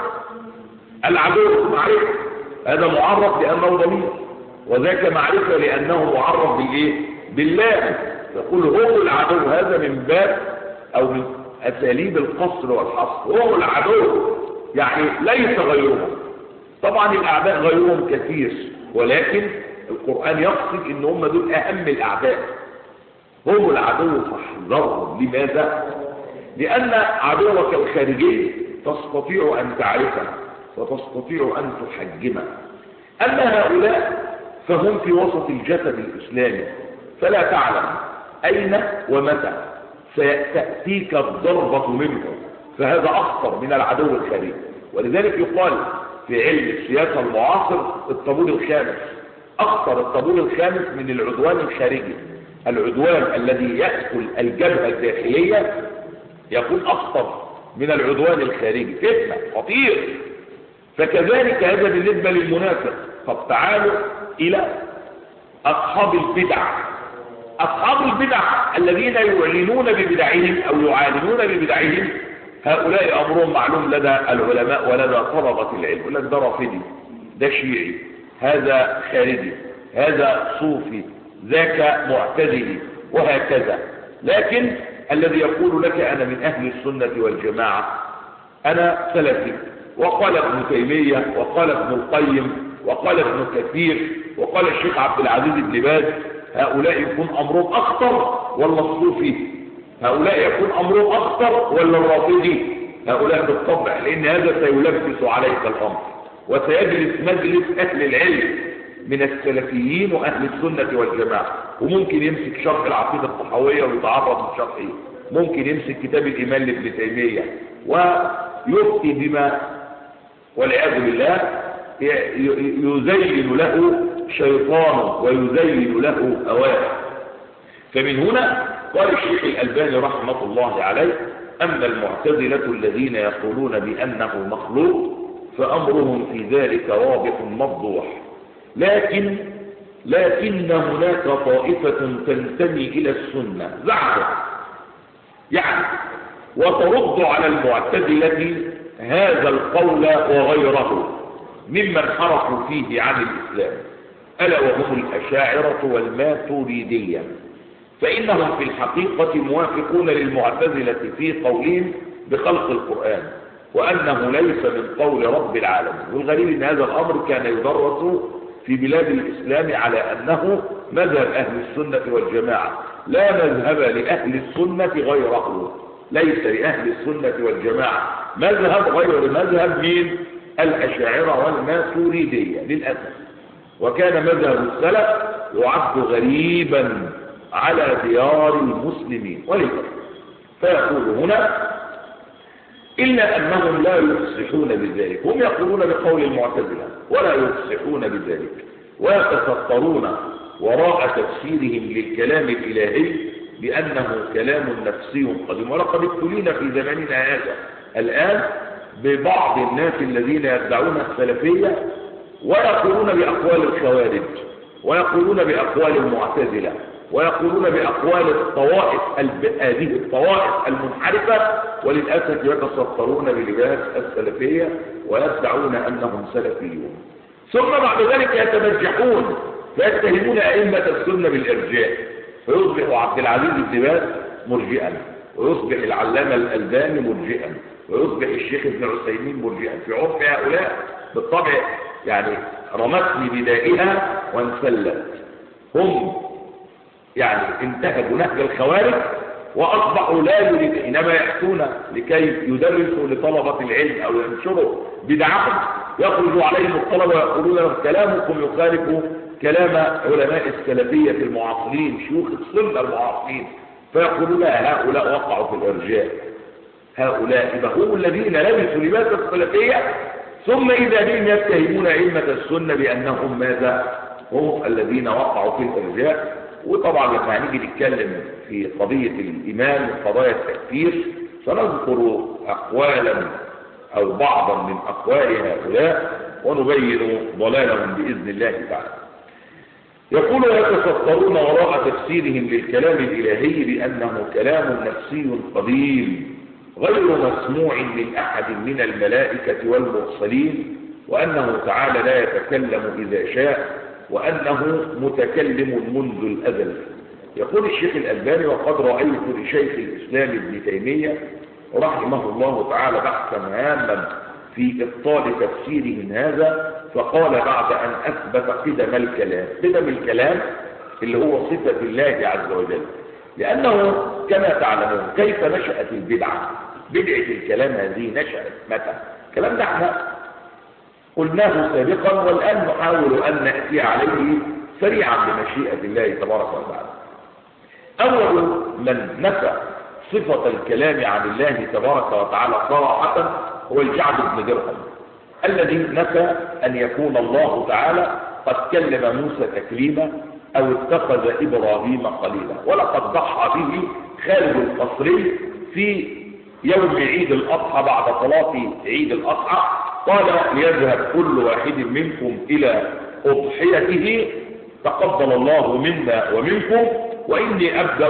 العدو معرفة، هذا معرف لأنه ضمير، وذاك معرفة لأنه معرف بالإيه؟ بالله. يقول هم العدو، هذا من باب أو من أساليب القصر والحصر. هم العدو يعني ليس غيرهم. طبعا الأعداء غيرهم كثير، ولكن القرآن يقصد إن هم دول أهم الأعداء. هم العدو فاحذرهم. لماذا؟ لأن عدوك الخارجي تستطيع أن تعرفه وتستطيع أن تحجمه. أما هؤلاء فهم في وسط الجسد الإسلامي، فلا تعلم أين ومتى سيأتيك الضربة منه، فهذا أخطر من العدو الخارجي. ولذلك يقال في علم السياسة المعاصر الطابور الخامس، أخطر الطابور الخامس من العدوان الخارجي. العدوان الذي يأكل الجبهة الداخلية يكون أخطر من العدوان الخارجي، فتنة خطير. فكذلك هذا بالنسبة للمنافق. طب تعالوا إلى أصحاب البدع. أصحاب البدع الذين يعلنون ببدعهم أو يعالنون ببدعهم، هؤلاء أمرهم معلوم لدى العلماء ولدى طلبة العلم. يقول لك ده رافضي، ده شيعي، هذا خارجي، هذا صوفي، ذاك معتزلي، وهكذا. لكن الذي يقول لك أنا من أهل السنة والجماعة، أنا سلفي، وقال ابن تيمية وقال ابن القيم وقال ابن كثير وقال الشيخ عبد العزيز بن باز، هؤلاء يكون أمرهم أخطر ولا الصوفي؟ هؤلاء يكون أمرهم أخطر ولا الرافضي؟ هؤلاء بالطبع، لأن هذا سيلبس عليك الأمر، وسيجلس مجلس أهل العلم من السلفيين وأهل السنة والجماعة، وممكن يمسك شرح العقيدة الطحاوية ويتعرض لشرحه، ممكن يمسك كتاب الإيمان لابن تيمية ويفتي بما والعياذ بالله يزين له شيطانه ويزين له هواه. فمن هنا قال الشيخ الألباني رحمة الله عليه: أما المعتزلة الذين يقولون بأنه مخلوق فأمرهم في ذلك واضح مفضوح، لكن لكن هناك طائفة تنتمي إلى السنة زعما يعني وترد على المعتزلة هذا القول وغيره ممن حرفوا فيه عن الإسلام، ألا وهم الأشاعرة والماتريدية، فإنهم في الحقيقة موافقون للمعتزلة في قولهم بخلق القرآن وأنه ليس من قول رب العالمين. والغريب أن هذا الأمر كان يدرس في بلاد الإسلام على أنه مذهب أهل السنة والجماعة، لا مذهب لأهل السنة غيره، ليس لأهل السنة والجماعة مذهب غير مذهب من الأشاعرة والماتريدية للأسف. وكان مذهب السلف يعد غريبا على ديار المسلمين ولذلك فيقول هنا إلا أنهم لا يفصحون بذلك، هم يقولون بقول المعتزلة ولا يفصحون بذلك، ويتسترون وراء تفسيرهم للكلام الإلهي بأنه كلام نفسي قديم. ولقد ابتلينا في زماننا هذا الآن ببعض الناس الذين يدعون السلفية ويقولون بأقوال الخوارج، ويقولون بأقوال المعتزلة، ويقولون بأقوال الطوائف هذه الطوائف المنحرفة، وللأسف يتسترون بلباس السلفية ويدعون أنهم سلفيون. ثم بعد ذلك يتمجحون فيتهمون أئمة السنة بالإرجاء، فيصبح عبد العزيز بن باز مرجئا، ويصبح العلامة الألباني مرجئا، ويصبح الشيخ ابن عثيمين مرجئا. في عرف هؤلاء بالطبع يعني رمتني بدائها وانسلت. هم يعني انتهجوا نهج الخوارج وأصبحوا لا يريد إنما يأتون لكي يدرسوا لطلبة العلم أو ينشروا بدعهم، يخرجوا عليهم الطلبة ويقولون لهم كلامكم يخالف كلام علماء السلفية المعاصرين شيوخ السنة المعاصرين، فيقولون هؤلاء وقعوا في الإرجاء، هؤلاء هم الذين لبسوا لباس السلفية، ثم إذا بهم يتهمون أئمة السنة بأنهم ماذا؟ هم الذين وقعوا في الإرجاء. وطبعا لما هنيجي نتكلم في قضية الإيمان وقضايا التكفير سنذكر أقوالا أو بعضا من أقوال هؤلاء ونبين ضلالهم بإذن الله تعالى. يقول يتسترون وراء تفسيرهم للكلام الإلهي بأنه كلام نفسي قديم غير مسموع من أحد من الملائكة والمرسلين، وأنه تعالى لا يتكلم إذا شاء، وأنه متكلم منذ الأزل. يقول الشيخ الألباني: وقد رأيت لشيخ الإسلام ابن تيمية رحمه الله تعالى بحثا هاما في إبطال تفسيرهم هذا، فقال بعد أن أثبت قدم الكلام، قدم الكلام اللي هو صفة الله عز وجل، لأنه كما تعلمون كيف نشأت البدعة. بدعة الكلام هذه نشأت متى؟ الكلام ده احنا قلناه سابقا، والآن نحاول أن نأتي عليه سريعا بمشيئة الله تبارك وتعالى. أول من نفى صفة الكلام عن الله تبارك وتعالى صراحة هو الجعد بن درهم، الذي نفى أن يكون الله تعالى قد كلم موسى تكليما أو اتخذ إبراهيم خليلا. ولقد ضحى به خالد القصري في يوم عيد الأضحى بعد صلاة عيد الأضحى، قال: ليذهب كل واحد منكم إلى أضحيته تقبل الله منا ومنكم، وإني أبدأ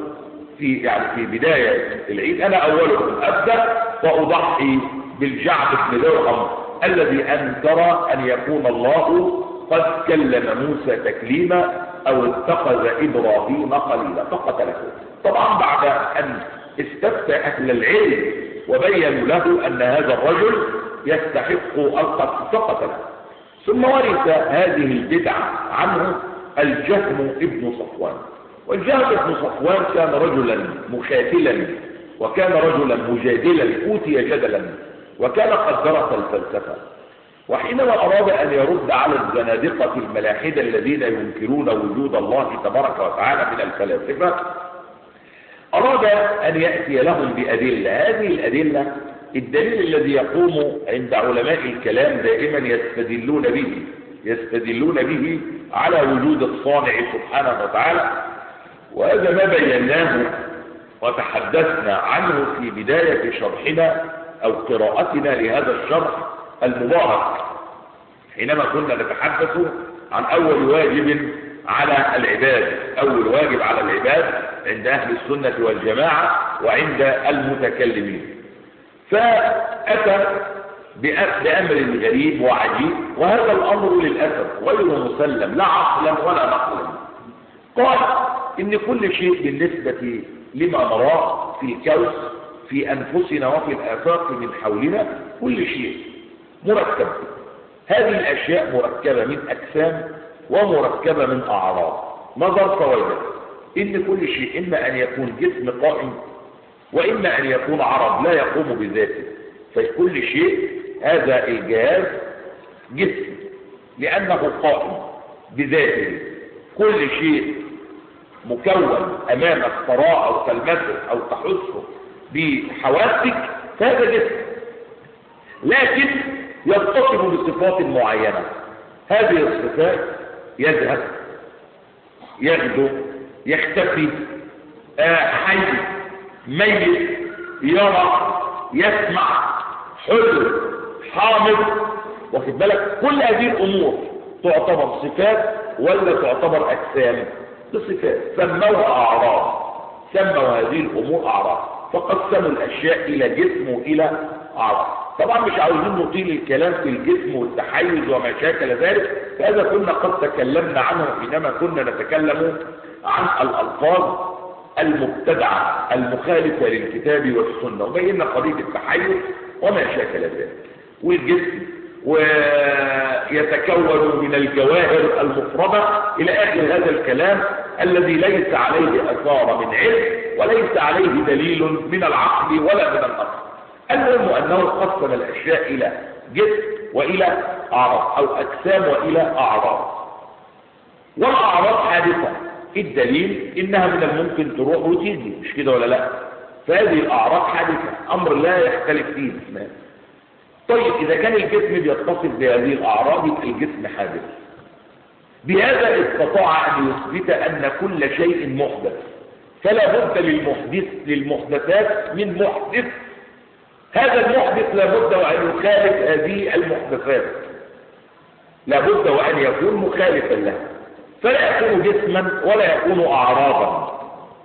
في يعني في بداية العيد أنا أولكم أبدأ وأضحي بالجعد بن درهم الذي أنكر أن يكون الله قد كلم موسى تكليما أو اتخذ إبراهيم خليلا فقتله. طبعا بعد أن استفتى أهل العلم وبينوا له أن هذا الرجل يستحق القتل فقتله. ثم ورث هذه البدعة عنه الجهم ابن صفوان، والجهم ابن صفوان كان رجلا مخاتلا، وكان رجلا مجادلا، أوتي جدلا، وكان قد درس الفلسفة. وحينما أراد أن يرد على الزنادقة الملاحدة الذين ينكرون وجود الله تبارك وتعالى من الفلاسفة، أراد أن يأتي لهم بأدلة. هذه الأدلة الدليل الذي يقوم عند علماء الكلام دائما يستدلون به يستدلون به على وجود الصانع سبحانه وتعالى، وهذا ما بيناه وتحدثنا عنه في بداية شرحنا أو قراءتنا لهذا الشرح المبارك، حينما كنا نتحدث عن أول واجب على العباد. أول واجب على العباد عند أهل السنة والجماعة وعند المتكلمين. فأتى بأمر غريب وعجيب، وهذا الأمر للأسف غير مسلم لا عقلا ولا نقلا. قال إن كل شيء بالنسبة لما نراه في الكون في أنفسنا وفي الآفاق من حولنا كل شيء مركب. هذه الأشياء مركبة من أجسام ومركبة من أعراض. نظر فوجد إن كل شيء إما أن يكون جسم قائم وإما أن يكون عرض لا يقوم بذاته. فكل شيء هذا الجهاز جسم لأنه قائم بذاته. كل شيء مكون أمامك تراه أو تلمسه أو تحسه بحواسك فهذا جسم، لكن يتصف بصفات معينة. هذه الصفات يذهب، يغدو، يختفي، آه حي، ميت، يرى، يسمع، حلو، حامض، واخد بالك؟ كل هذه الامور تعتبر صفات ولا تعتبر اجسام؟ بصفات، سموها اعراض، سموا هذه الامور اعراض، فقسموا الاشياء الى جسم والى اعراض. طبعا مش عاوزين نطيل الكلام في الجسم والتحيز وما شاكل ذلك، فهذا كنا قد تكلمنا عنه حينما كنا نتكلم عن الالفاظ المبتدعه المخالفه للكتاب والسنه، وبينا قضيه التحيز وما شاكل ذلك. والجسم ويتكون من الجواهر المفردة إلى آخر هذا الكلام الذي ليس عليه أثار من علم وليس عليه دليل من العقل ولا من النقل. المهم أنه قسم الأشياء إلى جسم وإلى أعراض، أو أجسام وإلى أعراض. والأعراض حادثة، الدليل إنها من الممكن تروح وتيجي، مش كده ولا لا؟ فهذه الأعراض حادثة، أمر لا يختلف فيه اثنان. طيب إذا كان الجسم بيتصف بهذه الأعراض يبقى الجسم حادث. بهذا استطاع أن يثبت أن كل شيء محدث، فلا بد للمحدث للمحدثات من محدث. هذا المحدث لا بد وأن يخالف هذه المحدثات، لا بد وأن يكون مخالفا لها، فلا يكون جسما ولا يكون أعراضا.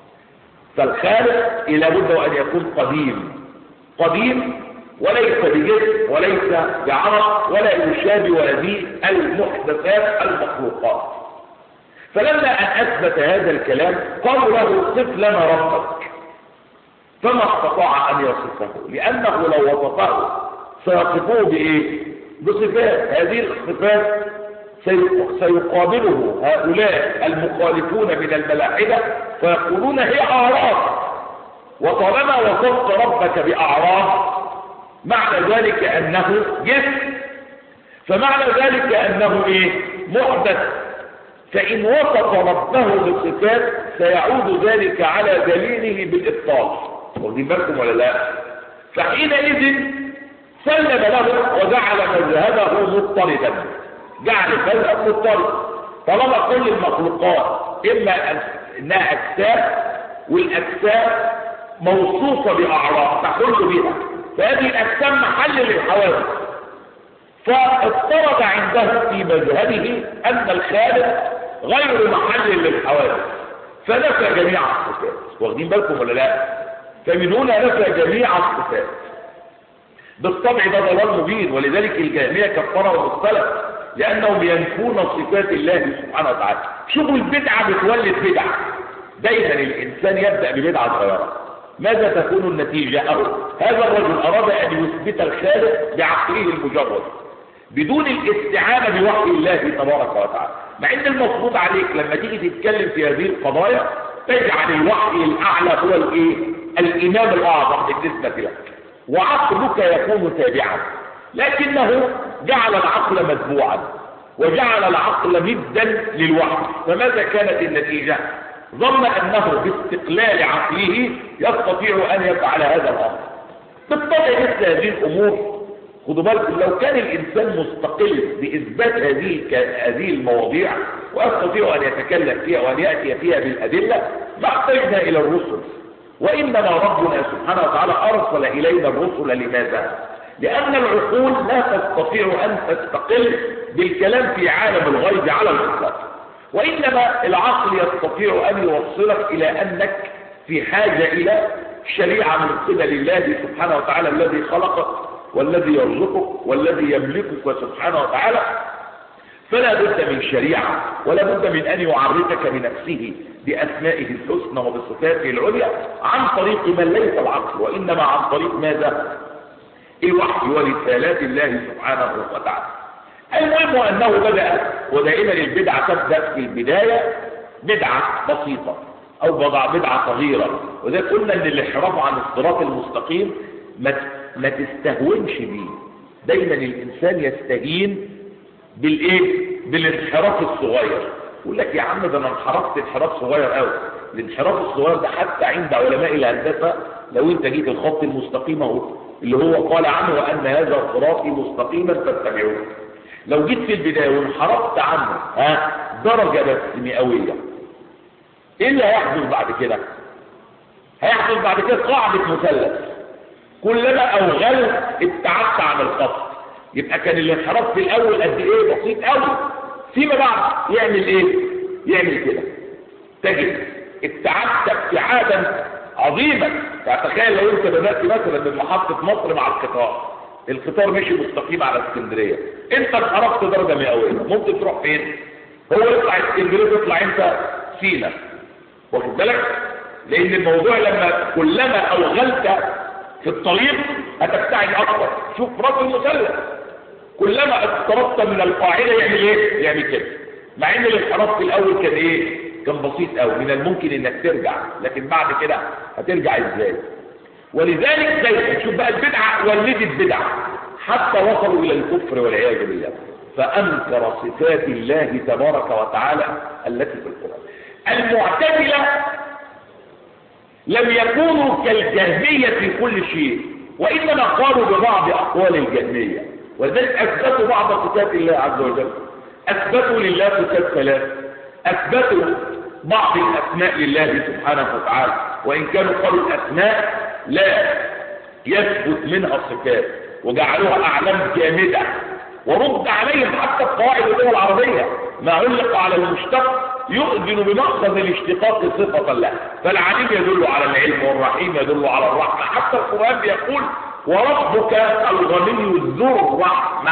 فالخالق لا بد وأن يكون قديم، قديم وليس بجسم وليس بعرق ولا يشابه هذه المحدثات المخلوقات. فلما أن أثبت هذا الكلام قالوا له صف لنا ربك، فما استطاع أن يصفه، لأنه لو وصفه سيصفوه بإيه؟ بصفات. هذه الصفات سيقابله هؤلاء المخالفون من الملاحدة فيقولون هي أعراض، وطالما وصفت ربك بأعراض معنى ذلك أنه جسم، فمعنى ذلك أنه إيه؟ محدث. فإن وصف ربه بصفات سيعود ذلك على دليله بالإبطال، واخدين بالكم ولا لا؟ فحينئذ سلم له وجعل مذهبه مضطردا، جعل مذهب مضطرد. طالما كل المخلوقات إما أنها أجسام، والأجسام موصوفة بأعراض تحل بها، فهذه الأجسام محل للحوادث، فاضطرد عنده في مذهبه أن الخالق غير محل للحوادث، فنفى جميع الصفات. واخدين بالكم ولا لا؟ فمن هنا نفى جميع الصفات. بالطبع ده ضلال مبين، ولذلك الجهمية كفروا السلف لأنهم ينفون صفات الله سبحانه وتعالى. شوفوا البدعة بتولد بدعة، دايما الإنسان يبدأ ببدعة صغيرة، ماذا تكون النتيجة؟ أو هذا الرجل أراد أن يثبت الخالق بعقله المجرد بدون الاستعانة بوحي الله تبارك وتعالى، مع ان المفروض عليك لما تيجي تتكلم في هذه القضايا تجعل الوحي الأعلى هو الايه؟ الإمام الأعظم بالنسبة لك، وعقلك يكون تابعا. لكنه جعل العقل متبوعا وجعل العقل مدا للوحي، فماذا كانت النتيجة؟ ظن أنه باستقلال عقله يستطيع أن يفعل هذا الأمر. بالطبع مثل هذه الأمور خدوا بالكم، لو كان الإنسان مستقل بإثبات هذه هذه المواضيع ويستطيع أن يتكلم فيها وأن يأتي فيها بالأدلة ما احتاجنا إلى الرسل. وإنما ربنا سبحانه وتعالى أرسل إلينا الرسل لماذا؟ لأن العقول لا تستطيع أن تستقل بالكلام في عالم الغيب على الإطلاق، وإنما العقل يستطيع أن يوصلك إلى أنك في حاجة إلى شريعة من قبل الله سبحانه وتعالى الذي خلقك والذي يرزقك والذي يملكك سبحانه وتعالى. فلا بد من شريعة ولا بد من أن يعرفك بنفسه بأسمائه الحسنى وبصفاته العليا عن طريق من ليس العقل، وإنما عن طريق ماذا؟ الوحي ورسالات الله سبحانه وتعالى. المهم أنه بدأ، ودائما البدعة تبدأ في البداية بدعة بسيطة أو بدعة صغيرة، وذا قلنا أن الانحراف عن الصراط المستقيم ما ما تستهونش بيه. دايما الإنسان يستهين بالإيه؟ بالانحراف الصغير. يقول لك يا عم ده أنا انحرفت انحراف صغير قوي. الانحراف الصغير ده حتى عند علماء الهندسة لو أنت جيت الخط المستقيم اهو اللي هو قال عنه وأن هذا صراطي مستقيما فاتبعوه، لو جيت في البداية وانحرفت عنه ها درجة بس مئوية، ايه اللي هيحدث بعد كده؟ هيحدث بعد كده قاعدة مثلث، كلما اوغل ابتعدت عن الخط. يبقى كان الانحراف في الاول قد ايه؟ بسيط قوي. فيما بعد يعمل ايه؟ يعمل كده، تجد ابتعدت ابتعادا عظيما. فتخيل لو انت بدات مثلا من محطه مصر مع القطار، القطار مشي مستقيم على اسكندريه، انت انحرفت درجه مئويه، ممكن تروح فين؟ هو يطلع اسكندريه تطلع انت سينا، واخد بالك؟ لان الموضوع لما كلما اوغلت في الطريق هتبتعد اكثر. شوف رجل مسلح كلما اقتربت من القاعده يعمل ايه؟ يعمل كده. مع ان الانحراف في الاول كان ايه؟ كان بسيط قوي، من الممكن انك ترجع، لكن بعد كده هترجع ازاي؟ ولذلك زي شوف بقى البدعه ولدت بدعه حتى وصلوا الى الكفر والعياذ بالله، فانكر صفات الله تبارك وتعالى التي في القران. المعتزله لم يكونوا كالجهميه في كل شيء، وانما قالوا ببعض اقوال الجهميه، ولذلك اثبتوا بعض صفات الله عز وجل. اثبتوا لله صفات ثلاث، اثبتوا بعض الاسماء لله سبحانه وتعالى، وان كانوا قالوا الاسماء لا يثبت منها صفات وجعلوها اعلام جامده. ورد عليهم حتى قواعد اللغه العربيه، ما علق على المشتق يؤذن بمأخذ الاشتقاق صفه له، فالعليم يدل على العلم، والرحيم يدل على الرحمه. حتى القران بيقول وربك الغني ذو الرحمه،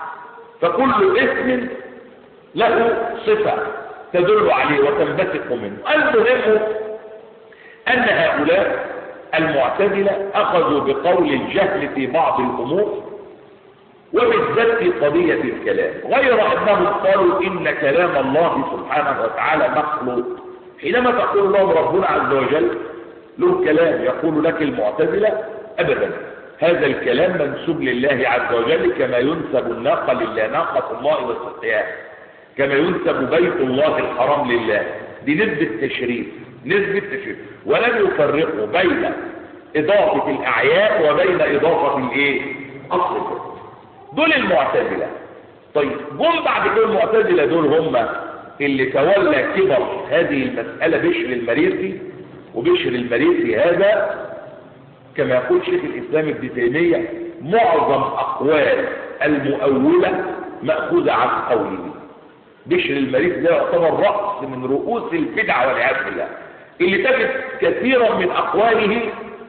فكل اسم له صفه تدل عليه وتنبثق منه. المهم ان هؤلاء المعتزله اخذوا بقول الجهل في بعض الامور، وبالذات في قضيه الكلام، غير انهم قالوا ان كلام الله سبحانه وتعالى مخلوق. حينما تقول لهم ربنا عز وجل له كلام، يقول لك المعتزله ابدا، هذا الكلام منسوب لله عز وجل كما ينسب الناقه لله، ناقه الله والسقياء، كما ينسب بيت الله الحرام لله. دي نسبه تشريف، نسبه تشريف، ولم يفرقوا بين اضافه الاعياء وبين اضافه الايه؟ الصفات. دول المعتزله. طيب جم بعد كده المعتزله دول هم اللي تولى كبر هذه المساله بشر المريسي. وبشر المريسي هذا كما يقول شيخ الاسلام ابن تيميه معظم اقوال المؤوله ماخوذه عن قوله. بشر المريسي ده يعتبر راس من رؤوس البدع والعياذ بالله، اللي تجد كثيرا من اقواله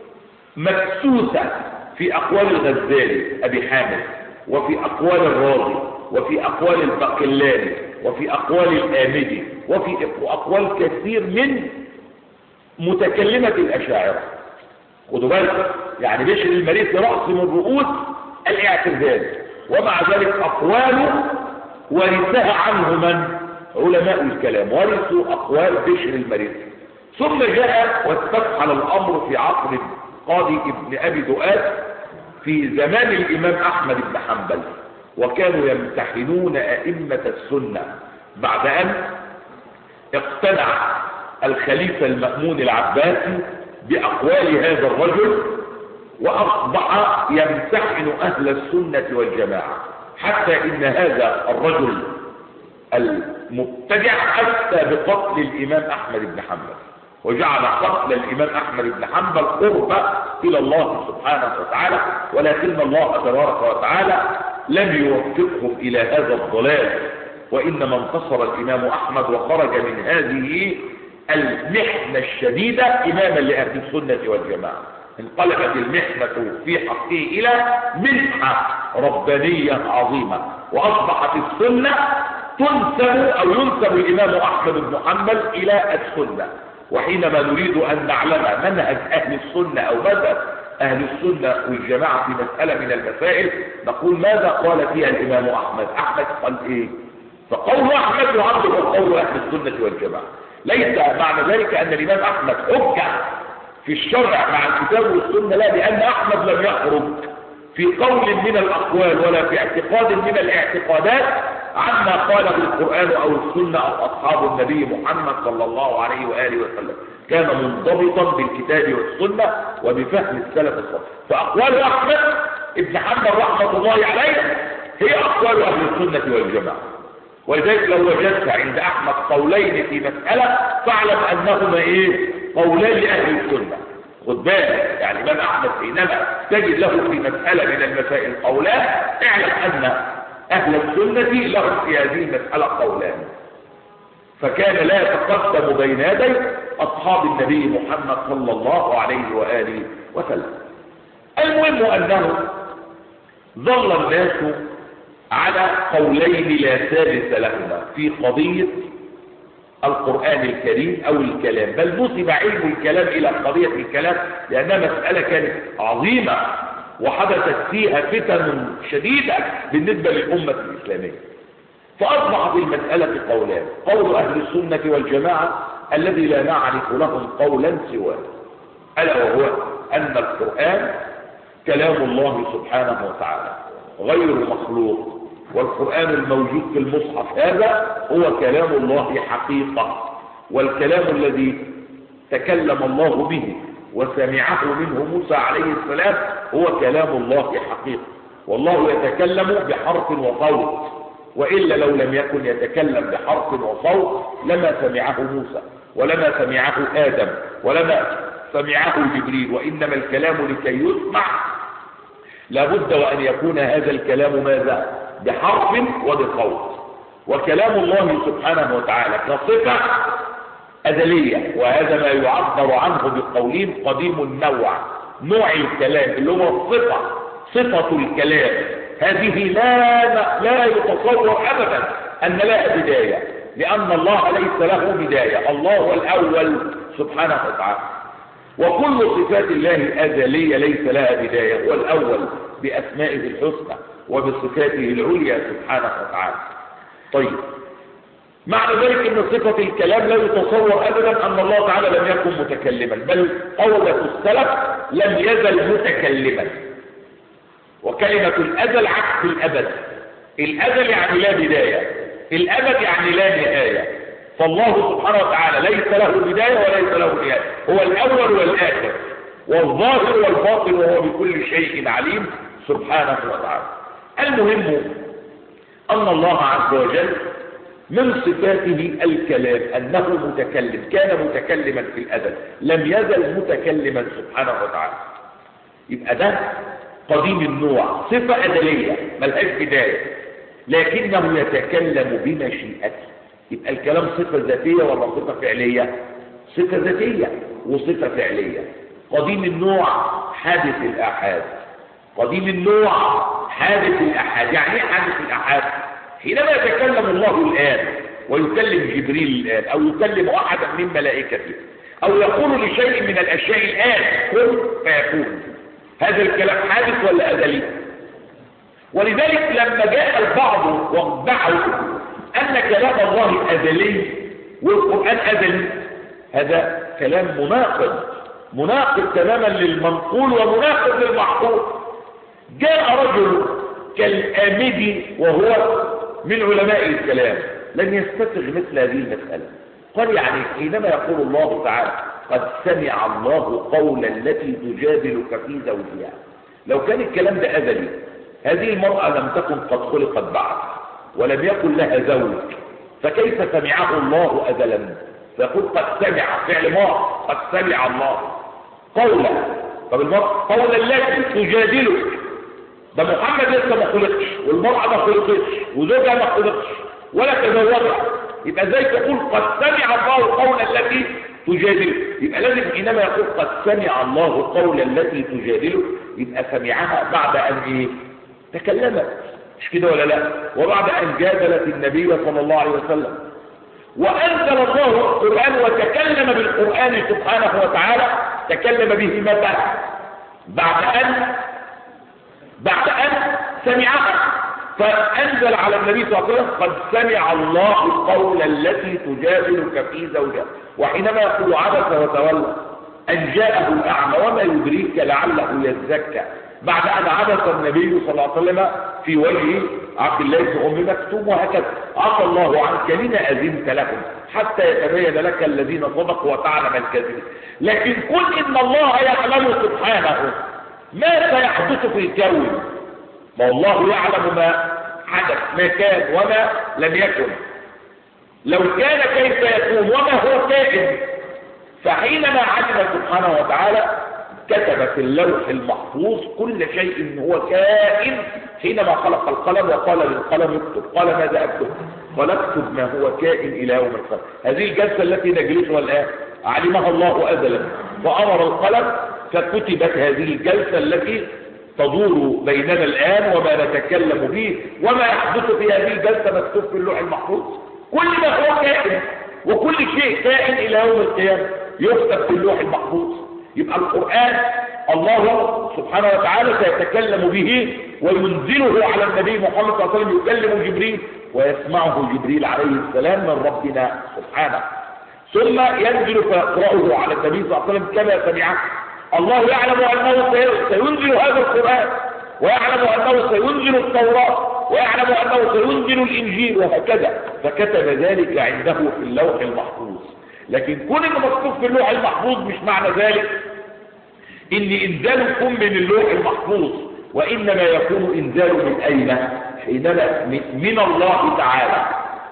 مدسوسه في اقوال الغزالي ابي حامد، وفي اقوال الرازي، وفي اقوال الباقلاني، وفي اقوال الآمدي، وفي اقوال كثير من متكلمه الاشاعره. خدوا بالك، يعني بشر المريسي راس من رؤوس الاعتزال، ومع ذلك اقواله ورثها عنه من؟ علماء الكلام، ورثوا اقوال بشر المريسي. ثم جاء واستفحل الامر في عصر قاضي ابن ابي دؤاد في زمان الامام احمد بن حنبل، وكانوا يمتحنون ائمه السنه بعد ان اقتنع الخليفه المأمون العباسي باقوال هذا الرجل، واصبح يمتحن اهل السنه والجماعه، حتى ان هذا الرجل المبتدع افتى بقتل الامام احمد بن حنبل، وجعل قتل الامام احمد بن حنبل قربة الى الله سبحانه وتعالى. ولكن الله تبارك وتعالى لم يوفقهم الى هذا الضلال، وانما انتصر الامام احمد وخرج من هذه المحنة الشديدة اماما لاهل السنة والجماعة. انقلبت المحنة في حقه الى منحة ربانية عظيمة، واصبحت السنة تنسب او ينسب الامام احمد بن حنبل الى السنة. وحينما نريد ان نعلم منهج اهل السنة او مذهب اهل السنة والجماعة في مسألة من المسائل، نقول ماذا قال فيها الامام احمد؟ احمد قال ايه؟ فقول احمد يعبر قول اهل السنة والجماعة. ليس معنى ذلك ان الامام احمد حجة في الشرع مع الكتاب والسنة، لا، لان احمد لم يخرج في قول من الاقوال ولا في اعتقاد من الاعتقادات عما قاله القرآن او السنة او اصحاب النبي محمد صلى الله عليه وآله وسلم. كان منضبطا بالكتاب والسنة وبفهم السلف الصالح. فاقوال احمد ابن حنبل رحمة الله عليه هي اقوال اهل السنة والجماعة. ولذلك لو وجدت عند احمد قولين في مسألة فاعلم انهما ايه؟ قولان لاهل السنة. خد بالك، يعني الإمام أحمد حينما تجد له في مسألة من المسائل قولان اعلم أن أهل السنة لهم في هذه المسألة قولان، فكان لا يتقدم بين يدي أصحاب النبي محمد صلى الله عليه وآله وسلم. المهم أنه ظل الناس على قولين لا ثالث لهما في قضية القرآن الكريم أو الكلام، بل نسب علم الكلام إلى قضية الكلام لأنها مسألة كانت عظيمة وحدثت فيها فتن شديدة بالنسبة للأمة الإسلامية. فأصبح في المسألة قولان: قول أهل السنة والجماعة الذي لا نعرف لهم قولا سواه، ألا وهو أن القرآن كلام الله سبحانه وتعالى غير مخلوق، والقرآن الموجود في المصحف هذا هو كلام الله حقيقة، والكلام الذي تكلم الله به وسمعه منه موسى عليه السلام هو كلام الله حقيقة، والله يتكلم بحرف وصوت، وإلا لو لم يكن يتكلم بحرف وصوت لما سمعه موسى ولما سمعه آدم ولما سمعه جبريل، وإنما الكلام لكي يسمع لابد وأن يكون هذا الكلام ماذا؟ بحرف وبصوت. وكلام الله سبحانه وتعالى كصفة أزلية، وهذا ما يعبر عنه بقولين: قديم النوع، نوع الكلام اللي هو الصفة، صفة الكلام هذه لا لا يتصور أبدا أن لها بداية، لأن الله ليس له بداية، الله هو الأول سبحانه وتعالى، وكل صفات الله أزلية ليس لها بداية، هو الأول بأسمائه الحسنى وبصفاته العليا سبحانه وتعالى. طيب، معنى ذلك ان صفة الكلام لا يتصور ابدا ان الله تعالى لم يكن متكلما، بل قولة السلف لم يزل متكلما، وكلمة الازل عكس الابد. الازل يعني لا بداية، الابد يعني لا نهاية، فالله سبحانه وتعالى ليس له بداية وليس له نهاية، هو الاول والاخر والظاهر والباطن، وهو بكل شيء عليم سبحانه وتعالى. المهم أن الله عز وجل من صفاته الكلام، أنه متكلم، كان متكلما في الأزل، لم يزل متكلما سبحانه وتعالى. يبقى ده قديم النوع، صفة أزلية ملهاش بداية، لكنه يتكلم بمشيئته. يبقى الكلام صفة ذاتية ولا صفة فعلية؟ صفة ذاتية وصفة فعلية. قديم النوع حادث الآحاد، قديم النوع حادث الأحاد. يعني ايه حادث الأحاد؟ حينما يتكلم الله الآن ويكلم جبريل الآن أو يكلم أحدا من ملائكته أو يقول لشيء من الأشياء الآن كن فيكون، هذا الكلام حادث ولا أزلي؟ ولذلك لما جاء البعض وادعوا أن كلام الله أزلي والقرآن أزلي، هذا كلام مناقض، مناقض تماما للمنقول ومناقض للمعقول. جاء رجل كالآمدي وهو من علماء الكلام لم يستسغ مثل هذه المسألة، قال يعني حينما يقول الله تعالى قد سمع الله قولا التي تجادلك في زوجها، لو كان الكلام ده أزلي، هذه المرأة لم تكن قد خلقت بعد ولم يكن لها زوج، فكيف سمعه الله أزلا؟ فيقول قد سمع فعل ماض، قد سمع الله قولا، طب المرأة قولا التي تجادلك، ده محمد لسه ما خلقش والمرأة ما خلقتش وزوجها ما خلقش ولا تزوجها، يبقى ازاي تقول قد سمع الله قولا التي تجادلك؟ يبقى لازم حينما يقول قد سمع الله قولا التي تجادلك يبقى سمعها بعد ان ايه؟ تكلمت، مش كده ولا لا؟ وبعد ان جادلت النبي صلى الله عليه وسلم، وانزل الله القرآن وتكلم بالقرآن سبحانه وتعالى، تكلم به متى؟ بعد ان بعد ان سمعها، فانزل على النبي صلى الله عليه وسلم قد سمع الله قولا التي تجادلك في زوجها. وحينما يقول عبس وتولى ان جاءه الاعمى وما يدريك لعله يزكى، بعد ان عبس النبي صلى الله عليه وسلم في وجه عبد الله بن ام مكتوم، وهكذا عفى الله عنك لما اذنت لهم حتى يتبين لك الذين صدقوا وتعلم الكاذبين. لكن قل ان الله يعلم سبحانه ما سيحدث في الكون، ما الله يعلم ما حدث، ما كان وما لم يكن، لو كان كيف يكون وما هو كائن. فحينما علم سبحانه وتعالى كتب في اللوح المحفوظ كل شيء هو كائن حينما خلق القلم وقال للقلم اكتب. قال ماذا اكتب؟ قال اكتب ما هو كائن الى يوم القيامه. هذه الجلسه التي نجلسها الان علمها الله ازلا فامر القلم فكتبت هذه الجلسه التي تدور بيننا الان وما نتكلم به وما يحدث في هذه الجلسه مكتوب في اللوح المحفوظ. كل ما هو كائن وكل شيء كائن الى يوم القيامه يكتب في اللوح المحفوظ. يبقى القرآن الله سبحانه وتعالى سيتكلم به وينزله على النبي محمد صلى الله عليه وسلم، يكلم جبريل ويسمعه جبريل عليه السلام من ربنا سبحانه، ثم ينزل فيقرأه على النبي صلى الله عليه وسلم كما سمعه. الله يعلم أنه سينزل هذا القرآن ويعلم أنه سينزل التوراة ويعلم أنه سينزل الإنجيل وهكذا، فكتب ذلك عنده في اللوح المحفوظ. لكن كون انه مكتوب في اللوح المحفوظ مش معنى ذلك ان انزاله يكون من اللوح المحفوظ، وانما يكون انزاله من اين؟ حينما من الله تعالى.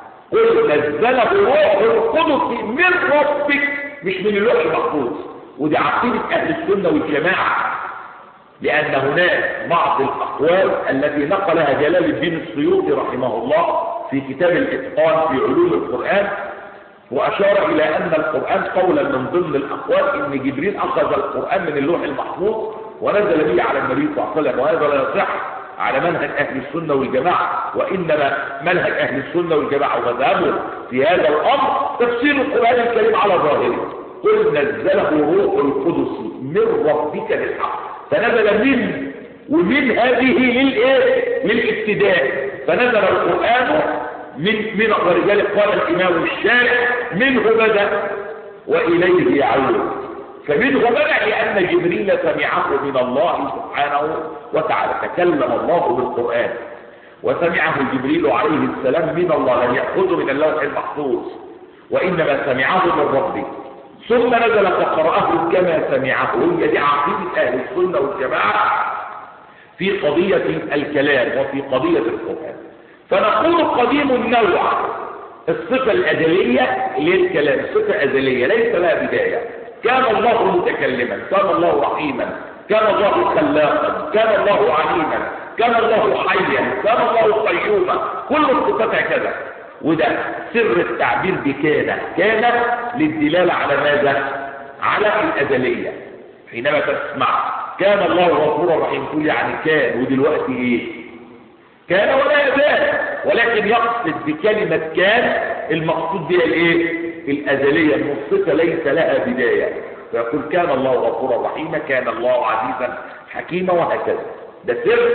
قل نزله روح القدس من ربك، مش من اللوح المحفوظ. ودي عقيده اهل السنه والجماعه، لان هناك بعض الاقوال التي نقلها جلال الدين السيوطي رحمه الله في كتاب الاتقان في علوم القران، وأشار إلى أن القرآن قولا من ضمن الأقوال إن جبريل أخذ القرآن من اللوح المحفوظ ونزل به على النبي صلى الله عليه وسلم، وهذا لا يصح على منهج أهل السنة والجماعة، وإنما منهج أهل السنة والجماعة ومذهبه في هذا الأمر تفسير القرآن الكريم على ظاهره. قل نزله روح القدس من ربك بالحق، فنزل من ومن هذه للإيه؟ للابتداء، فنزل القرآن من من ولذلك قال الإمام الشارع منه بدأ وإليه يعود. فمنه بدأ لأن جبريل سمعه من الله سبحانه وتعالى، تكلم الله بالقرآن وسمعه جبريل عليه السلام من الله، لم يأخذه من اللوح المحفوظ وإنما سمعه من ربه، ثم نزل فقرأه كما سمعه. هي دي عقيدة أهل السنة والجماعة في قضية الكلام وفي قضية القرآن. فنقول قديم النوع، الصفة الأزلية للكلام صفة أزلية ليس لها بداية. كان الله متكلما، كان الله رحيما، كان الله خلاقا، كان الله عليما، كان الله حيا، كان الله قيوما، كل الصفات هكذا. وده سر التعبير بكان، كان للدلالة على ماذا؟ على الأزلية. حينما تسمع كان الله غفورا رحيم تقول يعني كان، ودلوقتي ايه؟ كان ولا يزال، ولكن يقصد بكلمة كان المقصود بها الايه؟ الأزلية، الصفة ليس لها بداية، فيقول كان الله غفورا رحيما، كان الله عزيزا حكيما، وهكذا. ده سر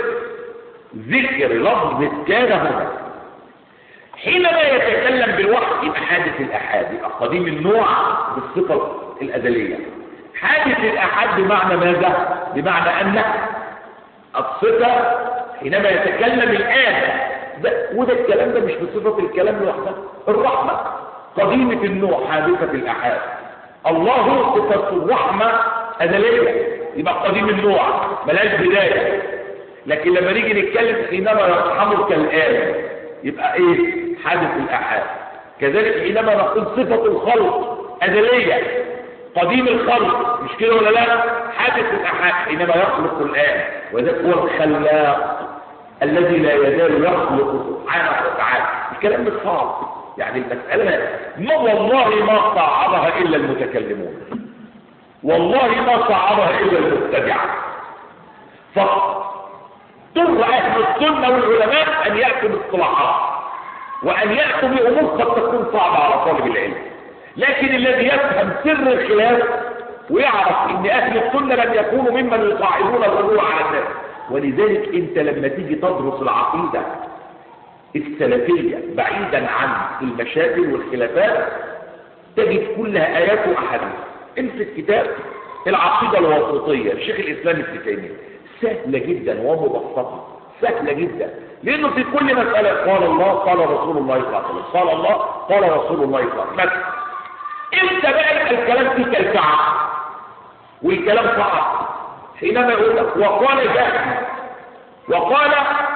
ذكر لفظ كان هنا. حينما يتكلم بالوحي يبقى حادث الأحاد، يبقى قديم النوع بالصفة الأزلية. حادث الأحاد بمعنى ماذا؟ بمعنى أن الصفة حينما يتكلم الآن ده، وده الكلام ده مش بصفة الكلام لوحده. الرحمة قديمة النوع حادثة الأحاد، الله صفة الرحمة أزلية يبقى قديم النوع ملاش بداية. لكن لما نيجي نتكلم حينما يرحمك الآن يبقى ايه؟ حادث الأحاد. كذلك حينما نقول صفة الخلق أزلية قديم الخلق، مش كده ولا لا؟ حادث الأحاد حينما يخلق الآن، وذلك هو الخلاق الذي لا يزال يخلق سبحانه وتعالى. الكلام مش صعب، يعني المسألة ما والله ما صعبها إلا المتكلمون، والله ما صعبها إلا المبتدعة فقط. اضطر أهل السنة والعلماء أن يأتوا باصطلاحات وأن يأتوا بأمور قد تكون صعبة على طالب العلم، لكن الذي يفهم سر الخلاف ويعرف ان اهل السنه لم يكونوا ممن يصاعدون الغلو على الناس. ولذلك انت لما تيجي تدرس العقيده السلفيه بعيدا عن المشاكل والخلافات تجد كلها ايات واحاديث. امسك كتاب العقيده الواسطيه لشيخ الاسلام ابن تيميه، سهله جدا ومبسطه، سهله جدا، لانه في كل مساله قال الله قال رسول الله صلى الله عليه وسلم، قال الله قال رسول الله صلى الله عليه وسلم. امتى بقى الكلام فيه كالكعب والكلام صعب؟ حينما يقول لك وقال جهل وقال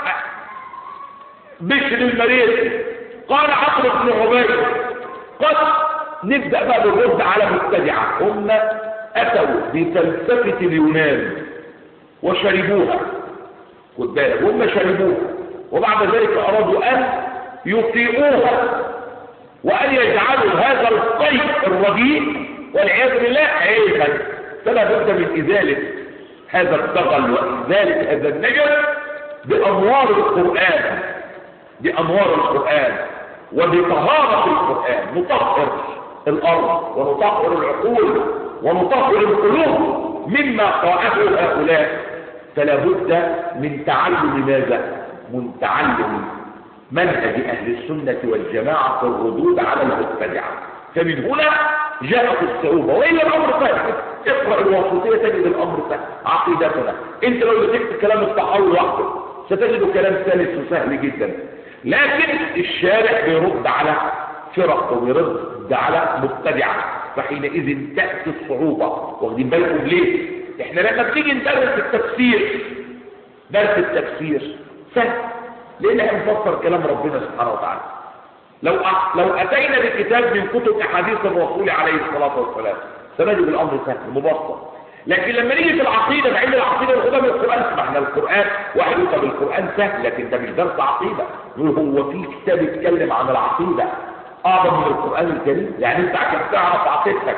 بشر المريض قال عمرو بن عبيد، قد نبدا بقى بالرد على مبتدعه هم أتوا بفلسفة اليونان وشربوها، خد بالك هم شربوها، وبعد ذلك أرادوا أن يطيئوها وأن يجعلوا هذا الطيب الرديء والعياذ بالله عيبا. فلا بد من إزالة هذا الثغل وإزالة هذا النجم بأنوار القرآن، بأنوار القرآن وبطهارة القرآن. نطهر الأرض ونطهر العقول ونطهر القلوب مما قاله هؤلاء. فلا بد من تعلم ماذا؟ من تعلم منهج أهل السنة والجماعة في الردود على المبتدعة. فمن هنا جاءت الصعوبة، وإلا الأمر سهل. اقرأ الواسطية تجد الأمر سهل. عقيدتنا انت لو مسكت كلام الصحابي لوحده ستجد كلام سلس وسهل جدا، لكن الشارع بيرد على فرق وبيرد على مبتدعة، فحينئذ تأتي الصعوبة. واخدين بالكم ليه؟ احنا لما بتيجي ندرس التفسير، درس التفسير سهل لان احنا بنفسر كلام ربنا سبحانه وتعالى. لو لو اتينا بكتاب من كتب احاديث الرسول عليه الصلاه والسلام سنجد الامر سهل مبسط. لكن لما نيجي في العقيده، مع ان العقيده الغدا من القران، سمحنا القران واحد يقول القران سهل لكن ده مش درس عقيده. هو في كتاب يتكلم عن العقيده اعظم من القران الكريم؟ يعني انت عشان تعرف عقيدتك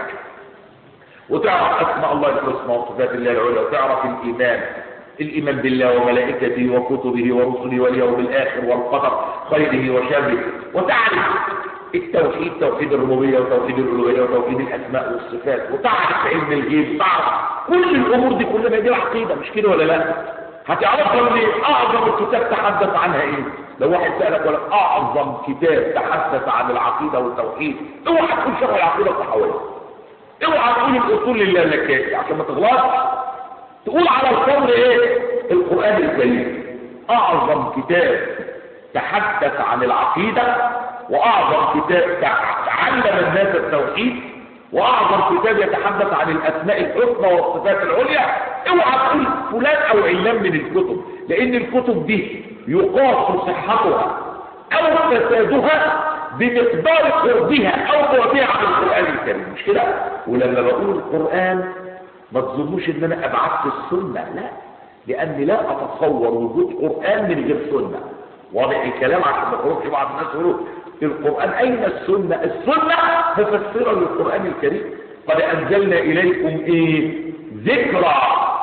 وتعرف اسماء الله الحسنى وصفات الله العلى وتعرف الايمان، الايمان بالله وملائكته وكتبه ورسله واليوم الاخر والقدر خيره وشره، وتعرف التوحيد، توحيد الربوبيه وتوحيد الالوهيه وتوحيد الاسماء والصفات، وتعرف علم الغيب، تعرف كل الامور دي كلها دي عقيده، مش كده ولا لا؟ هتعرفها من اعظم الكتاب تحدث عنها ايه؟ لو واحد سالك ولا اعظم كتاب تحدث عن العقيده والتوحيد، اوعى تقول شرح العقيده الصحويه، اوعى تقول الاصول لله لك عشان ما تغلطش. تقول على الفور ايه؟ القرآن الكريم اعظم كتاب تحدث عن العقيدة، واعظم كتاب علم الناس التوحيد، واعظم كتاب يتحدث عن الاسماء الحسنى والصفات العليا. اوعى تقول فلان او علان من الكتب، لان الكتب دي يقاس صحتها او فسادها بمقدار قربها او بعدها عن القرآن الكريم، مش كده؟ ولما بقول القرآن ما تظنوش ان انا ابعدت السنة، لا، لاني لا اتصور وجود قرآن من غير سنة. واضح الكلام عشان ما تخرجش بعض الناس يقولوا القرآن اين السنة؟ السنة مفسرة للقرآن الكريم. قد انزلنا اليكم ايه؟ ذكرى،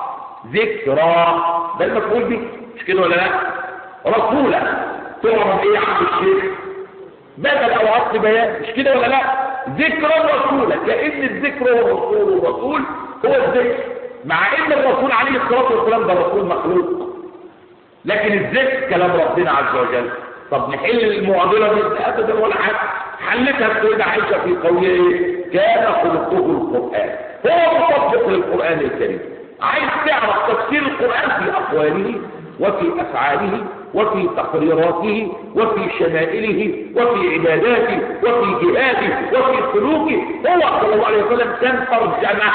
ذكرى ده المفعول به، مش كده ولا لا؟ رسولا تعرف ايه عن الشيخ؟ بدل او عطل بيان، مش كده ولا لا؟ ذكرى رسولا، كأن الذكر والرسول والرسول هو الذكر، مع ان الرسول عليه الصلاه والسلام ده رسول مخلوق، لكن الذكر كلام ربنا عز وجل. طب نحل المعضله دي؟ ابدا ولا حاجه. حلتها السيده عائشه في قوله ايه؟ كان خلقه القران، هو مطبق للقران الكريم. عايز تعرف تفسير القران في اقواله وفي افعاله وفي تقريراته وفي شمائله وفي عباداته وفي جهاده وفي سلوكه. هو صلى الله عليه وسلم كان ترجمه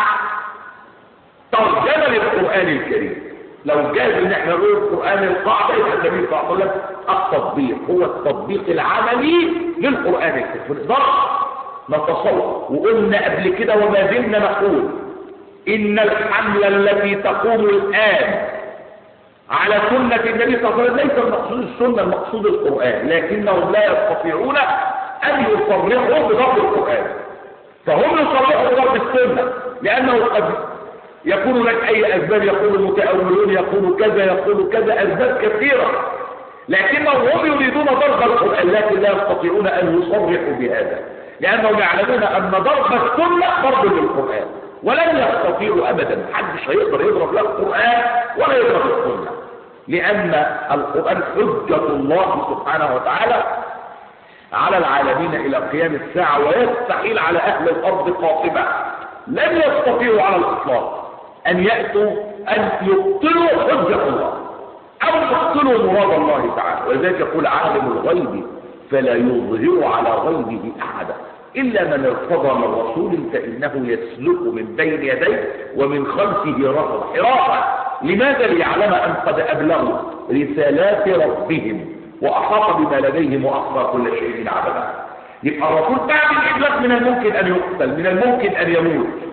ترجمه للقران الكريم. لو جاز ان احنا نقول القران القاعده، يبقى النبي صلى الله عليه وسلم التطبيق هو التطبيق العملي للقران الكريم. ما نقدرش نتصور، وقلنا قبل كده وما زلنا نقول ان الحمله التي تقوم الان على سنة النبي صلى الله عليه وسلم ليس المقصود السنة، المقصود القرآن، لكنهم لا يستطيعون أن يصرحوا بضبط القرآن، فهم يصرحوا بضبط السنة، لأنه قد يكون لك أي أسباب، يقول المتأولون يقول كذا يقول كذا، أسباب كثيرة، لكنهم هم يريدون ضرب القرآن لكن لا يستطيعون أن يصرحوا بهذا، لأنهم يعلمون أن ضرب السنة ضرب للقرآن، ولن يستطيعوا ابدا. محدش هيقدر يضرب لا القران ولا يضرب السنه، لان القران حجه الله سبحانه وتعالى على العالمين الى قيام الساعه، ويستحيل على اهل الارض قاطبه لن يستطيعوا على الاطلاق ان ياتوا ان يبطلوا حجه الله او يبطلوا مراد الله تعالى. ولذلك يقول عالم الغيب فلا يظهر على غيبه احدا إلا من ارتضى من رسول فإنه يسلك من بين يديه ومن خلفه رصد حراسة. لماذا؟ ليعلم أن قد أبلغوا رسالات ربهم وأحاط بما لديهم وأحصى كل شيء عددا. يبقى الرسول بعد الإبلاغ من الممكن أن يقتل، من الممكن أن يموت،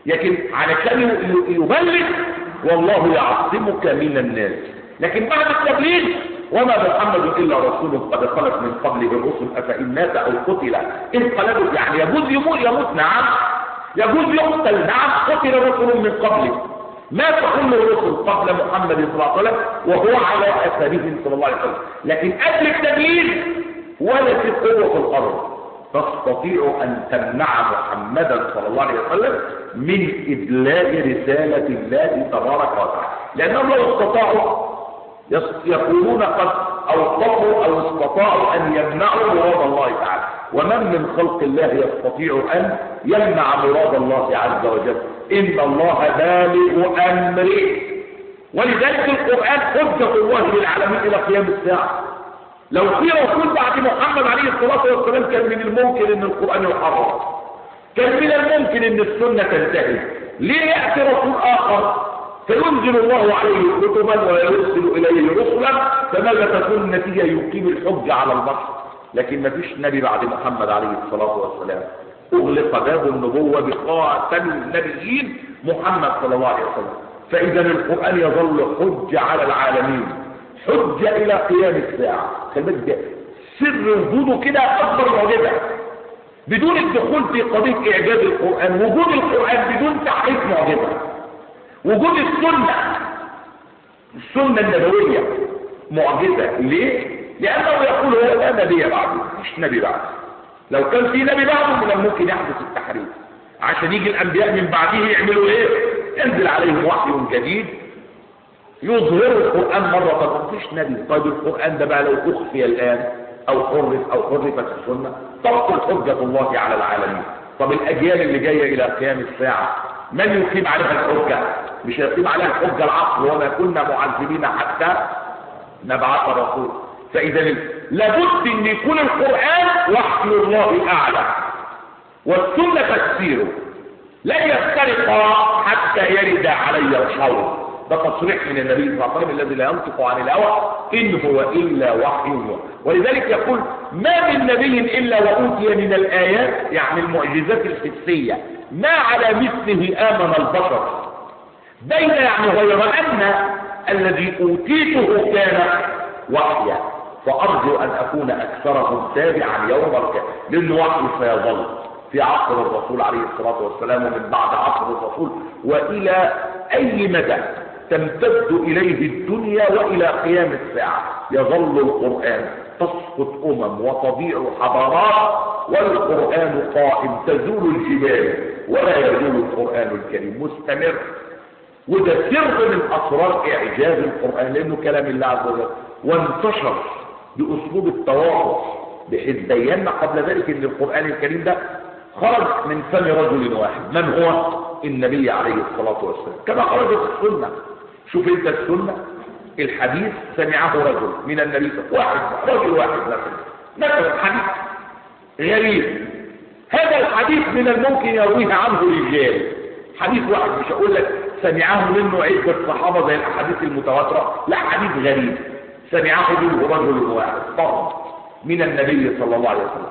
لكن علشان يبلغ والله يعصمك من الناس. لكن بعد التبليغ وما محمد الا رسول قد خلت من قبله الرسل افان مات او قتل انقلبوا، يعني يجوز يموت يموت نعم، يجوز يقتل نعم، قتل رسل من قبله، مات كل الرسل قبل محمد صلى الله عليه وسلم وهو على اثارهم صلى الله عليه وسلم. لكن قبل التبليغ ولا في قوه في الارض تستطيع ان تمنع محمدا صلى الله عليه وسلم من ابلاغ رساله الله تبارك وتعالى، لانهم لو استطاعوا يقولون قد اوقفوا او استطاعوا ان يمنعوا مراد الله تعالى، ومن من خلق الله يستطيع ان يمنع مراد الله عز وجل؟ ان الله بالغ امره. ولذلك القران حجه الله للعالمين الى قيام الساعه. لو في رسول بعد محمد عليه الصلاه والسلام كان من الممكن ان القران يحرر، كان من الممكن ان السنه تنتهي. ليه ياتي رسول اخر فينزل الله عليه كتبا ويرسل اليه رسلا، فماذا تكون النتيجه؟ يقيم الحجه على البشر. لكن ما فيش نبي بعد محمد عليه الصلاه والسلام، اغلق باب النبوه بخاتم النبيين محمد صلى الله عليه وسلم. فاذا القران يظل حجه على العالمين، حجه الى قيام الساعه. خلي سر وجوده كده اكبر معجزه، بدون الدخول في قضيه اعجاز القران. وجود القران بدون تحريف معجزه. وجود السنه السنه النبويه معجزه. ليه؟ لانه يقول هو لا نبي بعده، مش نبي بعده. لو كان في نبي بعده من الممكن يحدث التحريف، عشان يجي الانبياء من بعده يعملوا ايه؟ ينزل عليهم وحي جديد يظهروا القران مره اخرى. مفيش نبي. طيب القران ده بقى لو اخفي الان او حرف او حرفت السنه تبطل حجه الله على العالمين. طب الاجيال اللي جايه الى قيام الساعه من يقيم عليها الحجه؟ مش هيقيم عليها الحجه العقل، وما كنا معذبين حتى نبعث رسول. فاذا لابد ان يكون القران وحي الله اعلى والسنه تفسيره، لا يفترقا حتى يرد علي الحوض. ده تصريح من النبي صلى الله عليه وسلم الذي لا ينطق عن الهوى ان هو الا وحي الله. ولذلك يقول ما من نبي الا واوتي من الايات، يعني المعجزات الحسيه، ما على مثله امن البشر. بين يعني غير ان الذي اوتيته كان وحيا، فارجو ان اكون اكثرهم تابعا يوم القيامه، لان وحي سيظل في عصر الرسول عليه الصلاه والسلام ومن بعد عصر الرسول والى اي مدى تمتد اليه الدنيا والى قيام الساعه. يظل القران، تسقط امم وتضيع حضارات والقران قائم، تزول الجبال ولا يزول القران الكريم، مستمر. وده سر من اسرار اعجاز القران، لانه كلام الله عز وجل وانتشر باسلوب التواصل، بحيث بينا قبل ذلك ان القران الكريم ده خرج من فم رجل واحد. من هو؟ النبي عليه الصلاه والسلام، كما خرجت السنه. شوف انت السنه، الحديث سمعه رجل من النبي، واحد رجل واحد مثلا مثلا حديث غريب، هذا الحديث من الممكن يرويه عنه رجال. حديث واحد، مش هقول لك سمعه منه عدة صحابة زي الأحاديث المتواترة، لا، حديث غريب سمعه منه رجل واحد فقط من النبي صلى الله عليه وسلم،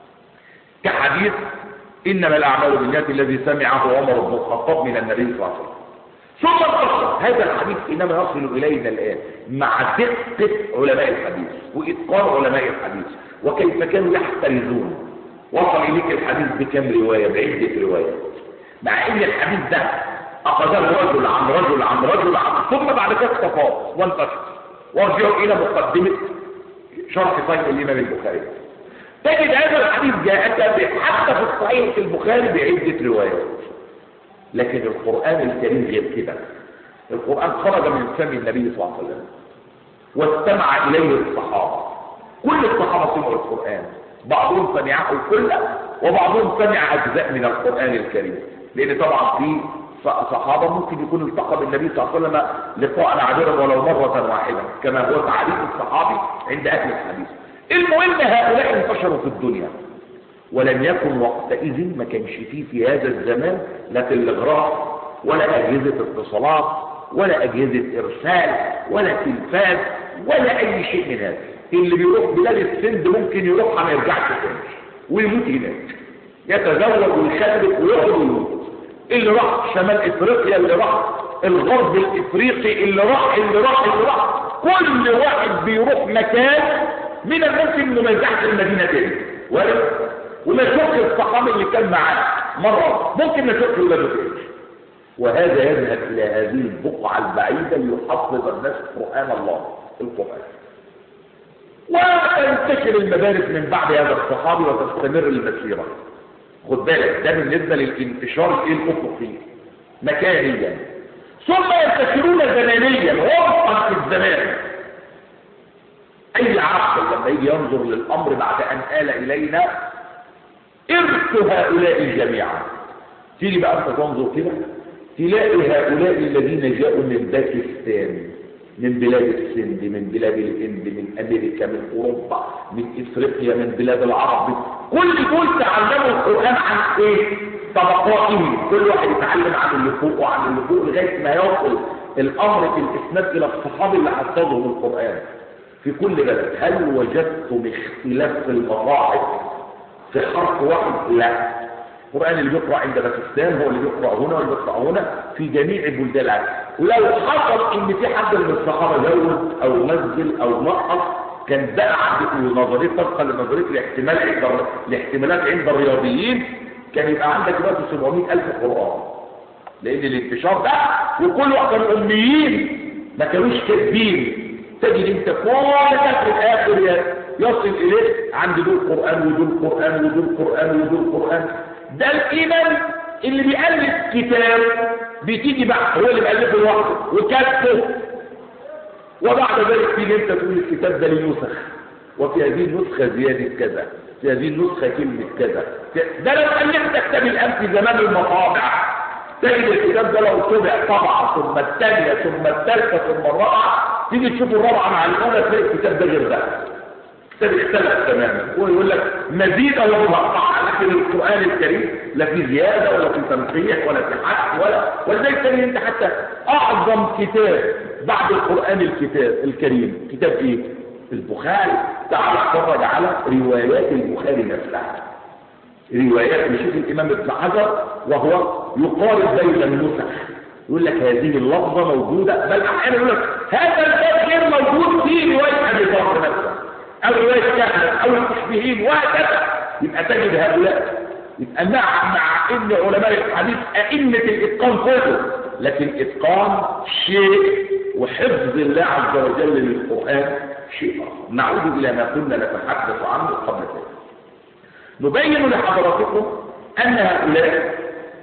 كحديث إنما الأعمال بالنيات الذي سمعه عمر بن الخطاب من النبي صلى الله عليه وسلم. ثم القصة هذا الحديث إنما يصل إلينا الآن مع دقة علماء الحديث وإتقان علماء الحديث وكيف كانوا يحترزون. وصل إليك الحديث بكم رواية؟ بعدة روايات، مع ان الحديث ده اخذه رجل عن رجل عن رجل عن ثم بعد كده تفاضل وانتشر. وارجعوا الى مقدمه شرح صحيح الامام البخاري تجد هذا الحديث جاء حتى في الصحيح في البخاري بعده روايات. لكن القران الكريم غير كده. القران خرج من فم النبي صلى الله عليه وسلم واستمع اليه الصحابه، كل الصحابه سمعوا القران، بعضهم سمعه كله وبعضهم سمع اجزاء من القران الكريم، لان طبعا في صحابه ممكن يكون التقى بالنبي صلى الله عليه وسلم لقاء عابرا ولو مره واحده، كما هو تعريف الصحابي عند اهل الحديث. المهم هؤلاء انتشروا في الدنيا، ولم يكن وقتئذ، ما كانش فيه في هذا الزمان لا تلغراف ولا اجهزه اتصالات ولا اجهزه ارسال ولا تلفاز ولا اي شيء من هذا. اللي بيروح بلاد السند ممكن يروحها ما يرجعش تاني ويموت هناك، يتزوج ويخلف ويقعد ويموت. اللي راح شمال افريقيا، اللي راح الغرب الافريقي، اللي راح اللي راح اللي راح كل واحد بيروح مكان. من الممكن انه ما يرجعش المدينه تاني وما يشوفش الصحابي اللي كان معاه مره، ممكن ما يشوفش ولاده تاني. وهذا يذهب الى هذه البقعه البعيده ليحفظ الناس قران الله القران، وتنتشر المدارس من بعد هذا الصحابي وتستمر المسيره. خد بالك ده بالنسبه للانتشار الافقي مكانيا، ثم ينتشرون زمانيا وفقا في الزمان. اي عقل لما يجي ينظر للامر بعد ان آل الينا ارث هؤلاء جميعا، تيجي بقى انت تنظر كده تلاقي هؤلاء الذين جاءوا من باكستان، من بلاد السند، من بلاد الهند، من امريكا، من اوروبا، من افريقيا، من بلاد العرب، كل دول تعلموا القران عن ايه؟ طبقاتهم، كل واحد يتعلم عن اللي فوق وعن اللي فوق لغايه ما يوصل الامر في الاسناد الى الصحابي اللي حفظهم القران في كل بلد. هل وجدتم اختلاف في المصاحف في حرف واحد؟ لا. القرآن اللي بيقرأ عند باكستان هو اللي بيقرأ هنا واللي بيقرأ هنا في جميع البلدان العالم. ولو حصل ان في حد من الصحابة زود او نزل او نقص كان ده عند نظرية طبقا لنظرية الاحتمال عند الاحتمالات عند الرياضيين، كان يبقى عندك دلوقتي سبعمائة ألف قرآن، لان الانتشار ده وكل واحد كانوا اميين ما كانوش كاتبين. تجد انت كل ده في الاخر يصل اليه عند دول قرآن ودول قرآن ودول قرآن ودول قرآن. ده الإمام اللي بيألف كتاب بتيجي بقى هو اللي بيألفه لوحده وكاتبه، وبعد ذلك تيجي انت تقول الكتاب ده ليه نسخ، وفي هذه النسخة زيادة كذا، في هذه النسخة كلمة كذا. ده لو ألفت كتاب الآن في زمان المطابع تجد الكتاب ده لو طبع طبعة ثم الثانية ثم الثالثة ثم الرابعة، تيجي تشوف الرابعة مع الأولى تلاقي الكتاب ده غير ده، كتاب اختلف تماما. هو يقول لك مزيد او مقطع، لكن القرآن الكريم لا في زيادة ولا في تنقيح ولا في حق ولا ولذلك تاني انت حتى اعظم كتاب بعد القرآن الكتاب الكريم كتاب ايه؟ البخاري. تعال اتفرج على روايات البخاري نفسها، روايات نشوف الامام ابن حجر وهو يقارب بين النسخ، يقول لك هذه اللفظة موجودة، بل احيانا يقول لك هذا الباب غير موجود في رواية ابي بكر نفسه او رواية كهنة او التشبيهين وهكذا. يبقى تجد هؤلاء يبقى مع مع ان علماء الحديث ائمة الاتقان كله، لكن اتقان شيء وحفظ الله عز وجل للقرآن شيء آخر. نعود الى ما كنا نتحدث عنه قبل ذلك. نبين لحضراتكم ان هؤلاء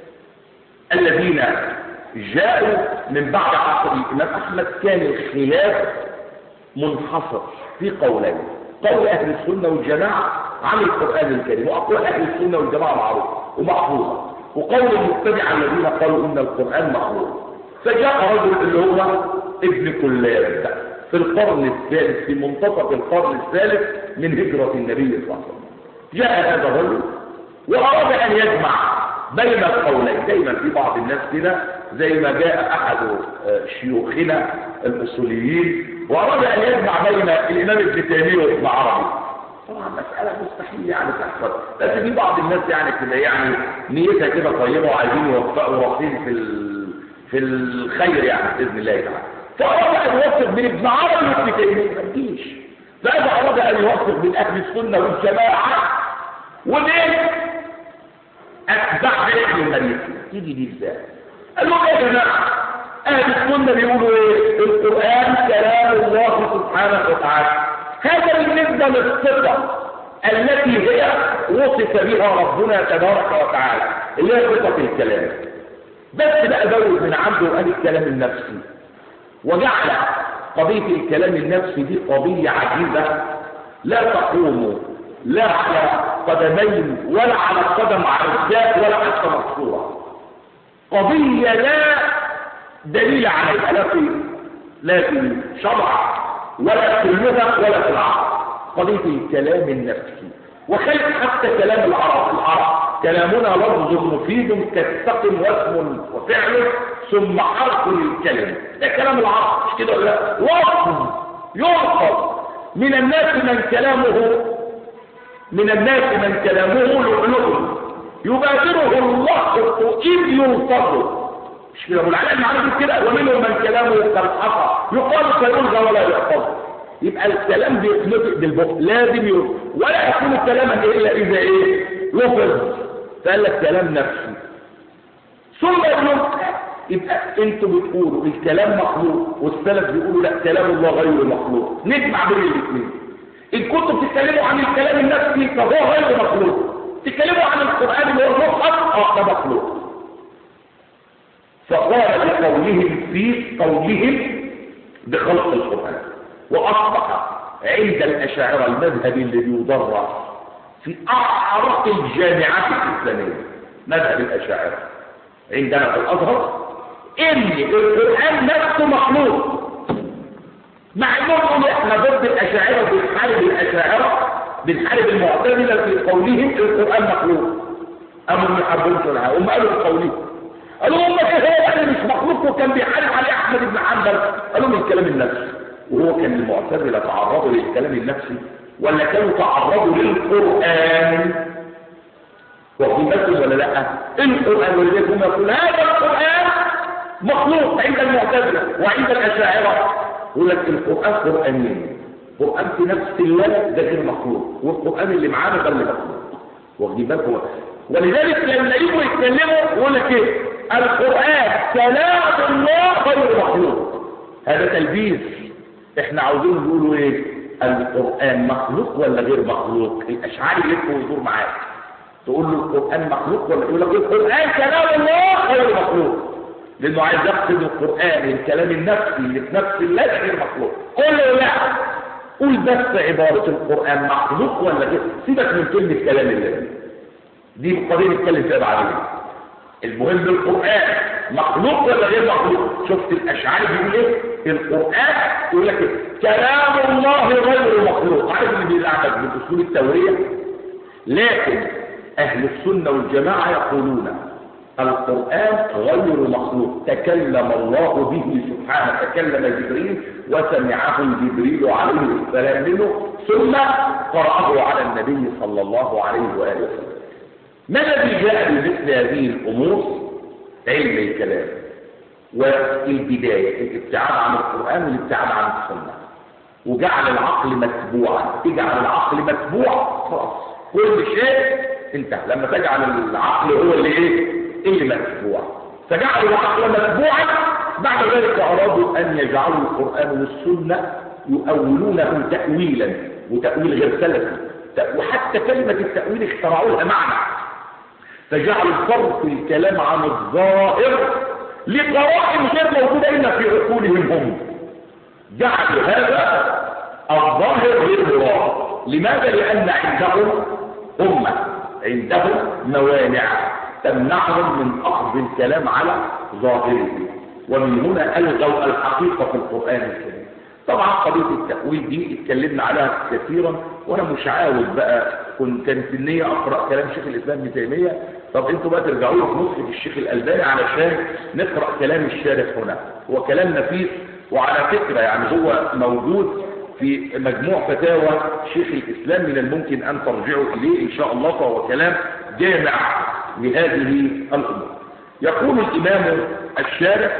الذين جاءوا من بعد عصر الامام احمد كان الخلاف منحصر في قولين: قول اهل السنه والجماعه عن القران الكريم، واقوال اهل السنه والجماعه معروفه ومحفوظه، وقول المتبع الذين قالوا ان القران مخلوق. فجاء رجل اللي هو ابن كلاب في القرن الثالث، في منتصف القرن الثالث من هجره النبي صلى الله عليه وسلم. جاء هذا الرجل واراد ان يجمع بين القولين. دايما في بعض الناس كده زي ما جاء احد شيوخنا الاصوليين واراد ان يجمع بين الامام ابن تيميه وابن عربي. طبعا مساله مستحيل يعني تحصل، بس في بعض الناس يعني كده يعني نيتها كده طيبه وعايزين يوفقوا راسين في ال... في الخير يعني باذن الله تعالى. فاراد ان يوفق بين ابن عربي وابن تيميه ما تجيش. فاذا اراد ان يوفق بين اهل السنه والجماعه وبين اتباع اهل المريخ تيجي دي ازاي؟ قال لهم يا جماعه اهل السنه بيقولوا ايه؟ القران كلام الله سبحانه وتعالى. هذا بالنسبه للصفه التي هي وصف بها ربنا تبارك وتعالى اللي هي صفه الكلام. بس بقى زود من عنده وقال الكلام النفسي، وجعل قضيه الكلام النفسي دي قضيه عجيبه لا تقوم لا على قدمين ولا على قدم عرجاء ولا حتى مقصوره، قضيه لا دليل عليها لا في لا في شرع ولا في اللغه ولا في العقل، قضيه الكلام النفسي. وخلف حتى كلام العرب، العرب كلامنا لفظ مفيد كالسقم واسم وفعل ثم حرف للكلمه. ده كلام العرب مش كده ولا لا؟ لفظ يلفظ. من الناس من كلامه من الناس من كلامه لؤلؤ يبادره اللقط إذ يلفظه. مش كده أبو العلاء المعرفة كده؟ ومنهم من كلامه كالحصى يقال سيلغى ولا يحفظ. يبقى الكلام بيتنطق بالبق لازم يلفظ، ولا يكون كلاما إلا إذا إيه؟ لفظ. فقال لك كلام نفسي ثم يلفظ. يبقى انتوا بتقولوا الكلام مخلوق والسلف بيقولوا لا كلام الله غير مخلوق، نجمع بين الاثنين. ان كنتوا بتتكلموا عن الكلام النفسي فهو غير مخلوق، تتكلموا عن القرآن اللي هو المصحف اه ده مخلوق. فقال بقولهم في قولهم بخلق القرآن. واصبح عند الاشاعرة المذهب الذي يدرس في اعرق الجامعات الاسلامية، مذهب الاشاعرة عندنا في الازهر، ان القرآن نفسه مخلوق. مع انهم احنا ضد الاشاعرة بنحارب الاشاعرة، بنحارب المعتزلة في قولهم القرآن مخلوق. اما ما يحاربوش ولا حاجه، هم قالوا في قولهم، قالوا هم ايه هو يعني مش مخلوق، وكان بيحارب عليه احمد بن حنبل. قالوا من الكلام النفسي، وهو كان المعتزلة تعرضوا للكلام النفسي ولا كانوا تعرضوا للقرآن؟ واخدين بالكم ولا لا؟ القرآن ولذلك هم يقول هذا القرآن مخلوق عند المعتزلة وعند الأشاعرة. يقول لك القرآن قرآنين، قرآن في نفس الله ده غير مخلوق، والقرآن اللي معانا ده اللي مخلوق. واخدين بالكم؟ ولذلك لما يجوا يتكلموا يقول لك ايه؟ القرآن كلام الله غير مخلوق. هذا تلبيس. احنا عاوزين نقولوا ايه؟ القرآن مخلوق ولا غير مخلوق؟ الأشعاري يلف ويدور معاك تقول له القرآن مخلوق ولا يقول لك القرآن كلام الله غير مخلوق، لانه عايز يقصد القرآن الكلام النفسي اللي في نفس الله غير مخلوق. قول له لا، قول بس عبارة القرآن مخلوق ولا غير، سيبك من كلمة كلام الله دي قضية نتكلم فيها بعدين. المهم القرآن مخلوق ولا غير مخلوق. شفت الأشعاري بيقول ايه؟ القرآن يقول لك إيه؟ كلام الله غير مخلوق. عارف اللي بيلعبك بأسلوب التورية، لكن أهل السنة والجماعة يقولون القرآن غير مخلوق، تكلم الله به سبحانه، تكلم جبريل وسمعه جبريل عليه السلام منه ثم قرأه على النبي صلى الله عليه وآله وسلم. ما الذي جاء بمثل هذه الأمور؟ علم الكلام والبداية، الابتعاد عن القرآن والابتعاد عن السنة، وجعل العقل متبوعا. تجعل العقل متبوع خلاص كل شيء انتهى. لما تجعل العقل هو اللي ايه؟ اللي متبوع. فجعلوا العقل متبوعا، بعد ذلك ارادوا ان يجعلوا القرآن والسنة يؤولونه تأويلا، وتأويل غير سلفي، وحتى كلمة التأويل اخترعوا لها معنى، فجعلوا صرف الكلام عن الظاهر لقرائن غير موجودة إلا في عقولهم هم. جعلوا هذا الظاهر غير مراد. لماذا؟ لأن عندهم هم عندهم موانع تمنعهم من أخذ الكلام على ظاهره، ومن هنا ألغوا الحقيقة في القرآن الكريم. طبعا قضية التأويل دي اتكلمنا عليها كثيرا، وانا مش عاوز بقى كنت كانت النية اقرأ كلام شيخ الاسلام ابن تيمية. طب انتوا بقى ترجعوا له في نسخة الشيخ الألباني علشان نقرأ كلام الشارح هنا، هو كلام نفيس. وعلى فكرة يعني هو موجود في مجموع فتاوى شيخ الاسلام، من الممكن ان ترجعوا اليه ان شاء الله، فهو كلام جامع لهذه الامور. يقول الامام الشارح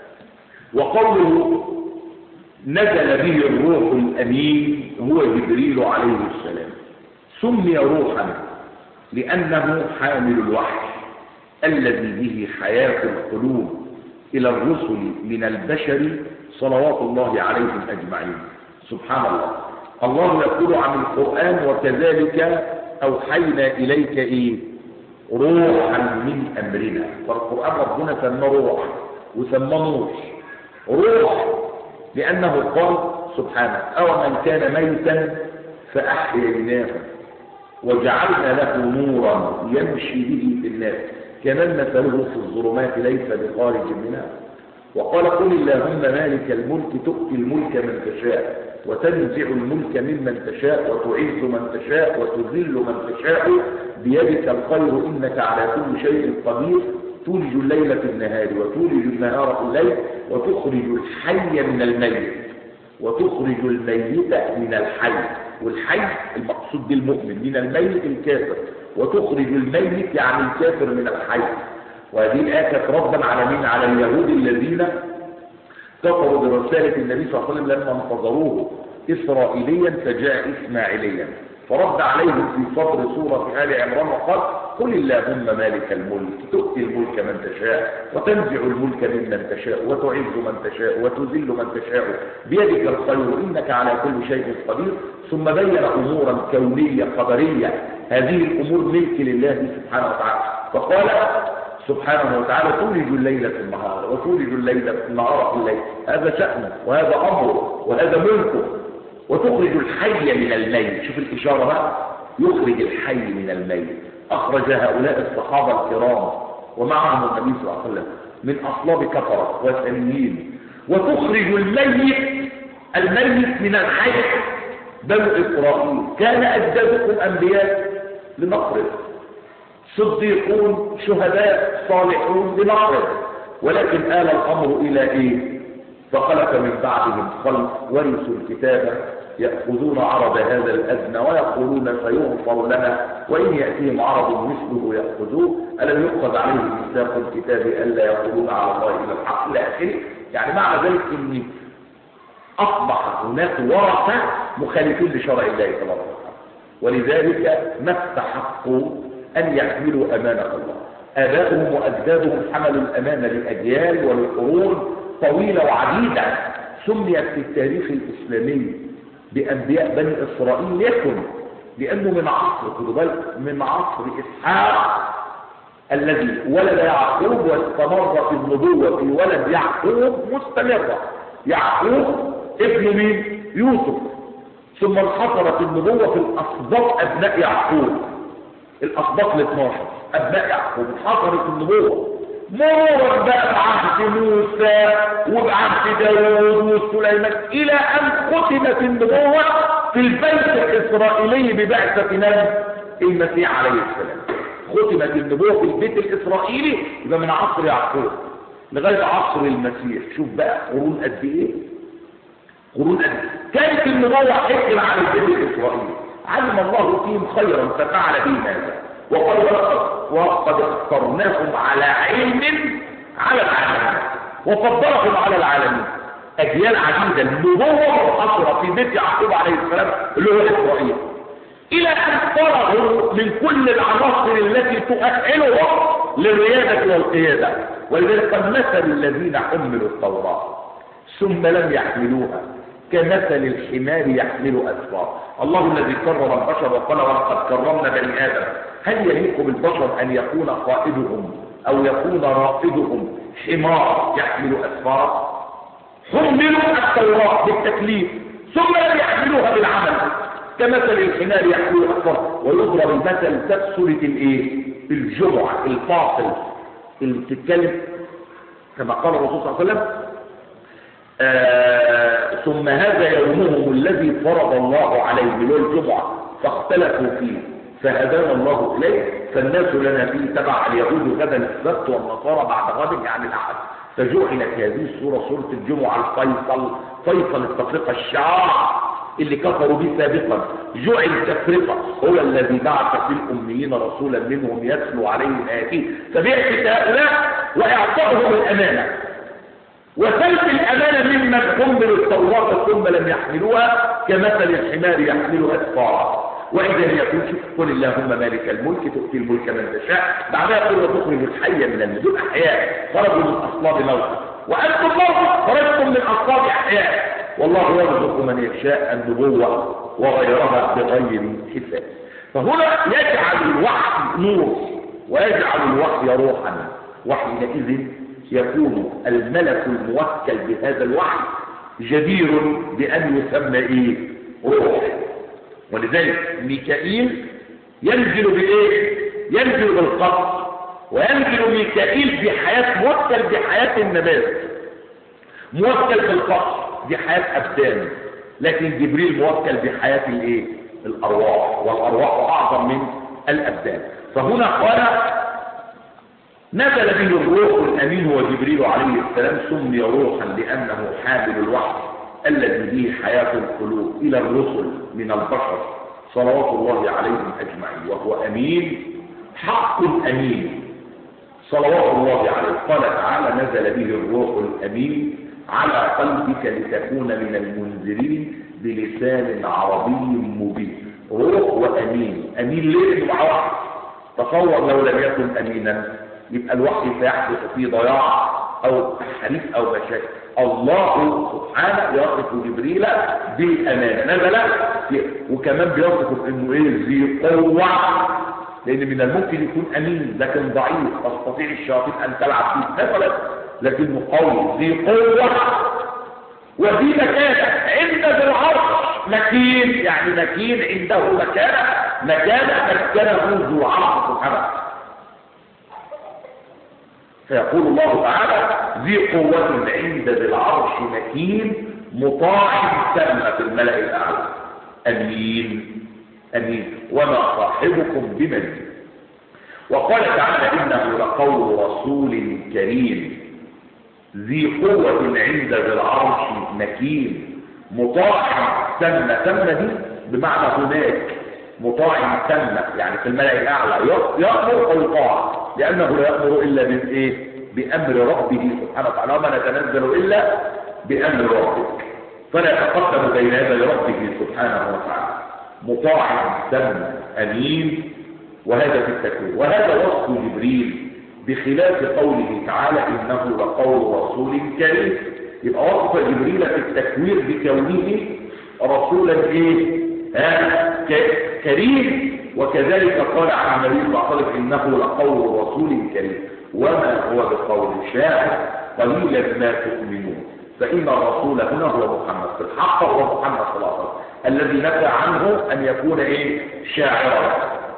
وقوله نزل به الروح الأمين هو جبريل عليه السلام، سمي روحا لأنه حامل الوحي الذي به حياة القلوب إلى الرسل من البشر صلوات الله عليهم أجمعين. سبحان الله. الله يقول عن القرآن وكذلك أوحينا إليك إيه؟ روحا من أمرنا. فالقرآن ربنا سمى روح وسمى نور. روح لأنه قال سبحانه أو من كان ميتا فأحييناه وجعلنا له نورا يمشي به في الناس كمن مثله في الظلمات ليس بخارج منها. وقال قل اللهم مالك الملك تؤتي الملك من تشاء وتنزع الملك ممن تشاء وتعز من تشاء وتذل من تشاء بيدك الخير إنك على كل شيء قدير تولج الليل في النهار وتولج النهار في الليل وتخرج الحي من الميت وتخرج الميت من الحي. والحي المقصود بالمؤمن، من الميت الكافر. وتخرج الميت يعني الكافر من الحي. وهذه الآية كانت ردا على مين؟ على اليهود الذين كفروا برسالة النبي صلى الله عليه وسلم لما انتظروه إسرائيليا فجاء إسماعيليا، فرد عليهم في صدر سورة آل عمران وقال: قل اللهم مالك الملك تؤتي الملك من تشاء وتنزع الملك ممن تشاء وتعز من تشاء وتذل من تشاء بيدك الخير إنك على كل شيء قدير. ثم بين أمورا كونية قدرية، هذه الأمور ملك لله سبحانه وتعالى، فقال سبحانه وتعالى: تولج الليل في النهار وتولج الليل في النهار في الليل، هذا شأنه وهذا أمره وهذا ملكه. وتخرج الحي من الميت، شوف الإشارة بقى، يخرج الحي من الميت. أخرج هؤلاء الصحابة الكرام ومعهم النبي صلى الله عليه وسلم من أصلاب كفرة وثنيين. وتخرج الميت الميت من الحي. بنو إسرائيل كان أجدادكم أنبياء لنقرب، صديقون شهداء صالحون لنقرب، ولكن آل الأمر إلى إيه؟ فخلف من بعدهم خلف ورثوا الكتاب يأخذون عرض هذا الأدنى ويقولون سيغفر لنا وإن يأتيهم عرض مثله يأخذوه. ألم يؤخذ عليهم ميثاق الكتاب ألا يقولون على الله إلا الحق إلى آخره. يعني معنى ذلك أن أصبح هناك ورثة مخالفين لشرع الله تبارك وتعالى، ولذلك ما استحقوا أن يحملوا أمانة الله. آباؤهم وأجدادهم حملوا الأمانة لأجيال ولقرون طويلة وعديدة. سميت في التاريخ الإسلامي بأنبياء بني إسرائيل يكن لأنه من عصر خدوا بالك من عصر إسحاق الذي ولد يعقوب واستمر في النبوة في ولد يعقوب مستمرة. يعقوب ابن مين؟ يوسف. ثم انحصرت النبوة في الأسباط أبناء يعقوب، الأسباط الاثناشر أبناء يعقوب انحصرت النبوة مرورا بقى بعهد موسى وبعهد داوود وسليمان إلى أن ختمت النبوة في البيت الإسرائيلي ببعثة نبي المسيح عليه السلام. ختمت النبوة في البيت الإسرائيلي يبقى من عصر يعقوب لغاية عصر المسيح. شوف بقى قرون قد إيه؟ قرون قد إيه؟ كانت النبوة حكم على البيت الإسرائيلي، علم الله فيهم خيرا ففعل بهم هذا، وقد وقد اخترناهم على علم على العالمين وفضلهم على العالمين. أجيال عديدة النبوة محصرة في بيت يعقوب عليه السلام اللي هو إسرائيل، إلى أن فرغوا من كل العناصر التي تؤهلهم للريادة والقيادة. ولذلك مثل الذين حملوا التوراة ثم لم يحملوها كمثل الحمار يحمل أسفار. الله الذي كرم البشر وقال: ولقد كرمنا بني آدم. هل يليق بالبشر أن يكون قائدهم أو يكون رائدهم حمار يحمل أسفار؟ حملوا التوراة بالتكليف ثم لم يحملوها بالعمل كمثل الحمار يحمل أسفار. ويضرب المثل تفسرة الايه؟ الجمعة الفاصل اللي بتتكلم كما قال الرسول صلى الله عليه وسلم: آه ثم هذا يومهم الذي فرض الله عليهم الجمعة فاختلفوا فيه فهدانا الله إليه فالناس لنا فيه تبع اليهود غدا السبت والنصارى بعد غد يعني الأحد. فجعلت هذه السورة سورة الجمعة الفيصل، فيصل التفرقة الشعار اللي كفروا به سابقا. جعل تفرقة هو الذي بعث في الأميين رسولا منهم يتلو عليهم آياته. فبعث هؤلاء وإعطائهم الأمانة وسلب الأمانة ممن حملوا التوراة ثم لم يحملوها كمثل الحمار يحمل أسفارا. وإذا يكون شوف: قل اللهم مالك الملك تؤتي الملك من تشاء. بعدها يقول: وتخرج الحي من الميت. دول أحياء خرجوا من أصلاب موت، وأنتم موت خرجتم من أصلاب أحياء. والله يرزق من يشاء النبوة وغيرها بغير حساب. فهنا يجعل الوحي نور ويجعل الوحي روحا، وحينئذ يكون الملك الموكل بهذا الوحي جدير بأن يسمى إيه؟ روح. ولذلك ميكائيل ينزل بإيه؟ ينزل بالقصر، وينزل ميكائيل بحياة موكل بحياة النبات، موكل بالقصر دي حياة أبدان، لكن جبريل موكل بحياة الإيه؟ الأرواح، والأرواح أعظم من الأبدان. فهنا قال: نزل به الروح الأمين وجبريل عليه السلام سمي روحا لأنه حامل الوحي الذي به حياة القلوب إلى الرسل من البشر صلوات الله عليهم أجمعين، وهو أمين حق أمين صلوات الله عليه. قال تعالى: نزل به الروح الأمين على قلبك لتكون من المنذرين بلسان عربي مبين. روح وأمين. أمين ليه؟ مع واحد. تصور لو لم يكن أمينا يبقى الوحي سيحدث فيه ضياع أو تحريف أو مشاكل. الله سبحانه يصف جبريل بالأمانة، نزل وكمان بيصف انه ايه؟ ذي قوة، لان من الممكن يكون امين لكن ضعيف تستطيع الشياطين ان تلعب فيه مثلا، لكنه قوي ذي قوة وذي مكانة عند ذي العرش مكين، يعني مكين عنده مكانة مكانة مكانه ذو عرش سبحانه. فيقول الله تعالى: ذي قوة عند ذي العرش مكين مطاع ثم في الملأ الأعلى أمين أمين وما صاحبكم بمجنون. وقال تعالى: إنه لقول رسول كريم ذي قوة عند ذي العرش مكين مطاع ثم ثم دي بمعنى هناك، مطاع ثم يعني في الملأ الأعلى، يأمر أو يطاع، لأنه لا يأمر إلا بالإيه؟ بأمر ربه سبحانه وتعالى، وما نتنزل إلا بأمر ربك، فلا يتقدم بين يدي ربه سبحانه وتعالى. مطاع ثم أمين، وهذا في التكوين. وهذا وصف جبريل بخلاف قوله تعالى: إنه لقول رسول كريم. يبقى وصف جبريل في التكوين بكونه رسولا إيه؟ آه كريم. وكذلك قال عن النبي صلى الله عليه وسلم: إنه لقول رسول كريم وما هو بقول شاعر قليلا ما تؤمنون. فإن الرسول هنا هو محمد في الحق، هو محمد صلى الله عليه وسلم الذي نفى عنه أن يكون إيه؟ شاعرا.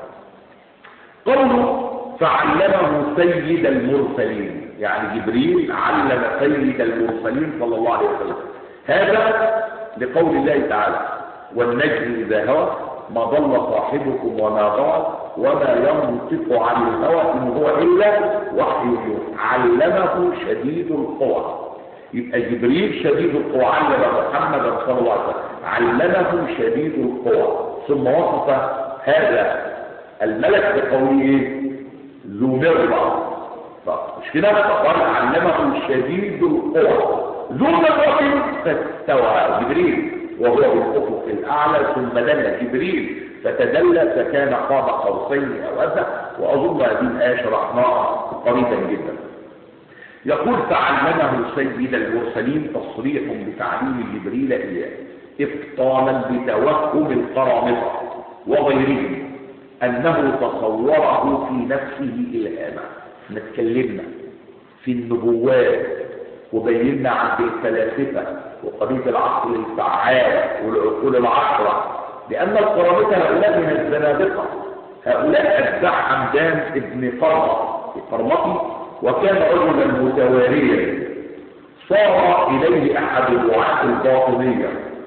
قوله فعلمه سيد المرسلين، يعني جبريل علم سيد المرسلين صلى الله عليه وسلم. هذا لقول الله تعالى: والنجم إذا هوى ما ضل صاحبكم وما ضل وما ينطق عن الهوى إن هو إلا وحي يوحى علمه شديد القوى. يبقى جبريل شديد القوى علم محمدا صلى الله عليه وسلم علمه شديد القوى. ثم وصف هذا الملك بقوله ايه؟ ذو مرة. مش كده؟ فقال علمه شديد القوى ذو مرة فاستوى جبريل وهو بالافق الاعلى، ثم دل جبريل فتدلى فكان قاب قوسين او ادنى. واظن هذه الايه شرحناها قريبا جدا. يقول تعلمه سيد المرسلين تصريح بتعليم جبريل اياه ابطالا بتوهم القرامطه وغيرهم انه تصوره في نفسه الهاما. احنا اتكلمنا في النبوات وبينا عن الفلاسفه وقضيه العقل الفعال والعقول العشره، لان القرامطه هؤلاء من الزنادقه، هؤلاء اتباع حمدان ابن قرمطي، وكان رجلا متواريا صار اليه احد الوعاة الباطنيه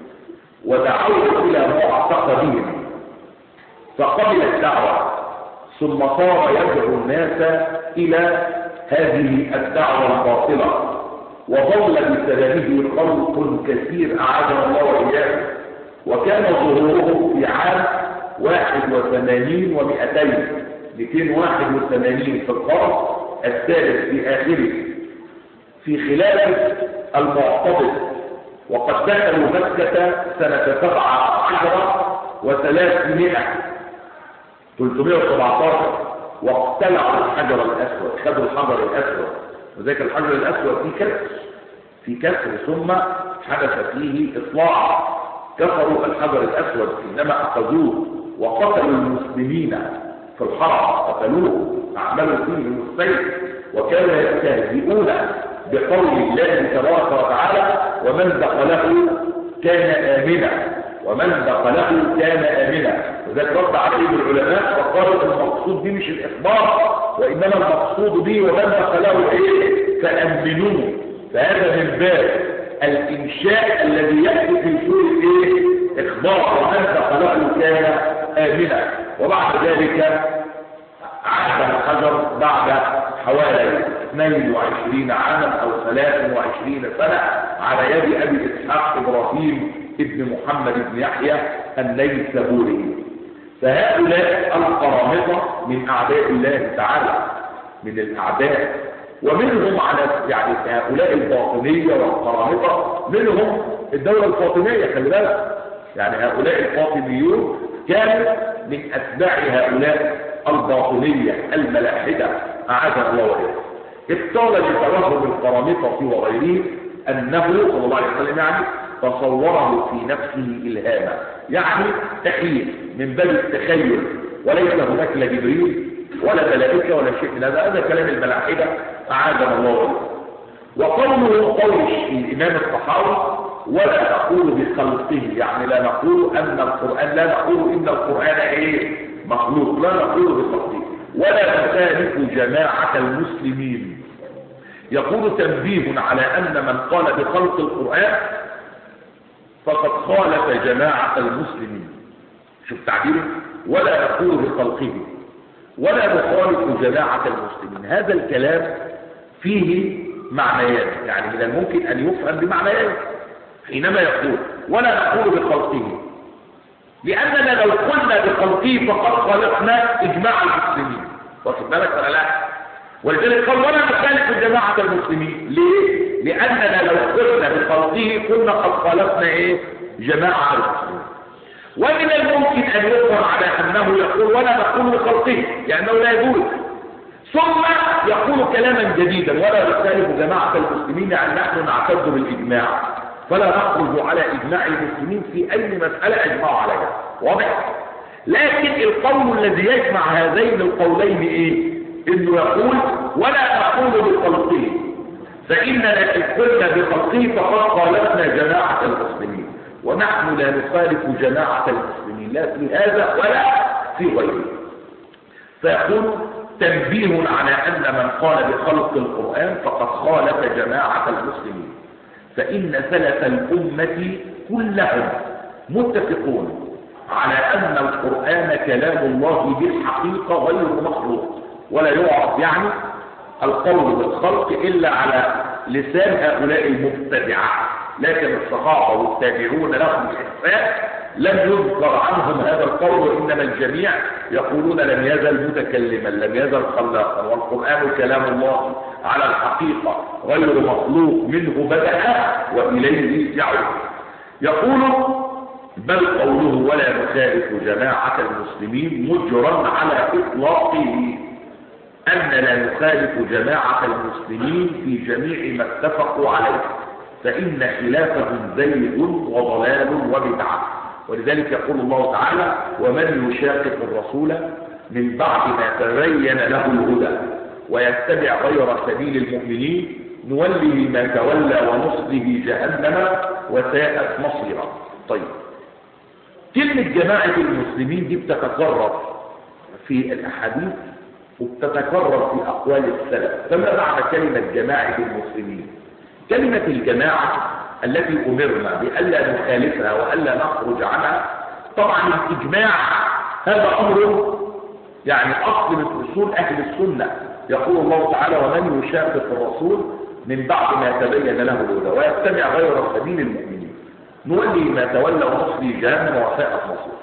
ودعوه الى معتقدهم فقبل الدعوه، ثم صار يدعو الناس الى هذه الدعوه الباطله، وظل بسببه خلق كثير اعاذنا الله واياكم. وكان ظهوره في عام واحد وثمانين ومئتين مئتين واحد وثمانين في القرن الثالث في آخره في خلافة المعتضد، وقد دخلوا مكة سنة سبعة عشر وثلاثمائة ثلاثمائة وسبعة عشر واقتلعوا الحجر الأسود، خذوا الحجر الأسود، وذلك الحجر الأسود في كسر في كسر ثم حدث فيه إصلاح، كسروا الحجر الأسود إنما أخذوه وقتلوا المسلمين في الحرم، قتلوه أعملوا فيه السيف، وكانوا يستهزئون بقول الله تبارك وتعالى: ومن دخله كان آمنا ومن دخله كان آمنا. وذلك رد عليه العلماء وقالوا المقصود به مش الإخبار، وإنما المقصود به ومن دخله إيه؟ فأمنوه. فهذا من باب الإنشاء الذي يأتي في سورة إيه؟ إخبار ومن دخله كان آمنا. وبعد ذلك عاد الحجر بعد حوالي اثنين وعشرين عاما او ثلاث وعشرين سنة على يد ابي اسحاق ابراهيم ابن محمد بن يحيى النيسابوري. فهؤلاء القرامطة من أعداء الله تعالى، من الأعداء، ومنهم على يعني هؤلاء الباطنية والقرامطة منهم الدولة الفاطمية. خلي بالك، يعني هؤلاء الفاطميون كانوا من أتباع هؤلاء الباطنية الملاحدة أعاذنا الله وإياهم. اختار لتوهم القرامطة وغيره أنه صلى الله عليه وسلم يعني تصوره في نفسه إلهاما، يعني تخيل من باب التخيل، وليس هناك لا جبريل ولا ملائكة ولا شيء من هذا. هذا كلام الملاحدة أعاذنا الله وإياهم. وقوله قول الإمام الطحاوي ولا نقول بخلقه، يعني لا نقول أن القرآن لا نقول إن القرآن إيه مخلوق، لا نقول بخلقه. ولا نخالف جماعة المسلمين. يقول تنبيه على أن من قال بخلق القرآن فقد خالف جماعة المسلمين. شوف تعبيره، ولا نقول بخلقه ولا نخالف جماعة المسلمين. هذا الكلام فيه معنيان، يعني من الممكن أن يفهم بمعنيان. حينما يقول ولا نقول بخلقه، لأننا لو قلنا بخلقه فقد خلقنا إجماع المسلمين، واخد بالك ولا لا؟ ولذلك قال ولا نخالف جماعة المسلمين. ليه؟ لأننا لو قلنا بخلقه كنا قد خالفنا إيه؟ جماعة المسلمين. ومن الممكن أن يفهم على أنه يقول ولا نقول بخلقه لأنه لا يجوز، ثم يقول كلاما جديدا ولا نخالف جماعة المسلمين، يعني نحن نعتد بالإجماع فلا نخرج على إجماع المسلمين في أي مسألة أجمعوا عليها. واضح؟ لكن القول الذي يجمع هذين القولين إيه؟ إنه يقول ولا نقول بخلقه، فإننا إن قلنا بخلقه فقد خالفنا جماعة المسلمين، ونحن لا نخالف جماعة المسلمين لا في هذا ولا في غيره. فيقول تنبيه على أن من قال بخلق القرآن فقد خالف جماعة المسلمين، فإن سلف الأمة كلهم متفقون على أن القرآن كلام الله بالحقيقة غير مخلوق، ولا يعرف يعني القول بالخلق إلا على لسان هؤلاء المبتدعة، لكن الصحابة والتابعون لهم بإحسان لم يذكر عنهم هذا القول، وإنما الجميع يقولون لم يزل متكلما لم يزل خلاقا، والقرآن كلام الله على الحقيقة غير مخلوق، منه بدأ وإليه يعود. يقول بل قوله ولا نخالف جماعة المسلمين مجرا على إطلاقه، أن لا نخالف جماعة المسلمين في جميع ما اتفقوا عليه، فإن خلافهم زيغ وضلال وبدعة. ولذلك يقول الله تعالى ومن يشاقق الرسول من بعد ما تبين له الهدى ويتبع غير سبيل المؤمنين نوله ما تولى ونصله جهنم وساءت مصيرا. طيب، كلمة جماعة المسلمين دي بتتكرر في الأحاديث وبتتكرر في أقوال السلف. فما معنى كلمة جماعة المسلمين؟ كلمة الجماعة التي أمرنا بألا نخالفها وألا نخرج عنها، طبعا الإجماع هذا أمر يعني أصل من أصول أهل السنة. يقول الله تعالى ومن يشاقق الرسول من بعد ما تبين له الهدى ويتبع غير سبيل المؤمنين نولي ما تولى ونصلي جهنم وساءت مصيرا.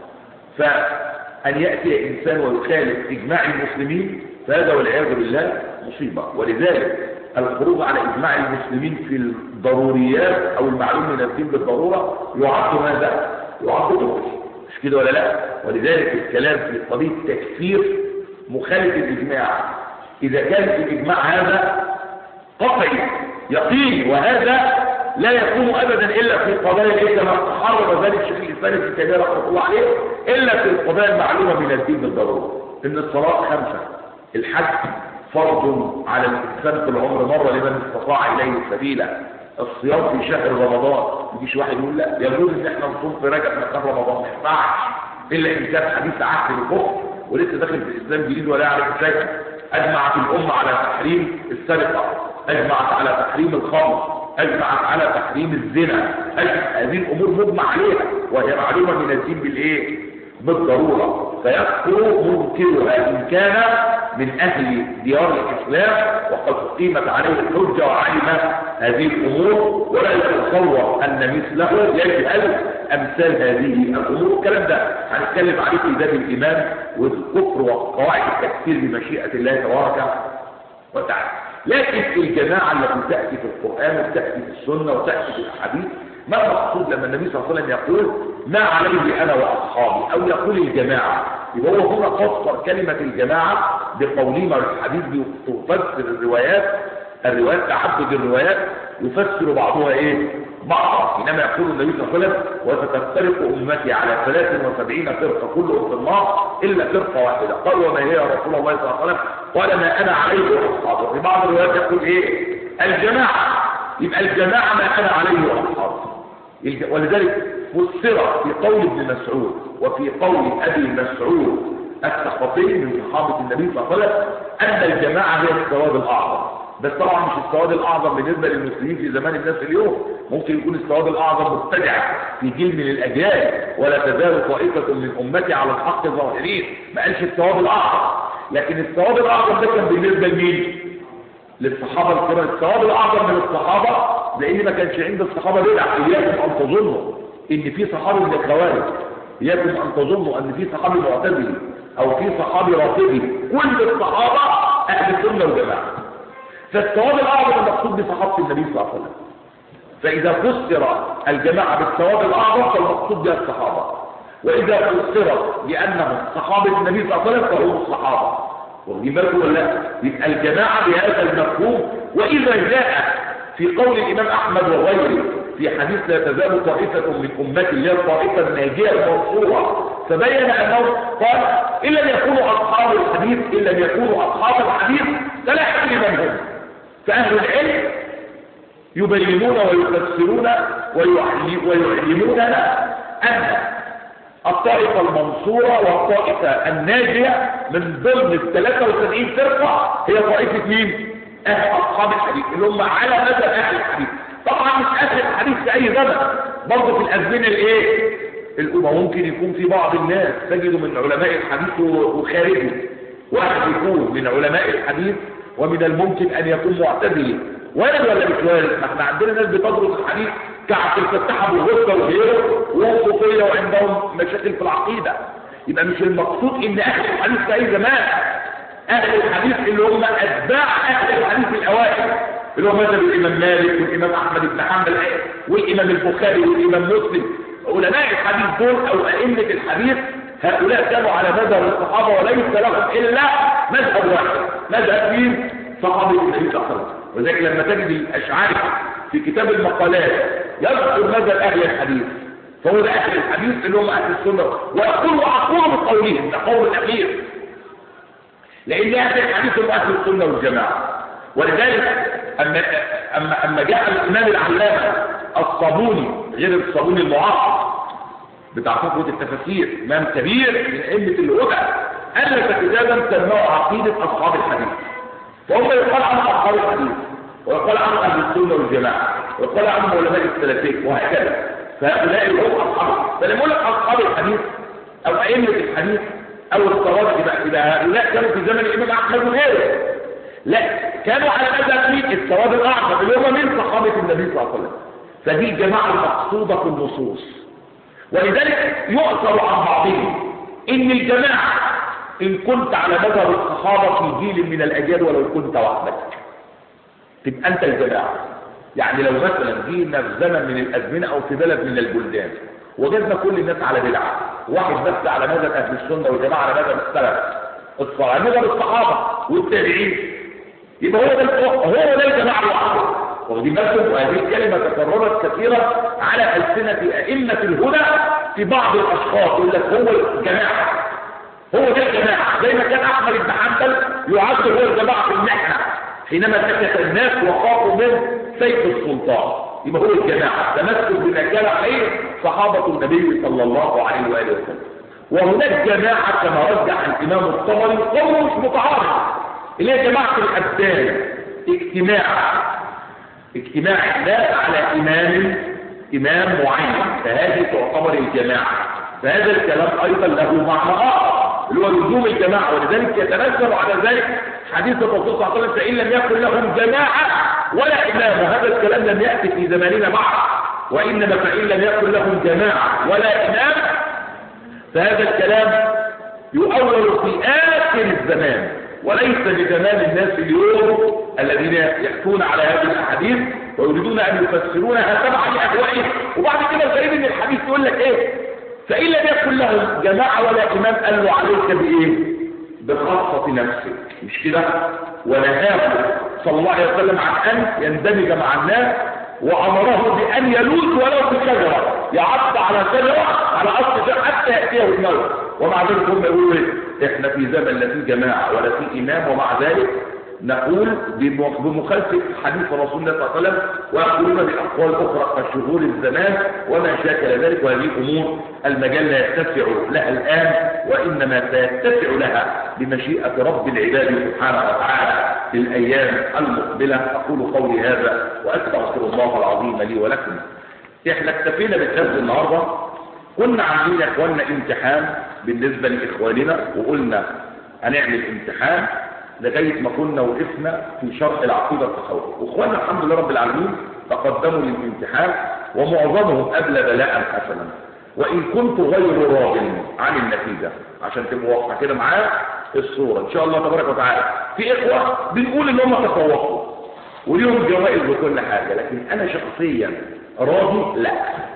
فأن يأتي إنسان ويخالف إجماع المسلمين فهذا والعياذ بالله مصيبة. ولذلك الخروج على إجماع المسلمين في الضروريات أو المعلوم من الدين بالضرورة يعد ماذا؟ يعد ضروري، مش كده ولا لا؟ ولذلك الكلام في قضية تكفير مخالف الإجماع إذا كان الإجماع هذا قطعي يقيني، وهذا لا يكون أبدا إلا في القضايا التي كما تحرر ذلك الشيخ الإسلام ابن تيمية رحمه الله عليه، إلا في القضايا المعلومة من الدين بالضرورة. إن الصلاة خمسة، الحج فرض على الإنسان في العمر مرة لمن استطاع إليه سبيلا، الصيام في شهر رمضان. يجيش واحد يقول لا يجوز إن احنا نصوم في رجب من شهر رمضان، ما ينفعش إلا إن كان حديث عهد بالكفر ولسه داخل في الإسلام جديد ولا يعرف شيئا. أجمعت الأمة على تحريم السرقة، أجمعت على تحريم الخمر، أجمعت على تحريم الزنا. هذه الأمور مجمع عليها وهي معلومة من الدين بالإيه؟ بالضرورة. فيكفر منكرها إن كان من أهل ديار الإسلام وقد قيمت عليه الحجة وعلم هذه الأمور، ولا يتصور أن مثله يجهل أمثال هذه الأمور. الكلام ده هنتكلم عليه في باب الإيمان والكفر وقواعد التكفير بمشيئة الله تبارك وتعالى. لكن الجماعة التي تأتي في القرآن وتأتي في السنة وتأتي في الحديث، ما المقصود لما النبي صلى الله عليه وسلم يقول ما عليه أنا وأصحابي، أو يقول الجماعة؟ يبقى هو هنا فسر كلمة الجماعة بقولهما الحديث تفسر الروايات الروايات تعدد الروايات يفسر بعضها ايه بعض. حينما يقول النبي صلى الله عليه وسلم وستفترق امتي على ثلاث وسبعين فرقه كلهم في النار الا فرقه واحده. قال وما هي يا رسول الله صلى الله عليه وسلم؟ قال ما انا عليه واصحابي. في بعض الروايات يقول ايه الجماعه، يبقى الجماعه ما انا عليه واصحابي. ولذلك فسر في قول ابن مسعود وفي قول ابي مسعود الثقفي من صحابه النبي صلى الله عليه وسلم ان الجماعه هي الثواب الاعظم. بس طبعا مش الثواب الاعظم بالنسبه للمسلمين في زمان الناس اليوم، ممكن يكون الثواب الاعظم مبتدع في جيل من الاجيال، ولا تزال طائفه من امتي على الحق ظاهرين، ما قالش الثواب الاعظم. لكن الثواب الاعظم ده كان بالنسبه لمين؟ للصحابه الكرام. الثواب الاعظم من الصحابه لان ما كانش عند الصحابه بدع. اياكم ان تظنوا ان في صحابي من الخوارج، اياكم ان تظنوا ان في صحابي معتزلي او في صحابي رافضي، كل الصحابه اهل السنه والجماعه. فالثواب الاعظم المقصود بصحابه النبي صلى الله عليه وسلم. فاذا فسر الجماعه بالثواب الاعظم فالمقصود بها الصحابه، واذا فسر بانهم صحابه النبي صلى الله عليه وسلم فهم الصحابه. واخدين بالكم ولا لا؟ يبقى الجماعه بهذا المفهوم. واذا جاء في قول الامام احمد وغيره في حديث لا تزال طائفه من امتي هي الطائفه الناجيه المنصوره، فبين انه قال ان لم يكونوا اصحاب الحديث ان لم يكونوا اصحاب الحديث فلا يحل من هم. فأهل العلم يبينون ويفسرون ويعلموننا أن الطائفة المنصورة والطائفة الناجية من ضمن الثلاثة وسبعين فرقة هي طائفة مين؟ أهل أصحاب الحديث اللي هم على مدى أهل الحديث. طبعا مش أهل الحديث في أي زمن، برضه في الأزمنة الإيه؟ الأمة. ممكن يكون في بعض الناس تجد من علماء الحديث وخارجه، واحد يكون من علماء الحديث ومن الممكن ان يكون معتدلي. وارد ولا مش وارد؟ ما احنا عندنا ناس بتدرس الحديث كعبد الفتاح ابو غصه وغيره وصوفيه وعندهم مشاكل في العقيده. يبقى مش المقصود ان اهل الحديث في اي زمان، اهل الحديث اللي هم اتباع اهل الحديث الاوائل اللي هو مذهب الامام مالك والامام احمد بن حنبل والامام البخاري والامام مسلم. علماء الحديث دول او ائمه الحديث هؤلاء كانوا على مذهب الصحابه وليس لهم الا مذهب واحد، مذهب مين؟ صحابه النبي صلى الله عليه وسلم. وذلك لما تجد الاشعري في كتاب المقالات يذكر مذهب اهل الحديث، فهو ده اهل الحديث اللي هم اهل السنه. ويقول واقول بقولهم ده قول الاخير، لان اهل الحديث هم اهل السنه والجماعه. ولذلك اما اما اما جاء الامام العلامه الصابوني غير الصابوني المعاصر بتاع فقه التفاسير، امام كبير من ائمه الهدى، الف كتابا سماه عقيده اصحاب الحديث. فهم يقال عنهم اصحاب الحديث ويقال عنهم اهل السنه والجماعه ويقال عنهم علماء السلفيه وهكذا. فهؤلاء هم اصحاب. فلما يقول لك اصحاب الحديث او ائمه الحديث او الصواب يبقى هؤلاء كانوا في زمن الامام احمد وغيره، لا كانوا على مذهب مين؟ الصواب الاعظم اللي هم من صحابه النبي صلى الله عليه وسلم. فدي الجماعه المقصوده في النصوص. ولذلك يؤثر عن بعضهم ان الجماعه ان كنت على مذهب الصحابه في جيل من الاجيال ولو كنت وحدك تبقى انت الجماعه. يعني لو مثلا جينا في زمن من الازمنه او في بلد من البلدان وجدنا كل الناس على بدعه، واحد بس على مذهب اهل السنه والجماعه على مذهب السلف الصالح مذهب الصحابه والتابعين، يبقى هو ده هو ده الجماعه الواحده. واخدين بالكم؟ وهذه الكلمه تكررت كثيرا على السنه ائمه الهدى في بعض الاشخاص يقول لك هو الجماعه، هو ده الجماعه. زي ما كان احمد بن حنبل يعد هو الجماعه في المحنه حينما سكت الناس وخافوا من سيف السلطان، يبقى هو الجماعه تمسك بما كان عليه صحابه النبي صلى الله عليه واله وسلم. وهناك جماعه كما رجح الامام الطبري قول مش متعارض اللي هي جماعه الابدان، اجتماع اجتماع الناس على امام امام معين، فهذه تعتبر الجماعه. فهذا الكلام ايضا له معنى اخر اللي هو لزوم الجماعة، ولذلك يتنزل على ذلك حديث الرسول صلى الله عليه وسلم فإن لم يكن لهم جماعة ولا إمام، وهذا الكلام لم يأتي في زماننا بعد، وإنما فإن لم يكن لهم جماعة ولا إمام، فهذا الكلام يؤول في آخر الزمان وليس بزمان الناس اليوم الذين يحكون على هذه الأحاديث ويريدون أن يفسرونها تبعا لأهوائهم. وبعد كده الغريب إن الحديث يقول لك إيه؟ فإن لم يكن لهم جماعة ولا إمام قال له عليك بإيه؟ بخاصة نفسك، مش كده؟ ونهاه صلى الله عليه وسلم عن أن يندمج مع الناس، وأمره بأن يلوذ ولو في شجرة، يعض على شجرة على أصل شجرة حتى يأتيه الموت. ومع ذلك هم يقولوا إحنا في زمن لا في جماعة ولا في إمام، ومع ذلك نقول بمخالفة حديث رسول الله صلى الله عليه وسلم، ويقولون بأقوال أخرى كشهور الزمان وما شاكل ذلك. وهذه أمور المجال لا يتسع لها الآن، وإنما سيتسع لها بمشيئة رب العباد سبحانه وتعالى في الأيام المقبلة. أقول قولي هذا وأستغفر الله العظيم لي ولكم. إحنا اكتفينا بالدرس النهارده. كنا عاملين يا إخواننا امتحان بالنسبة لإخواننا، وقلنا هنعمل امتحان لغاية ما كنا وقفنا في شرح العقيدة التصوفية، واخواننا الحمد لله رب العالمين تقدموا للامتحان ومعظمهم أبلى بلاء حسنا، وإن كنت غير راض عن النتيجة عشان تبقوا واضحة كده معايا الصورة إن شاء الله تبارك وتعالى. في إخوة بنقول إن هم تفوقوا وليهم جوائز وكل حاجة، لكن أنا شخصيا راضي لا،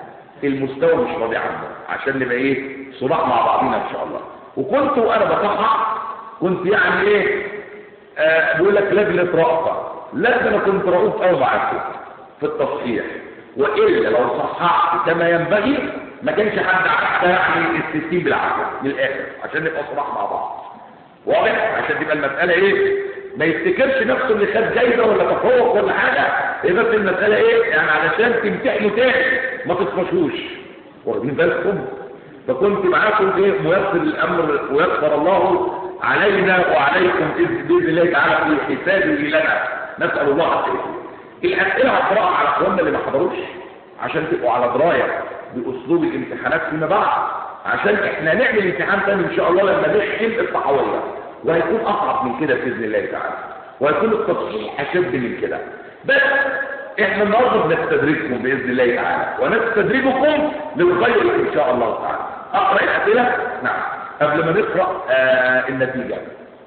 المستوى مش راضي عنه، عشان نبقى إيه صلاح مع بعضنا إن شاء الله. وكنت وأنا بصحح كنت يعني إيه آه بقول لك لجنة رأفة، لا انا كنت رؤوف قوي معاكم في التصحيح، والا لو صححت كما ينبغي ما كانش حد حتى يعني الستين بالعافيه من الاخر، عشان نبقى صراحه مع بعض واضح، عشان تبقى المساله ايه ما يفتكرش نفسه اللي خد جايزه ولا تفوق ولا حاجه، هي بس المساله ايه يعني علشان تمتحنوا تاني ما تطفشوش، واخدين بالكم؟ فكنت معاكم ايه ميسر الامر ويسر الله علينا وعليكم بإذن الله تعالى في حسابه لنا، نسأل الله الخير. الأسئلة هقرأها على أخواننا اللي ما حضروش عشان تبقوا على دراية بأسلوب الامتحانات فيما بعد، عشان احنا نعمل امتحان ثاني إن شاء الله لما نحكم الصحوية، وهيكون أصعب من كده بإذن الله تعالى، وهيكون التصحيح أشد من كده. بس احنا النهارده بنستدرجكم بإذن الله تعالى ونستدرجكم للخير إن شاء الله تعالى. أقرأ الأسئلة؟ نعم قبل ما نقرأ آه النتيجة.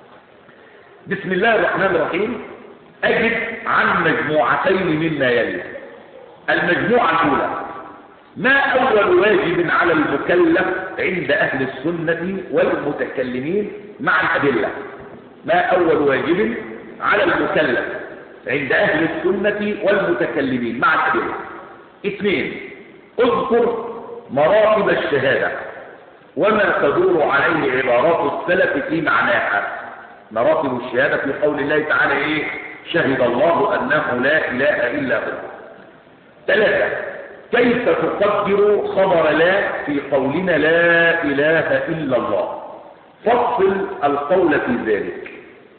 بسم الله الرحمن الرحيم. أجب عن مجموعتين مما يلي. المجموعة الأولى: ما أول واجب على المكلف عند أهل السنة والمتكلمين مع الأدلة؟ ما أول واجب على المكلف عند أهل السنة والمتكلمين مع الأدلة؟ اثنين: اذكر مراتب الشهادة وما تدور عليه عبارات السلف في معناها. مراتب الشهادة في قول الله تعالى ايه؟ شهد الله انه لا اله الا هو. ثلاثة: كيف تقدر خبر لا في قولنا لا اله الا الله؟ فصل القول في ذلك.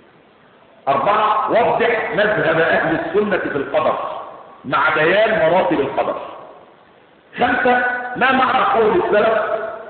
أربعة: وضح مذهب اهل السنة في القدر مع بيان مراتب القدر. خمسة: ما معنى قول السلف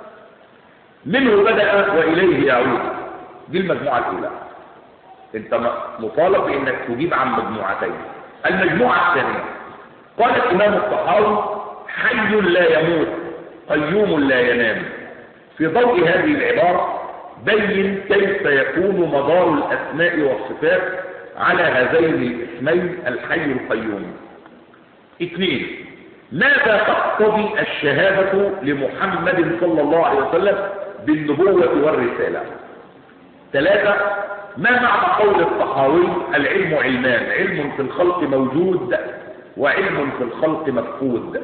منه بدأ وإليه يعود؟ دي المجموعة الأولى. انت مطالب بأنك تجيب عن مجموعتين. المجموعة الثانية: قال الإمام الطحاوي: حي لا يموت قيوم لا ينام. في ضوء هذه العبارة بين كيف يكون مدار الأسماء والصفات على هذين الاسمين الحي القيوم. اثنين: ماذا تقتضي الشهادة لمحمد صلى الله عليه وسلم بالنبوة والرسالة؟ ثلاثة: ما معنى قول الطحاوي العلم علمان، علم في الخلق موجود وعلم في الخلق مفقود؟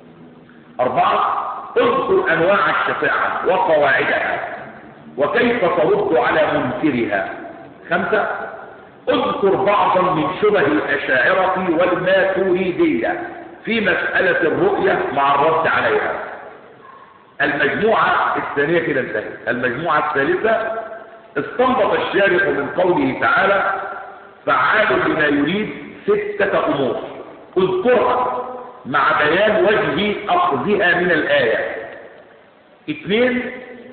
أربعة: اذكر أنواع الشفاعة وقواعدها وكيف ترد على منكرها. خمسة: اذكر بعضا من شبه الأشاعرة والماتريدية في مسألة الرؤية مع الرد عليها. المجموعة الثانية كده انتهت. المجموعة الثالثة: استنبط الشارح من قوله تعالى فعال لما يريد ستة أمور اذكرها مع بيان وجه أخذها من الآية. اثنين: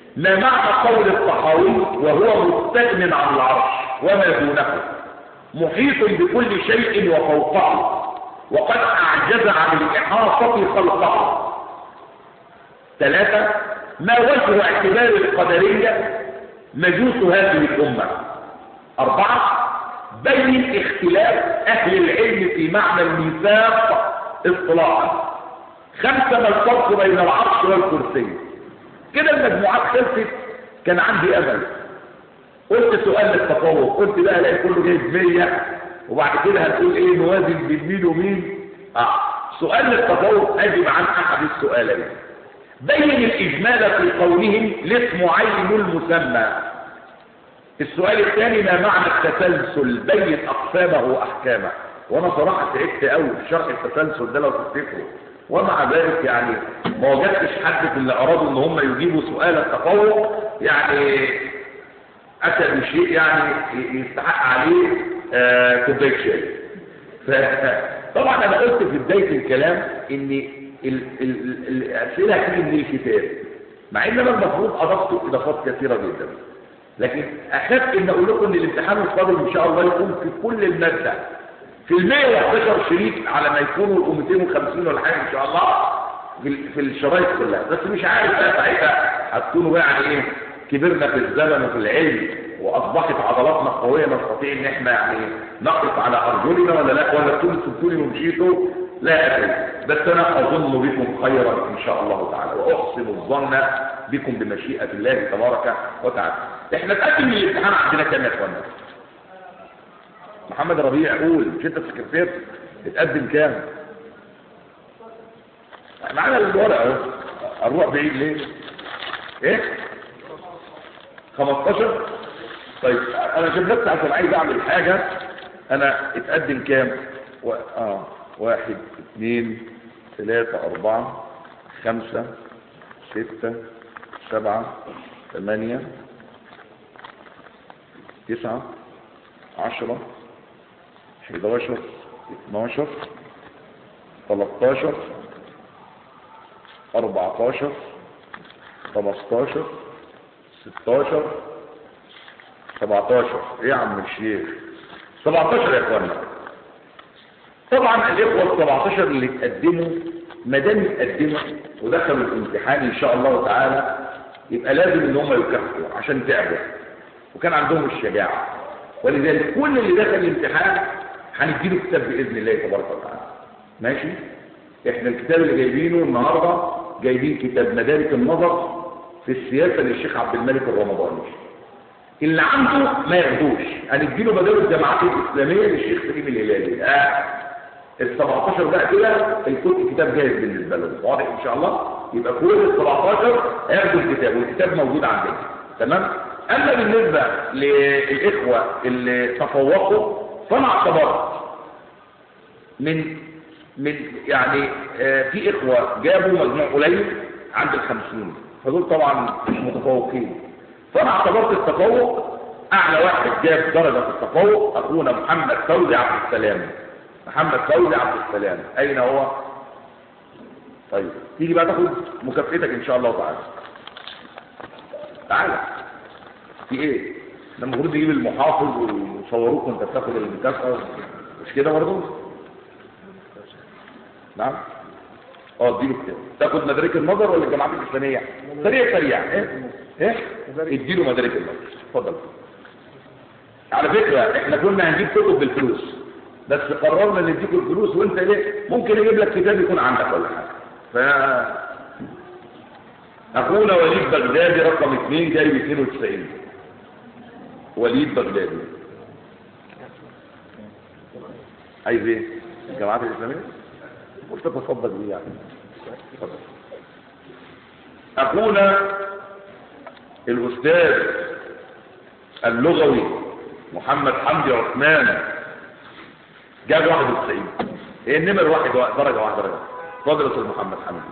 ما معنى قول الطحاوي وهو مستغن عن العرش وما دونه محيط بكل شيء وفوقه وقد أعجز عن الإحاطة خلقه. ثلاثة، ما وجه اعتبار القدرية مجوس هذه الأمة. أربعة، بين اختلاف أهل العلم في معنى الميثاق اصطلاحا. خمسة، ما الفرق بين العرش والكرسي. كده المجموعات خلصت. كان عندي أمل، قلت سؤال للتفوق، قلت بقى الاقي كله جايب مية وبعد كده هتقول ايه نوازن بين مين ومين. اه سؤال للتفوق اجب عن احد السؤالين. بين الاجمال في قولهم الاسم عين المسمى. السؤال الثاني، ما معنى التسلسل بين اقسامه واحكامه. وانا صراحه تعبت قوي في شرح التسلسل ده لو تفتكروا، ومع ذلك يعني ما وجدتش حد في اللي ارادوا ان هم يجيبوا سؤال التفوق يعني أتى بشيء يعني يستحق عليه كوباية شاي. فطبعا أنا قلت في بداية الكلام إن ال ال الأسئلة هتيجي من الكتاب، مع إن أنا المفروض أضفت إضافات كثيرة جدا، لكن أخاف إن أقول لكم إن الامتحان القادم إن شاء الله يكون في كل المادة في ال مية وحداشر شريط على ما يكونوا مئتين وخمسين ولا حاجة إن شاء الله في الشرايط كلها. بس مش عارف بقى ساعتها هتكونوا بقى يعني إيه كبرنا في الزمن وفي العلم واصبحت عضلاتنا قويه نستطيع ان احنا يعني نقف على ارجلنا ولا لا، ولا تكونوا سبتوني ومشيتوا، لا ادري. بس انا اظن بكم خيرا ان شاء الله تعالى، واحسن الظن بكم بمشيئه الله تبارك وتعالى. احنا اتاكد من الامتحان عندنا كام يا اخوانا؟ محمد ربيع قول، مش انت السكرتير؟ اتقدم كام؟ معانا الورقه اهو. اروح بعيد ليه؟ ايه؟ خمستاشر. طيب انا جبت عشان عايز اعمل حاجة. انا اتقدم كام؟ و... اه واحد اثنين ثلاثة اربعة خمسة ستة سبعة ثمانية تسعة عشرة حداشر اثناشر ثلاثتاشر اربعتاشر خمستاشر ستاشر سبعتاشر. ايه يا عم الشيخ؟ سبعتاشر يا اخوانا. طبعا الاخوه السبعتاشر اللي اتقدموا ما دام اتقدموا ودخلوا الامتحان ان شاء الله تعالى يبقى لازم ان هم يكافئوا عشان تعبوا وكان عندهم الشجاعه، ولذلك كل اللي دخل الامتحان هنديله كتاب باذن الله تبارك وتعالى. ماشي؟ احنا الكتاب اللي جايبينه النهارده جايبين كتاب مدارك النظر في السياسة للشيخ عبد الملك الرمضاني. اللي عنده ما ياخدوش، هنديله بداله الجماعات الإسلامية للشيخ سليم الهلالي. اه ال سبعتاشر بقى كده الكتب كتاب جاهز بالنسبة لهم، واضح إن شاء الله. يبقى كل ال سبعتاشر هياخدوا الكتاب والكتاب موجود عندنا، تمام؟ أما بالنسبة للإخوة اللي تفوقوا فأنا اعتبرت من من يعني آه في إخوة جابوا مجموع قليل عند الخمسين، فدول طبعا مش متفوقين. فانا اعتبرت التفوق اعلى واحد جاب درجة التفوق اخونا محمد فوزي عبد السلام. محمد فوزي عبد السلام اين هو؟ طيب تيجي بقى تاخد مكافئتك ان شاء الله تعالى. تعالى. في ايه؟ ده المفروض يجيب المحافظ ويصوروك وانت بتاخد المكافأة، مش كده برضه؟ نعم؟ اه اديله كده. تاخد مدارك النظر ولا الجماعات الاسلاميه؟ سريع سريع. ايه؟ ايه؟ اديله مدارك النظر. اتفضل. على فكره احنا كنا هنجيب كتب بالفلوس، بس قررنا نديكوا الفلوس وانت ليه؟ ممكن يجيب لك كتاب يكون عندك ولا حاجه. ف اخونا وليد بغدادي رقم اثنين جايب اثنين وتسعين. وليد بغدادي. عايز ايه؟ الجماعات الاسلاميه؟ قلت تفضل بيه يعني. تفضل. اخونا الاستاذ اللغوي محمد حمدي عثمان جاب واحد وتسعين. ايه النمر واحد درجه واحده درجه. اتفضل يا استاذ محمد حمدي.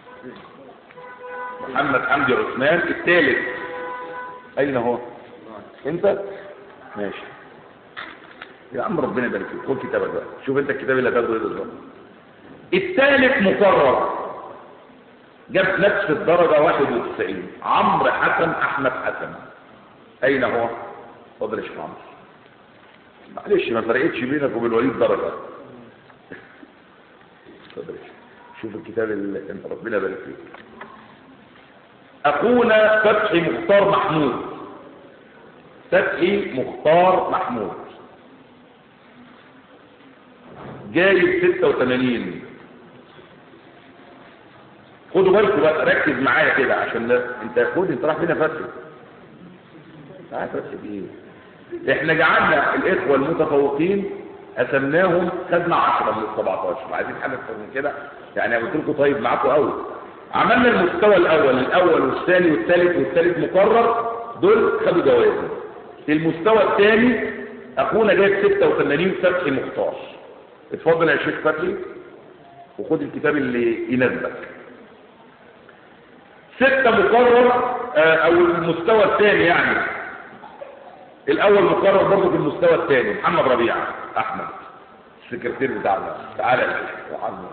محمد حمدي عثمان الثالث. اين هو؟ انت؟ ماشي يا عم ربنا يبارك فيك. خد كتابك بقى، شوف انت الكتاب اللي هتاخده ايه بالظبط. الثالث مقرر جاب نفس الدرجة واحد وتسعين. عمرو حسن أحمد حسن أين هو؟ اتفضل يا شيخ عمرو. معلش ما فرقتش بينك وبين وليد درجة. اتفضل شوف الكتاب اللي انت ربنا يبارك فيك. أخونا فتحي مختار محمود. فتحي مختار محمود جايب ستة وثمانين. خدوا بالكم بقى، ركز معايا كده عشان لا انت خد انت رايح فينا فتحي. تعال فتحي بايه؟ احنا جعلنا الاخوه المتفوقين قسمناهم، خدنا عشرة من السبعتاشر. عايزين حاجه اكتر من كده يعني؟ قلت لكم طيب معاكم قوي. عملنا المستوى الاول الاول والثاني والثالث والثالث مقرر، دول خدوا جوائز. المستوى الثاني اخونا جايب ستة وثمانين فتحي مختار. اتفضل يا شيخ فتحي وخد الكتاب اللي يناسبك. ستة مقرر او المستوى الثاني يعني الاول مقرر برضه في المستوى الثاني محمد ربيعه احمد السكرتير بتاعنا. تعالى يا شيخ محمد.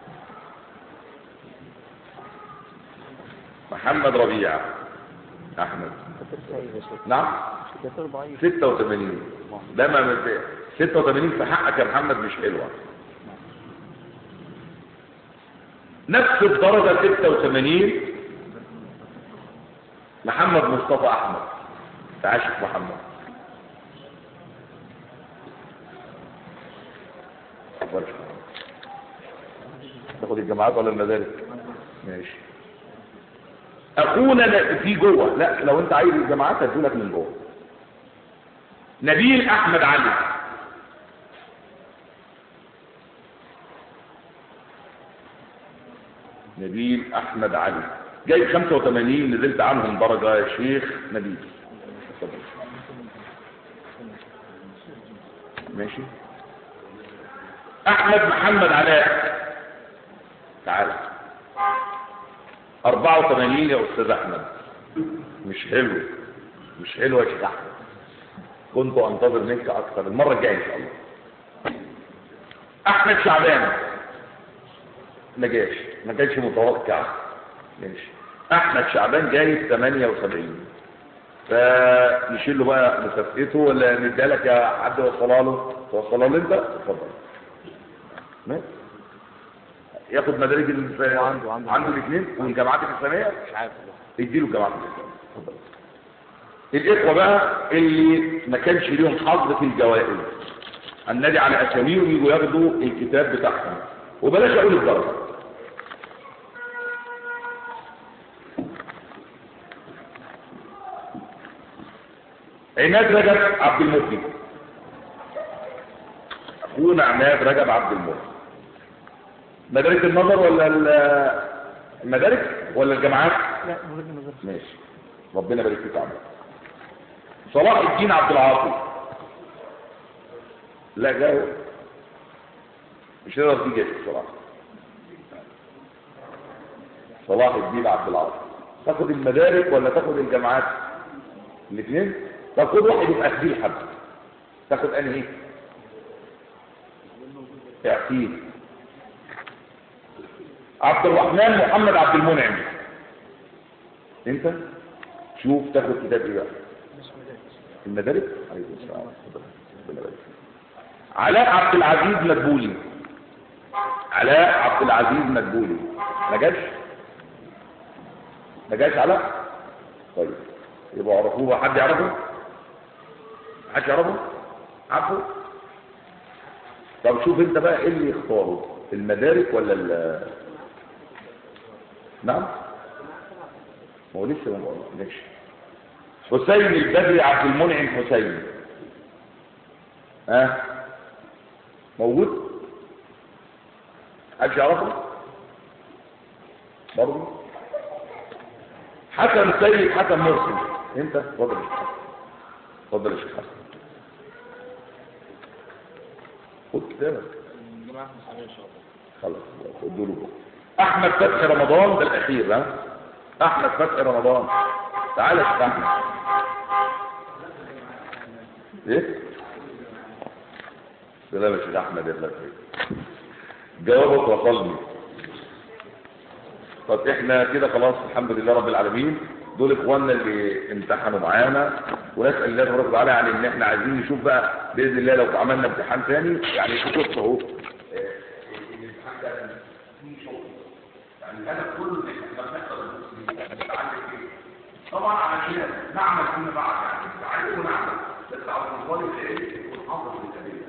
محمد ربيعه احمد. نعم ستة وثمانين. ده ما ستة وثمانين في حقك يا محمد مش حلوه. نفس الدرجه ستة وثمانين محمد مصطفى احمد. تعال شوف محمد. تاخد الجامعات ولا المدارس؟ ماشي. اخونا في جوه، لا لو انت عايز الجامعات هدولك من جوه. نبيل احمد علي. نبيل احمد علي جايب خمسة وثمانين. نزلت عنهم درجه يا شيخ نبيل. ماشي. احمد محمد علاء. تعال. أربعة وثمانين يا استاذ احمد. مش حلو مش حلو يا شيخ احمد. كنت انتظر منك اكثر المره الجايه ان شاء الله. احمد شعبان ما جاش ما كانش متوقع. ماشي. احمد شعبان جايب ثمانية وسبعين. فنشيل له بقى مكافئته ولا نديها لك يا حد وصلها له؟ توصلها له انت؟ اتفضل. ماشي. ياخد مدارج ال... عنده عنده عنده الاثنين والجامعات الاسلاميه مش عارف. اديله الجامعات الاسلاميه. اتفضل. الاخوه بقى اللي ما كانش ليهم حظ في الجوائز النادي على اساميهم يجوا ياخدوا الكتاب بتاعهم وبلاش اقول الدرجه. عماد رجب عبد المفيد. اخونا عماد رجب عبد المفيد. مدارك النظر ولا المدارك ولا الجامعات؟ لا مدارك النظر. ماشي. ربنا يبارك فيك يا عماد. صلاح الدين عبد العاطي. لا جاوب مش هنقدر تيجي صلاح. صلاح الدين عبد العاطي. تاخد المدارك ولا تاخد الجامعات؟ الاثنين. طب خد واحد يبقى اخديه حد. تاخد انهي؟ اعطيه. عبد الرحمن محمد عبد المنعم. انت شوف تاخد كتاب ايه بقى؟ المدارس. عليكم السلام ورحمه الله. علاء عبد العزيز مدبولي. علاء عبد العزيز مدبولي ما جاش؟ ما جاش علاء؟ طيب يبقى عرفوه. حد يعرفه؟ حد يعرفه؟ عارفه؟ طب شوف انت بقى ايه اللي يختاره، المدارك ولا ال نعم؟ ما هو لسه ما قلناش. حسين البدري عبد المنعم حسين. ها أه؟ موجود؟ حد يعرفه؟ برضه؟ حسن سيد حسن مرسي. انت اتفضل يا شيخ. اتفضل يا شيخ حسن. خد كتابك. الجماعة الإسلامية إن شاء الله. خلاص خدوا له. احمد فتحي رمضان ده الاخير. ها احمد فتحي رمضان. تعالى يا شيخ احمد. ايه سلام يا شيخ احمد يا ابن الخير. جوابك وصلني. طب احنا كده خلاص الحمد لله رب العالمين. دول اخواننا اللي امتحنوا معانا، ونسال الله تبارك وتعالى يعني ان احنا عايزين نشوف بقى باذن الله لو عملنا امتحان ثاني يعني شوف اهو الامتحان ده فيه شغل. يعني الهدف كله ان احنا بنحصل نتعلم ايه؟ طبعا علشان نعمل فيما بعد يعني نتعلم ونعمل، بس على الموضوع العلمي يكون حاضر في التدريب.